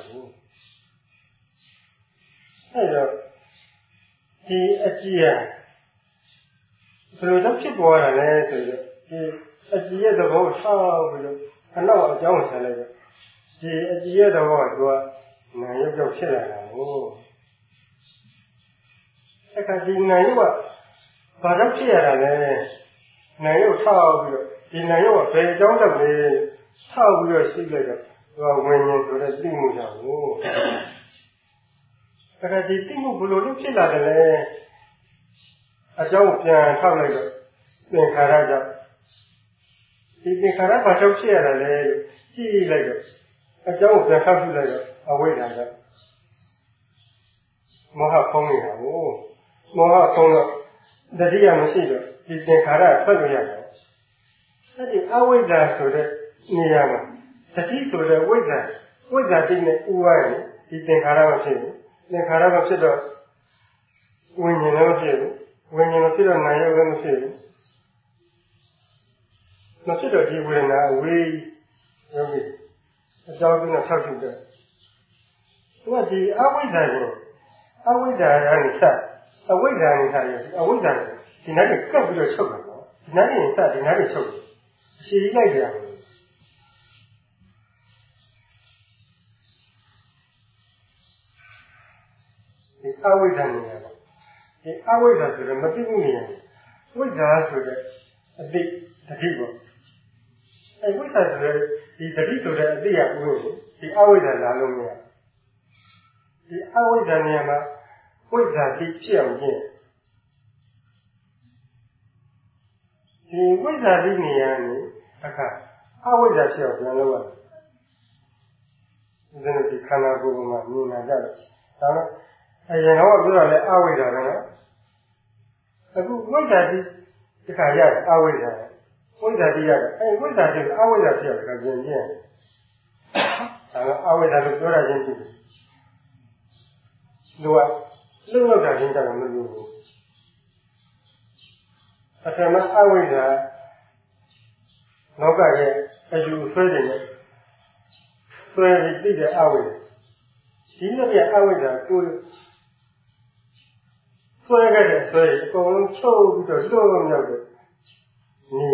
အဲ့တော့ဒီအကြည့်ရဘယ်လိုတော့ဖြစ်ပေါ်လာလဲဆိုတော့ဒီအကြည့်ရဲ့သဘောကိုဆောက်ပြီးတော့အနောက်အကြောင်းကိုဆက်လိုက်တော့ဒီအကြည့်ရဲ့သဘောကသူကနာရုပ်ကြောင့်ဖြစ်လာတာကိုအခါဒီနာရုပ်ကဘာတော့ဖြစ်ရတာလဲနာရုပ်ဆောက်ပြီးတော့ဒီနာရုပ်ကဘယ်အကြောင်းကြောင့်လဲဆောက်ပြီးတော့ရှိလိုက်တော့သူကဝิญဉ္ဆိုတဲ့သိမှုကြောင့်ကိုအခါဒီသိမှုဘယ်လိုလုပ်ဖြစ်လာတယ်လဲအကြောင်းပြန်ထောက်လိုက်တော့သင်္ခါရကြောင့်ဒီသင်္ခါရဘာကြောင့်ဖြစ်ရတာလဲလို့ကြည့်လိုက်တော့အကြောင်းကိုပြန်ထောက်ပြလိုက်တော့အဝိဇ္ဇာကြောင့်မောဟဖုံးနေတာကိုမောဟဖုံးတော့တတိယမရှိတော့ဒီသင်္ခါရထွက်လို့ရတယ်အဲ့ဒီအဝိဇ္ဇာဆိုတဲ့နေရာမှာတတိဆိုတဲ့ဝိဇ္ဇာတိနဲ့ဥဝါရင်ဒီသင်္ခါရမဖြစ်ဘူးသင်္ခါရမဖြစ်တော့ဝိညာဉ်လည်းမဖြစ်ဘူးဝိညာဉ်မဖြစ်တော့နာယုတ်လည်းမဖြစ်ဘူးမဖြစ်တော့ဒီဝေဒနာအဝေးယောဂီအကြောင်းနဲ့ဆောက်ထူတယ်သူကဒီအဝိဇ္ဇာကိုအဝိဇ္ဇာကနေစအဝိဇ္ဇာနဲ့စရအဝိဇ္ဇာကိုဒီနေ့ကကပ်ပြီးတော့ချုပ်တယ်နော်ဒီနေ့ရင်စဒီနေ့ချုပ်တယ်အရှိကြီးလိုက်ကြရမယ်ဒီအဝိဇ္ဇာနေရာပေါ့ဒီအဝိဇ္ဇာဆိုတော့မသိမှုနေရာဝိဇ္ဇာဆိုတဲ့အတိတတိပေါ့အဲဝိဇ္ဇာဆိုတဲ့ဒီတတိဆိုတဲ့အတိရဥလို့ဒီအဝိဇ္ဇာလာလို့မရဒီအဝိဇ္ဇာနေရာမှာဝိဇ္ဇာတိဖြစ်အောင်ကျင့်ဒီဝိဇ္ဇာတိနေရာနေအခါအဝိဇ္ဇာဖြစ်အောင်ပြန်လုပ်ရတယ်ဒီခန္ဓာကိုယ်မှာမြင်လာကြတယ်ဒါနဲ့အရင်တော့ပြောရလဲအဝိဇ္ဇာပဲနော်အခုဝိဇ္ဇာတိတခါရအဝိဇ္ဇာဝိဇ္ဇာတိရတယ်ဝိဇ္ဇာတိအဝိဇ္ဇာဖြစ်တယ်ကပြင်ပြင်းဒါကအဝိဇ္ဇာလို့ပြောရခြင်းဖြစ်တယ်လူကလုံလောက်တာချင်းတော့မလို့ဘူးအထမအဝိဇ္ဇာနောက်ကရဲ့အယူဆွဲတယ်နဲ့ဆွဲပြီးသိတဲ့အဝိဇ္ဇာဒီလိုပြအဝိဇ္ဇာကိုဆွဲခဲ့တဲ့ဆွဲအကုန်လုံးချုပ်ပြီးတော့လွတ်မြောက်တယ်နေ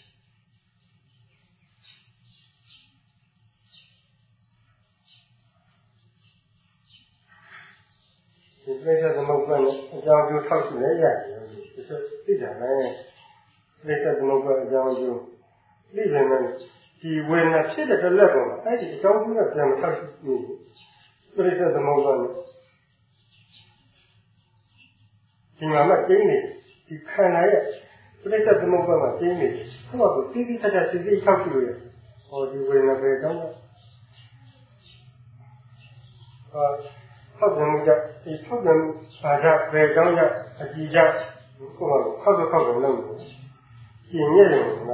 ဒီပြည့်စုံသမုပ္ပါနဲ့အကြောင်းကျိုးထောက်ရှိလဲရတယ်ဒီလိုသိကြမယ်ပြည့်စုံသမုပ္ပါအကြောင်းကျိုးသိတယ်မယ်ဒီဝေဒနာဖြစ်တဲ့လက်ပေါ်မှာအဲ့ဒီအကြောင်းကျိုးကပြန်မထောက်ရှိဘူးပြည့်စုံသမုပ္ပါနဲ့ဒီမှာမှကျင်းနေဒီခန္ဓာရဲ့ပြိဿသမုပ္ပါမှာကျင်းနေဘုရားကိုတိတိကျကျစစ်စစ်ထောက်ကြည့်လို့ရဟောဒီဝေဒနာပဲတော့ထောက်ပြန်မှုကြဒီထောက်ပြန်မှုဘာကြပဲကြောင်းကြအကြည့်ကြဘုရားကိုခောက်တော့လုပ်လို့ကျင်ရရုံက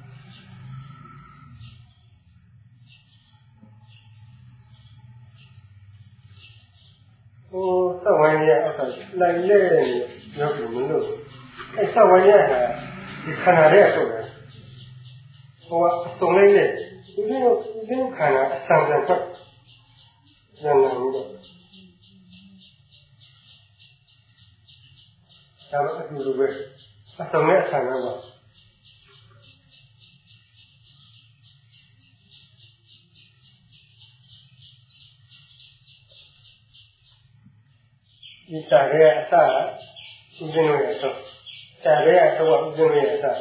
သဝိုင်းရဲ့အခါလိုက်လေရုပ်ကိုမလို့သဝိုင်းရဲ့အခါဒီခန္ဓာရဲ့အဆုတ်ပဲဟိုကအစုံလေးနဲ့ဒီခန္ဓာအဆံဆံချက်ဉာဏ်နဲ့တော့ဒါမှအတူတူပဲအစုံနဲ့အဆံနဲ့ပါဒီစာရဲ့အစဥစဉ်လို့ရတော့စာရဲ့အတော့ဥစဉ်လို့ရတာ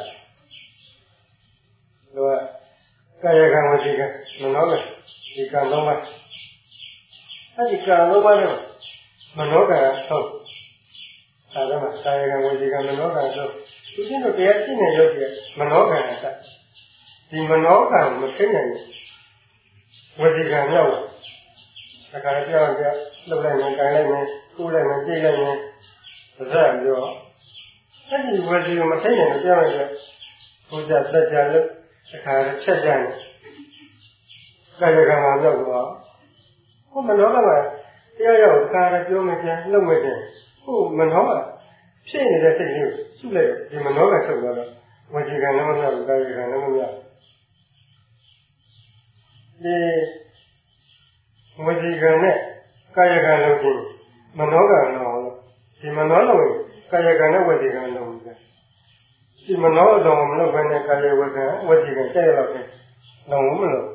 လောကာယကံဝစီကမနောကဒီကံလုံးပါအဲ့ဒီကံလုံးပါတော့မနောကံဆုံးဒါကမှကာယကံဝစီကမနောကံဆုံးဥစဉ်တို့တရားရှင်းနေရုပ်ပြမနောကံအစဒီမနောကံမသိနိုင်ဝစီကံရောက်ဒါကလည်းပြောင်းပြလှုပ်လိုက်မယ်ကိုင်လိုက်မယ်ကိုယ်လိုက်မယ်ကြိတ်လိုက်မယ်ပါဇက်ပြောအဲ့ဒီဝစီကိုမသိနိုင်ဘူးပြောင်းလိုက်ဘုရားသက်ကြလို့တစ်ခါဖြတ်ကြတယ်ကာယကံမှာရောက်တော့ဟိုမနောကမှာတရားရောက်တစ်ခါပြောမယ်ပြန်လှုပ်မယ်ပြန်ဟိုမနောကဖြစ်နေတဲ့စိတ်လေးကိုစုလိုက်ဒီမနောကထုတ်တော့ဝစီကံလည်းမမြောက်ဘူးကာယကံလည်းမမြောက်ဒီဝစီကံနဲ့ကာယကံလုံးချင်းမနောကံလုံးဒီမနောလုံးကာယကံနဲ့ဝစီကံလုံးဒီမနောလုံးမလို့ဘယ်နဲ့ကာယဝစီကံတဲ့လောက်ပဲလုံးမလို့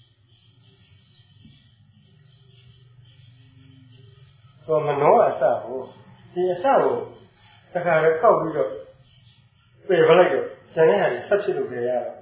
ဆိုမနောအစကိုဒီအစကိုတခါတော့ကောက်ပြီးတော့ပြေပလိုက်တော့ကျန်တဲ့ဟာတွေဆက်ဖြစ်လို့ကြရတာ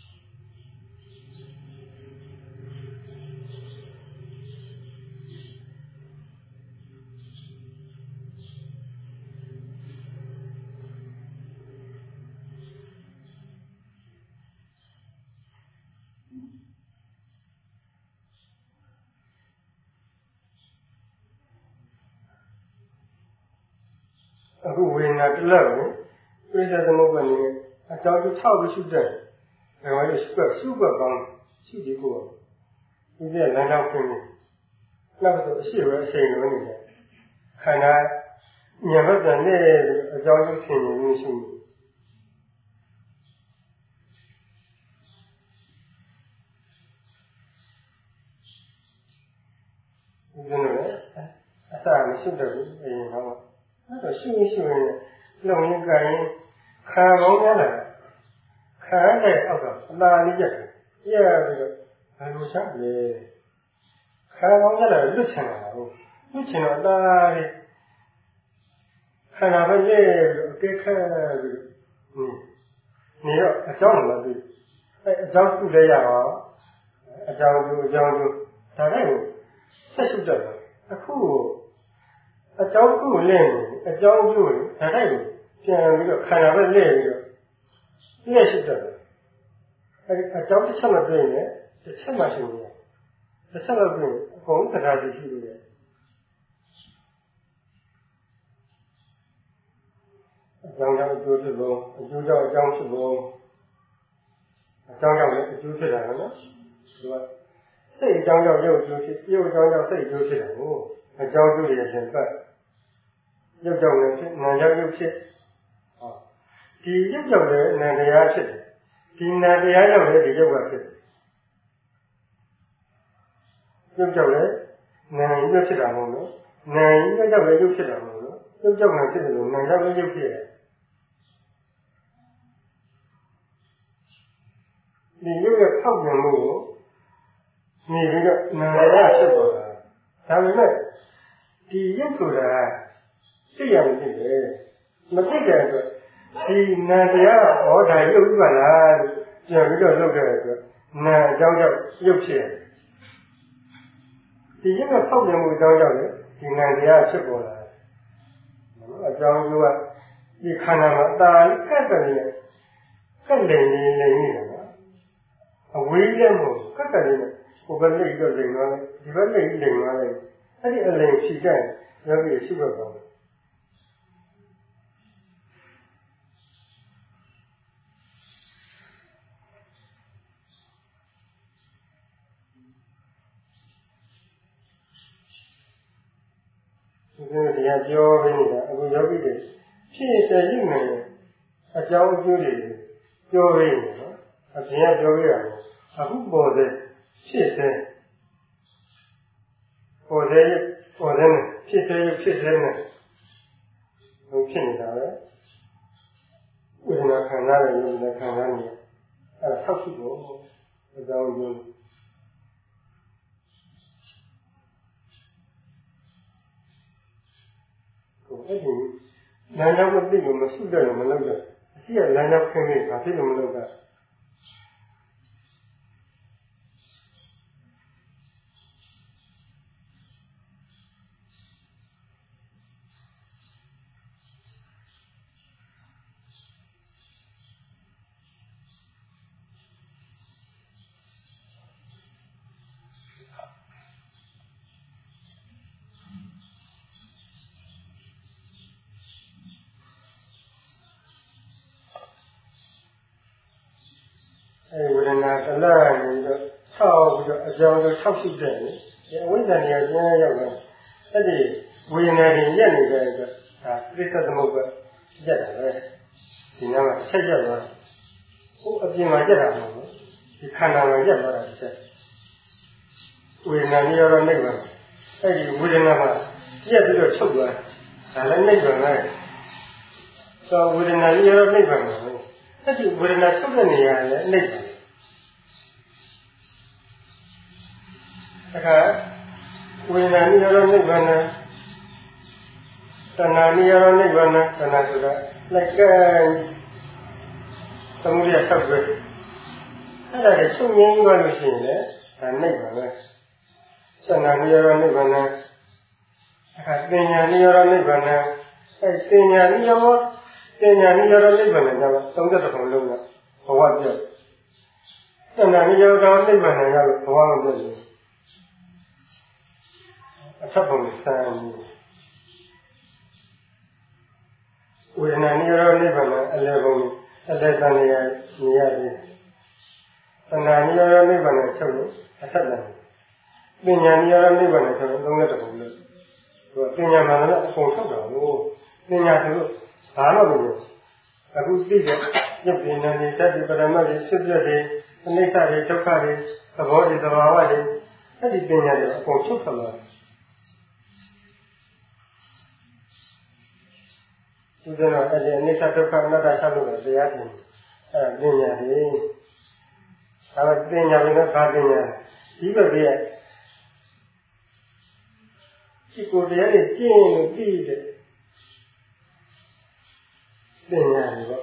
အခုဝေဒနာတလက်ကိုပြိဿသမုပ္ပါနေအကြောင်းထောက်ပြီးရှုတဲ့ဒါမှလည်းရှုပ်ကောင်းရှိဒီကိုဒီကလမ်းကြောင်းပြင်နေနောက်ဆိုအရှိပဲအချိန်လုံးနေတယ်ခန္ဓာညံဘက်ပြန်နေအကြောင်းဆင်နေရှုနေဒီလိုလေအစမရှိတော့ဘူးအရင်ကတော့အဲ့တော့ရှုရင်လုံရင်းကရင်ခံပေါင်းရတယ်ခံတဲ့အောက်ကအနာလေးကျက်ပြရပြီးတော့ဘယ်လိုချလဲခံပေါင်းရတယ်လွတ်ချင်တာဟုတ်လွတ်ချင်တော့အနာလေးခန္ဓာပဲလေအကဲခက်ပြီးနေတော့အကြောင်းမလို့အဲအကြောင်းပြုလဲရအောင်အကြောင်းပြုဒါနဲ့ကိုဆက်ရှုတတ်တယ်အခုအကြောင်းပြုလဲအကြောင်းပြုဒါနဲ့ကိုပြန်ပြီးတော့ခန္ဓာပဲလဲပြီးတော့ပြည့်ရှိတတ်တယ်အဲဒီအကြောင်းတစ်ချက်မပြည့်နဲ့တစ်ချက်မှရှိနေတယ်တစ်ချက်တော့ပြည့်အကုန်တရားရှိရှိနေတယ်ကြောင်းကြောင့်အကျိုးဖြစ်ပုံအကျိုးကြောင့်အကြောင်းဖြစ်ပုံအကြောင်းကြောင့်လည်းအကျိုးဖြစ်တာနော်သူကစိတ်အကြောင်းကြောင့်ရုပ်အကျိုးဖြစ်ရုပ်အကြောင်းကြောင့်စိတ်အကျိုးဖြစ်တယ်ကိုအကြောင်းကျိုးတွေရှင်ပတ်ရုပ်ကြောင့်လည်းဖြစ်နာမ်ကြောင့်ရုပ်ဖြစ်ဒီရုပ်ကြောင့်လည်းနာမ်တရားဖြစ်တယ်ဒီနာမ်တရားကြောင့်လည်းဒီရုပ်ကဖြစ်တယ်ရုပ်ကြောင့်လည်းနာမ်ရုပ်ဖြစ်တာမဟုတ်လို့နာမ်ရုပ်ကြောင့်လည်းရုပ်ဖြစ်တာမဟုတ်လို့ရုပ်ကြောင့်လည်းဖြစ်တယ်လို့နာမ်ကြောင့်လည်းရုပ်ဖြစ်တယ်ဒီရုပ်ရဲ့ဖောက်ပြန်မှုကိုနေပြီးတော့နာမ်တရားဖြစ်ပေါ်တာဒါပေမဲ့ဒီရုပ်ဆိုတာသိရမယ်ဖြစ်တယ်မသိတဲ့အတွက်ဒီနာမ်တရားဟောတာရုပ်ဥပါလားလို့ပြန်ပြီးတော့လုပ်တဲ့အတွက်နာမ်အကြောင်းကြောင့်ရုပ်ဖြစ်တယ်ဒီရုပ်ကဖောက်ပြန်မှုအကြောင်းကြောင့်လေဒီနာမ်တရားဖြစ်ပေါ်လာတယ်အကြောင်းကျိုးကဒီခန္ဓာမှာတာကတ်တယ်နဲ့ကတ်နေနေတယ်နော်အဝေးလည်းမဟုတ်ကတ်တယ်နဲ့ဟိုဘက်လေးတော့လိမ်သွားတယ်ဒီဘက်လေးလိမ်သွားတယ်အဲ့ဒီအလိမ်ဖြီးတဲ့ယောဂီရှိဘက်ပါဒီတရားပြောပြီးနေတာအခုယောဂီတွေဖြစ်တဲ့ရုပ်နဲ့အကြောင်းအကျိုးတွေပြောရင်းနော်အပြင်ကပြောရတာအခုပေါ်တဲ့ဖြစ်တဲ့ပေါ်တဲ့နဲ့ဖြစ်တဲ့နဲ့ဘုဖြစ်နေတာပဲဝိညာဉ်ခန္ဓာရဲ့ယုံနဲ့ခံရနေအဲ့ဒါဆောက်ရှိဖို့အကြောင်းအကျိုးအဲ့ဒီလမ်းကြောင်းမသိလို့မဆုတဲ့လို့မလုပ်တော့အရှိကလမ်းကြောင်းခင်းနေဘာဖြစ်လို့မလုပ်တာဝေဒနာတလားနေတော့ဆောက်ပြီးတော့အကြောင်းကိုထောက်ရှိတဲ့လေအဝိဇ္ဇာနေရာကျင်းရောက်တော့အဲ့ဒီဝေဒနာတွေရက်နေတဲ့အတွက်ဒါပြိဿသမုပ္ပါရက်တာပဲဒီနားမှာဆက်ရက်သွားဟိုအပြင်မှာရက်တာမဟုတ်ဘူးဒီခန္ဓာမှာရက်သွားတာတစ်ချက်ဝေဒနာနေရာတော့နိဗ္ဗာန်အဲ့ဒီဝေဒနာမှာရက်ပြီးတော့ချုပ်သွားဒါလည်းနိဗ္ဗာန်ပဲဆိုဝေဒနာနေရာတော့နိဗ္ဗာန်ပဲအဲ့ဒီဝေဒနာချုပ်တဲ့နေရာလည်းနိဗ္ဗာန်အခါဝေဒနာနိရောဓနိဗ္ဗာန်တဏှာနိရောဓနိဗ္ဗာန်တဏှာဆိုတာလက်ကဲသမုဒယဆောက်ွယ်အဲ့ဒါလည်းချုပ်ငြိမ်းသွားလို့ရှိရင်လည်းဒါနိဗ္ဗာန်ပဲတဏှာနိရောဓနိဗ္ဗာန်အခါပညာနိရောဓနိဗ္ဗာန်အဲ့ပညာနိရောဓနိဗ္ဗာန်က30ခုလုံးကဘဝပြည့်တဏှာနိရောဓနိဗ္ဗာန်ကဘဝမပြည့်ဘူးအထက်ပုံစံဝေဒနာနိရောဓနိဗ္ဗာန်အလယ်ပုံအလယ်တန်နေရာနေရတယ်တဏှာနိရောဓနိဗ္ဗာန်ချုပ်လို့အထက်တန်ပညာနိရောဓနိဗ္ဗာန်ချုပ်လို့30ခုလို့သူကပညာမှန်တယ်အကုန်ထုတ်တာကိုပညာဆိုလို့ဘာလို့လဲအခုသိတဲ့ရုပ်ပညာနဲ့တတိပရမတ်တွေဖြစ်ပြတဲ့အနိစ္စတွေဒုက္ခတွေသဘောတွေသဘာဝတွေအဲ့ဒီပညာတွေအကုန်ချုပ်သွားတယ်ဒီတော့အဲ့ဒီအနိစ္စဒုက္ခအနတ္တဆက်လို့တရားပြင်အဲ့ဒါပညာတွေဒါပေမဲ့ပညာတွေနဲ့ဘာပညာဒီလိုတည်းဒီကိုယ်တရားတွေကျင့်လို့ပြီးတဲ့ပညာတွေပေါ့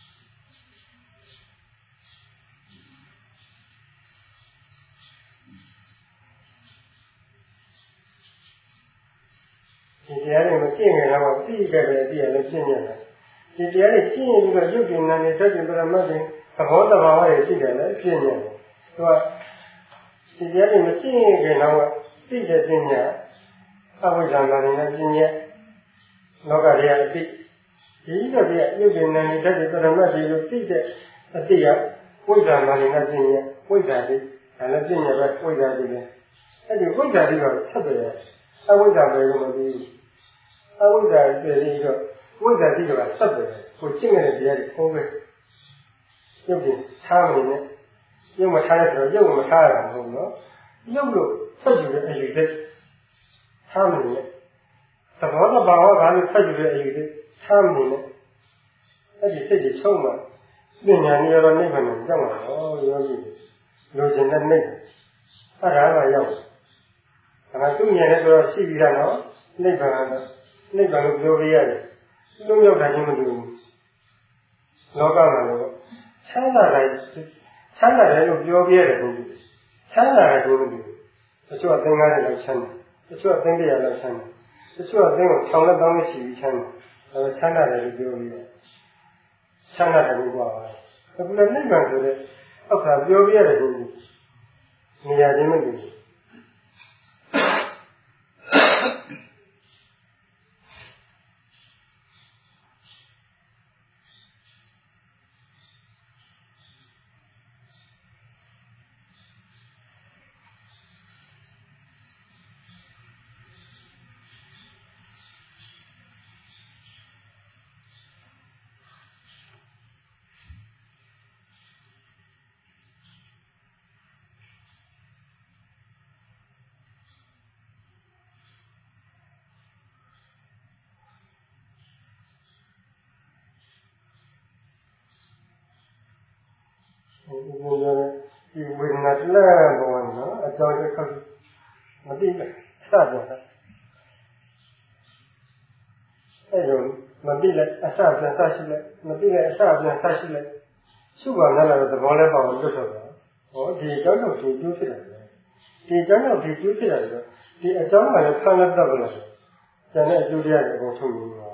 ဒီတရားတွေမကျင့်ကြတော့ပြီးခဲ့တဲ့အပြည့်လည်းကျင့်ရတယ်ဒီတရားတွေကျင့်ပြီးတော့ရုပ်ဉာဏ်နဲ့သတ္တိပရမတ်တွေသဘောတဘာဝတွေရှိတယ်လည်းကျင့်ရတယ်သူကဒီတရားတွေမကျင့်ကြတော့ပြီးတဲ့ပညာအဝိဇ္ဇာနဲ့ပညာလောကတွေကအသိဒီတော့ဒီရုပ်ဉာဏ်နဲ့တက်တဲ့ပရမတ်တွေကိုသိတဲ့အတိယဝိဇ္ဇာမာနနဲ့ပြင်းရဲ့ဝိဇ္ဇာတိဒါလည်းပြင်းရဲ့ပဲဝိဇ္ဇာတိပဲအဲ့ဒီဝိဇ္ဇာတိကဆက်တယ်အဝိဇ္ဇာပဲလို့မသိဘူးအဝိဇ္ဇာပြည့်ပြီးတော့ဝိဇ္ဇာတိကဆက်တယ်ကိုကျင့်နေတဲ့တရားတွေဟောပဲရုပ်ပြင်ထားမနေနဲ့ရုပ်မထားတဲ့ဆိုတော့ရုပ်မထားရတာမဟုတ်နော်ရုပ်လို့ဆက်ယူတဲ့အယူစိတ်ထားမနေနဲ့သဘောတဘာဝကလည်းဆက်ယူတဲ့အယူစိတ်ထားမနေနဲ့အဲ့ဒီစိတ်တွေဆုံးမှပညာဉာဏ်ရောနိဗ္ဗာန်ကိုရောက်မှာတော့ယောဂီလိုချင်တဲ့နိဗ္ဗာန်အဲ့ဒါကရောက်ဒါကသူ့ဉာဏ်နဲ့ဆိုတော့ရှိပြီးတာနော်နိဗ္ဗာန်ကိုပြောပြရတယ်သူ့ရောက်တာချင်းမတူဘူးလောကမှာတော့ချမ်းသာတယ်လို့ပြောပြရတယ်ဘုရားချမ်းသာတယ်လို့မတူဘူးတချို့အသင်္ကားတွေလောက်ချမ်းတယ်တချို့အသင်္တရားလောက်ချမ်းတယ်တချို့အသင်ကို6 လက်တောင်းနဲ့ရှိပြီးချမ်းတယ်ဒါချမ်းသာတယ်လို့ပြောပြရတယ်ချမ်းသာတယ်လို့ပြောပါအခုလည်းနိဗ္ဗာန်ဆိုတဲ့အောက်ကပြောပြရတယ်ဘုရားနေရာချင်းမတူဘူးဒီဝေဒနာလည်းပေါ်နော်အကြောင်းတစ်ခုမသိဘူးစတယ်အဲ့လိုမသိလဲအစပြန်စရှိလဲမသိလဲအစပြန်စရှိလဲရှုပါနဲ့လည်းသဘောလဲပေါ့လွတ်တော့တာဟောဒီအကြောင်းတော့ဒီကျိုးဖြစ်တယ်ဒီအကြောင်းတော့ဒီကျိုးဖြစ်တယ်ဆိုဒီအကြောင်းကလည်းဆန်းလက်တော့လို့ကျန်တဲ့အကျိုးတရားတွေအကုန်ထုတ်လို့ပါ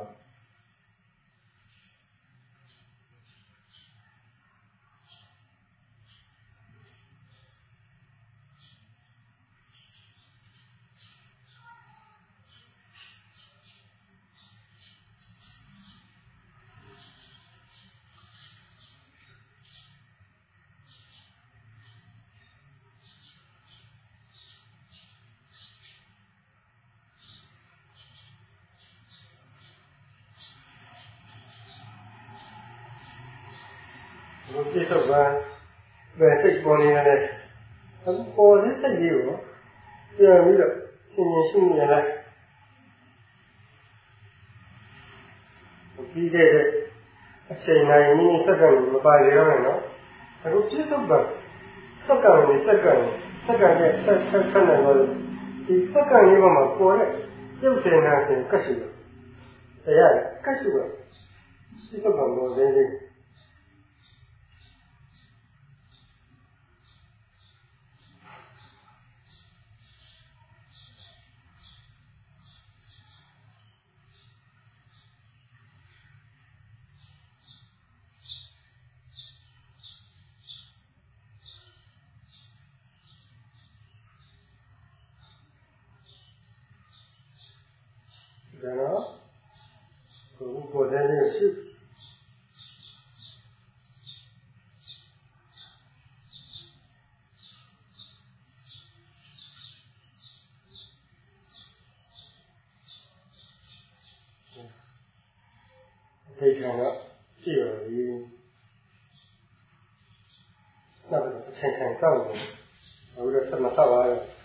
ပြည့်စုံပါပဲစိတ်ပေါ်နေတယ်အခုပေါ်တဲ့စိတ်လေးကိုပြန်ပြီးတော့ရှင်းရှင်းနေလိုက်ပြီးတဲ့အချိန်တိုင်းမိနစ်စက္ကန့်မပါရတော့နဲ့နော်အခုပြည့်စုံပါစက္ကန့်နဲ့ဆက်နေတော့ဒီစက္ကန့်လေးပေါ်မှာပေါ်တဲ့ပြုတ်စင်နာစဉ်ကတ်ရှိတယ်တရားကတ်ရှိတော့ပြည့်စုံပါလို့ရင်းဒါတော့ကိုယ်တည်းလေးရှိဒီကနေ့ကြည့်ရည်နောက်အချိန်ကောက်တယ်ဘုရားဆက်မဆောက်ပါဘူး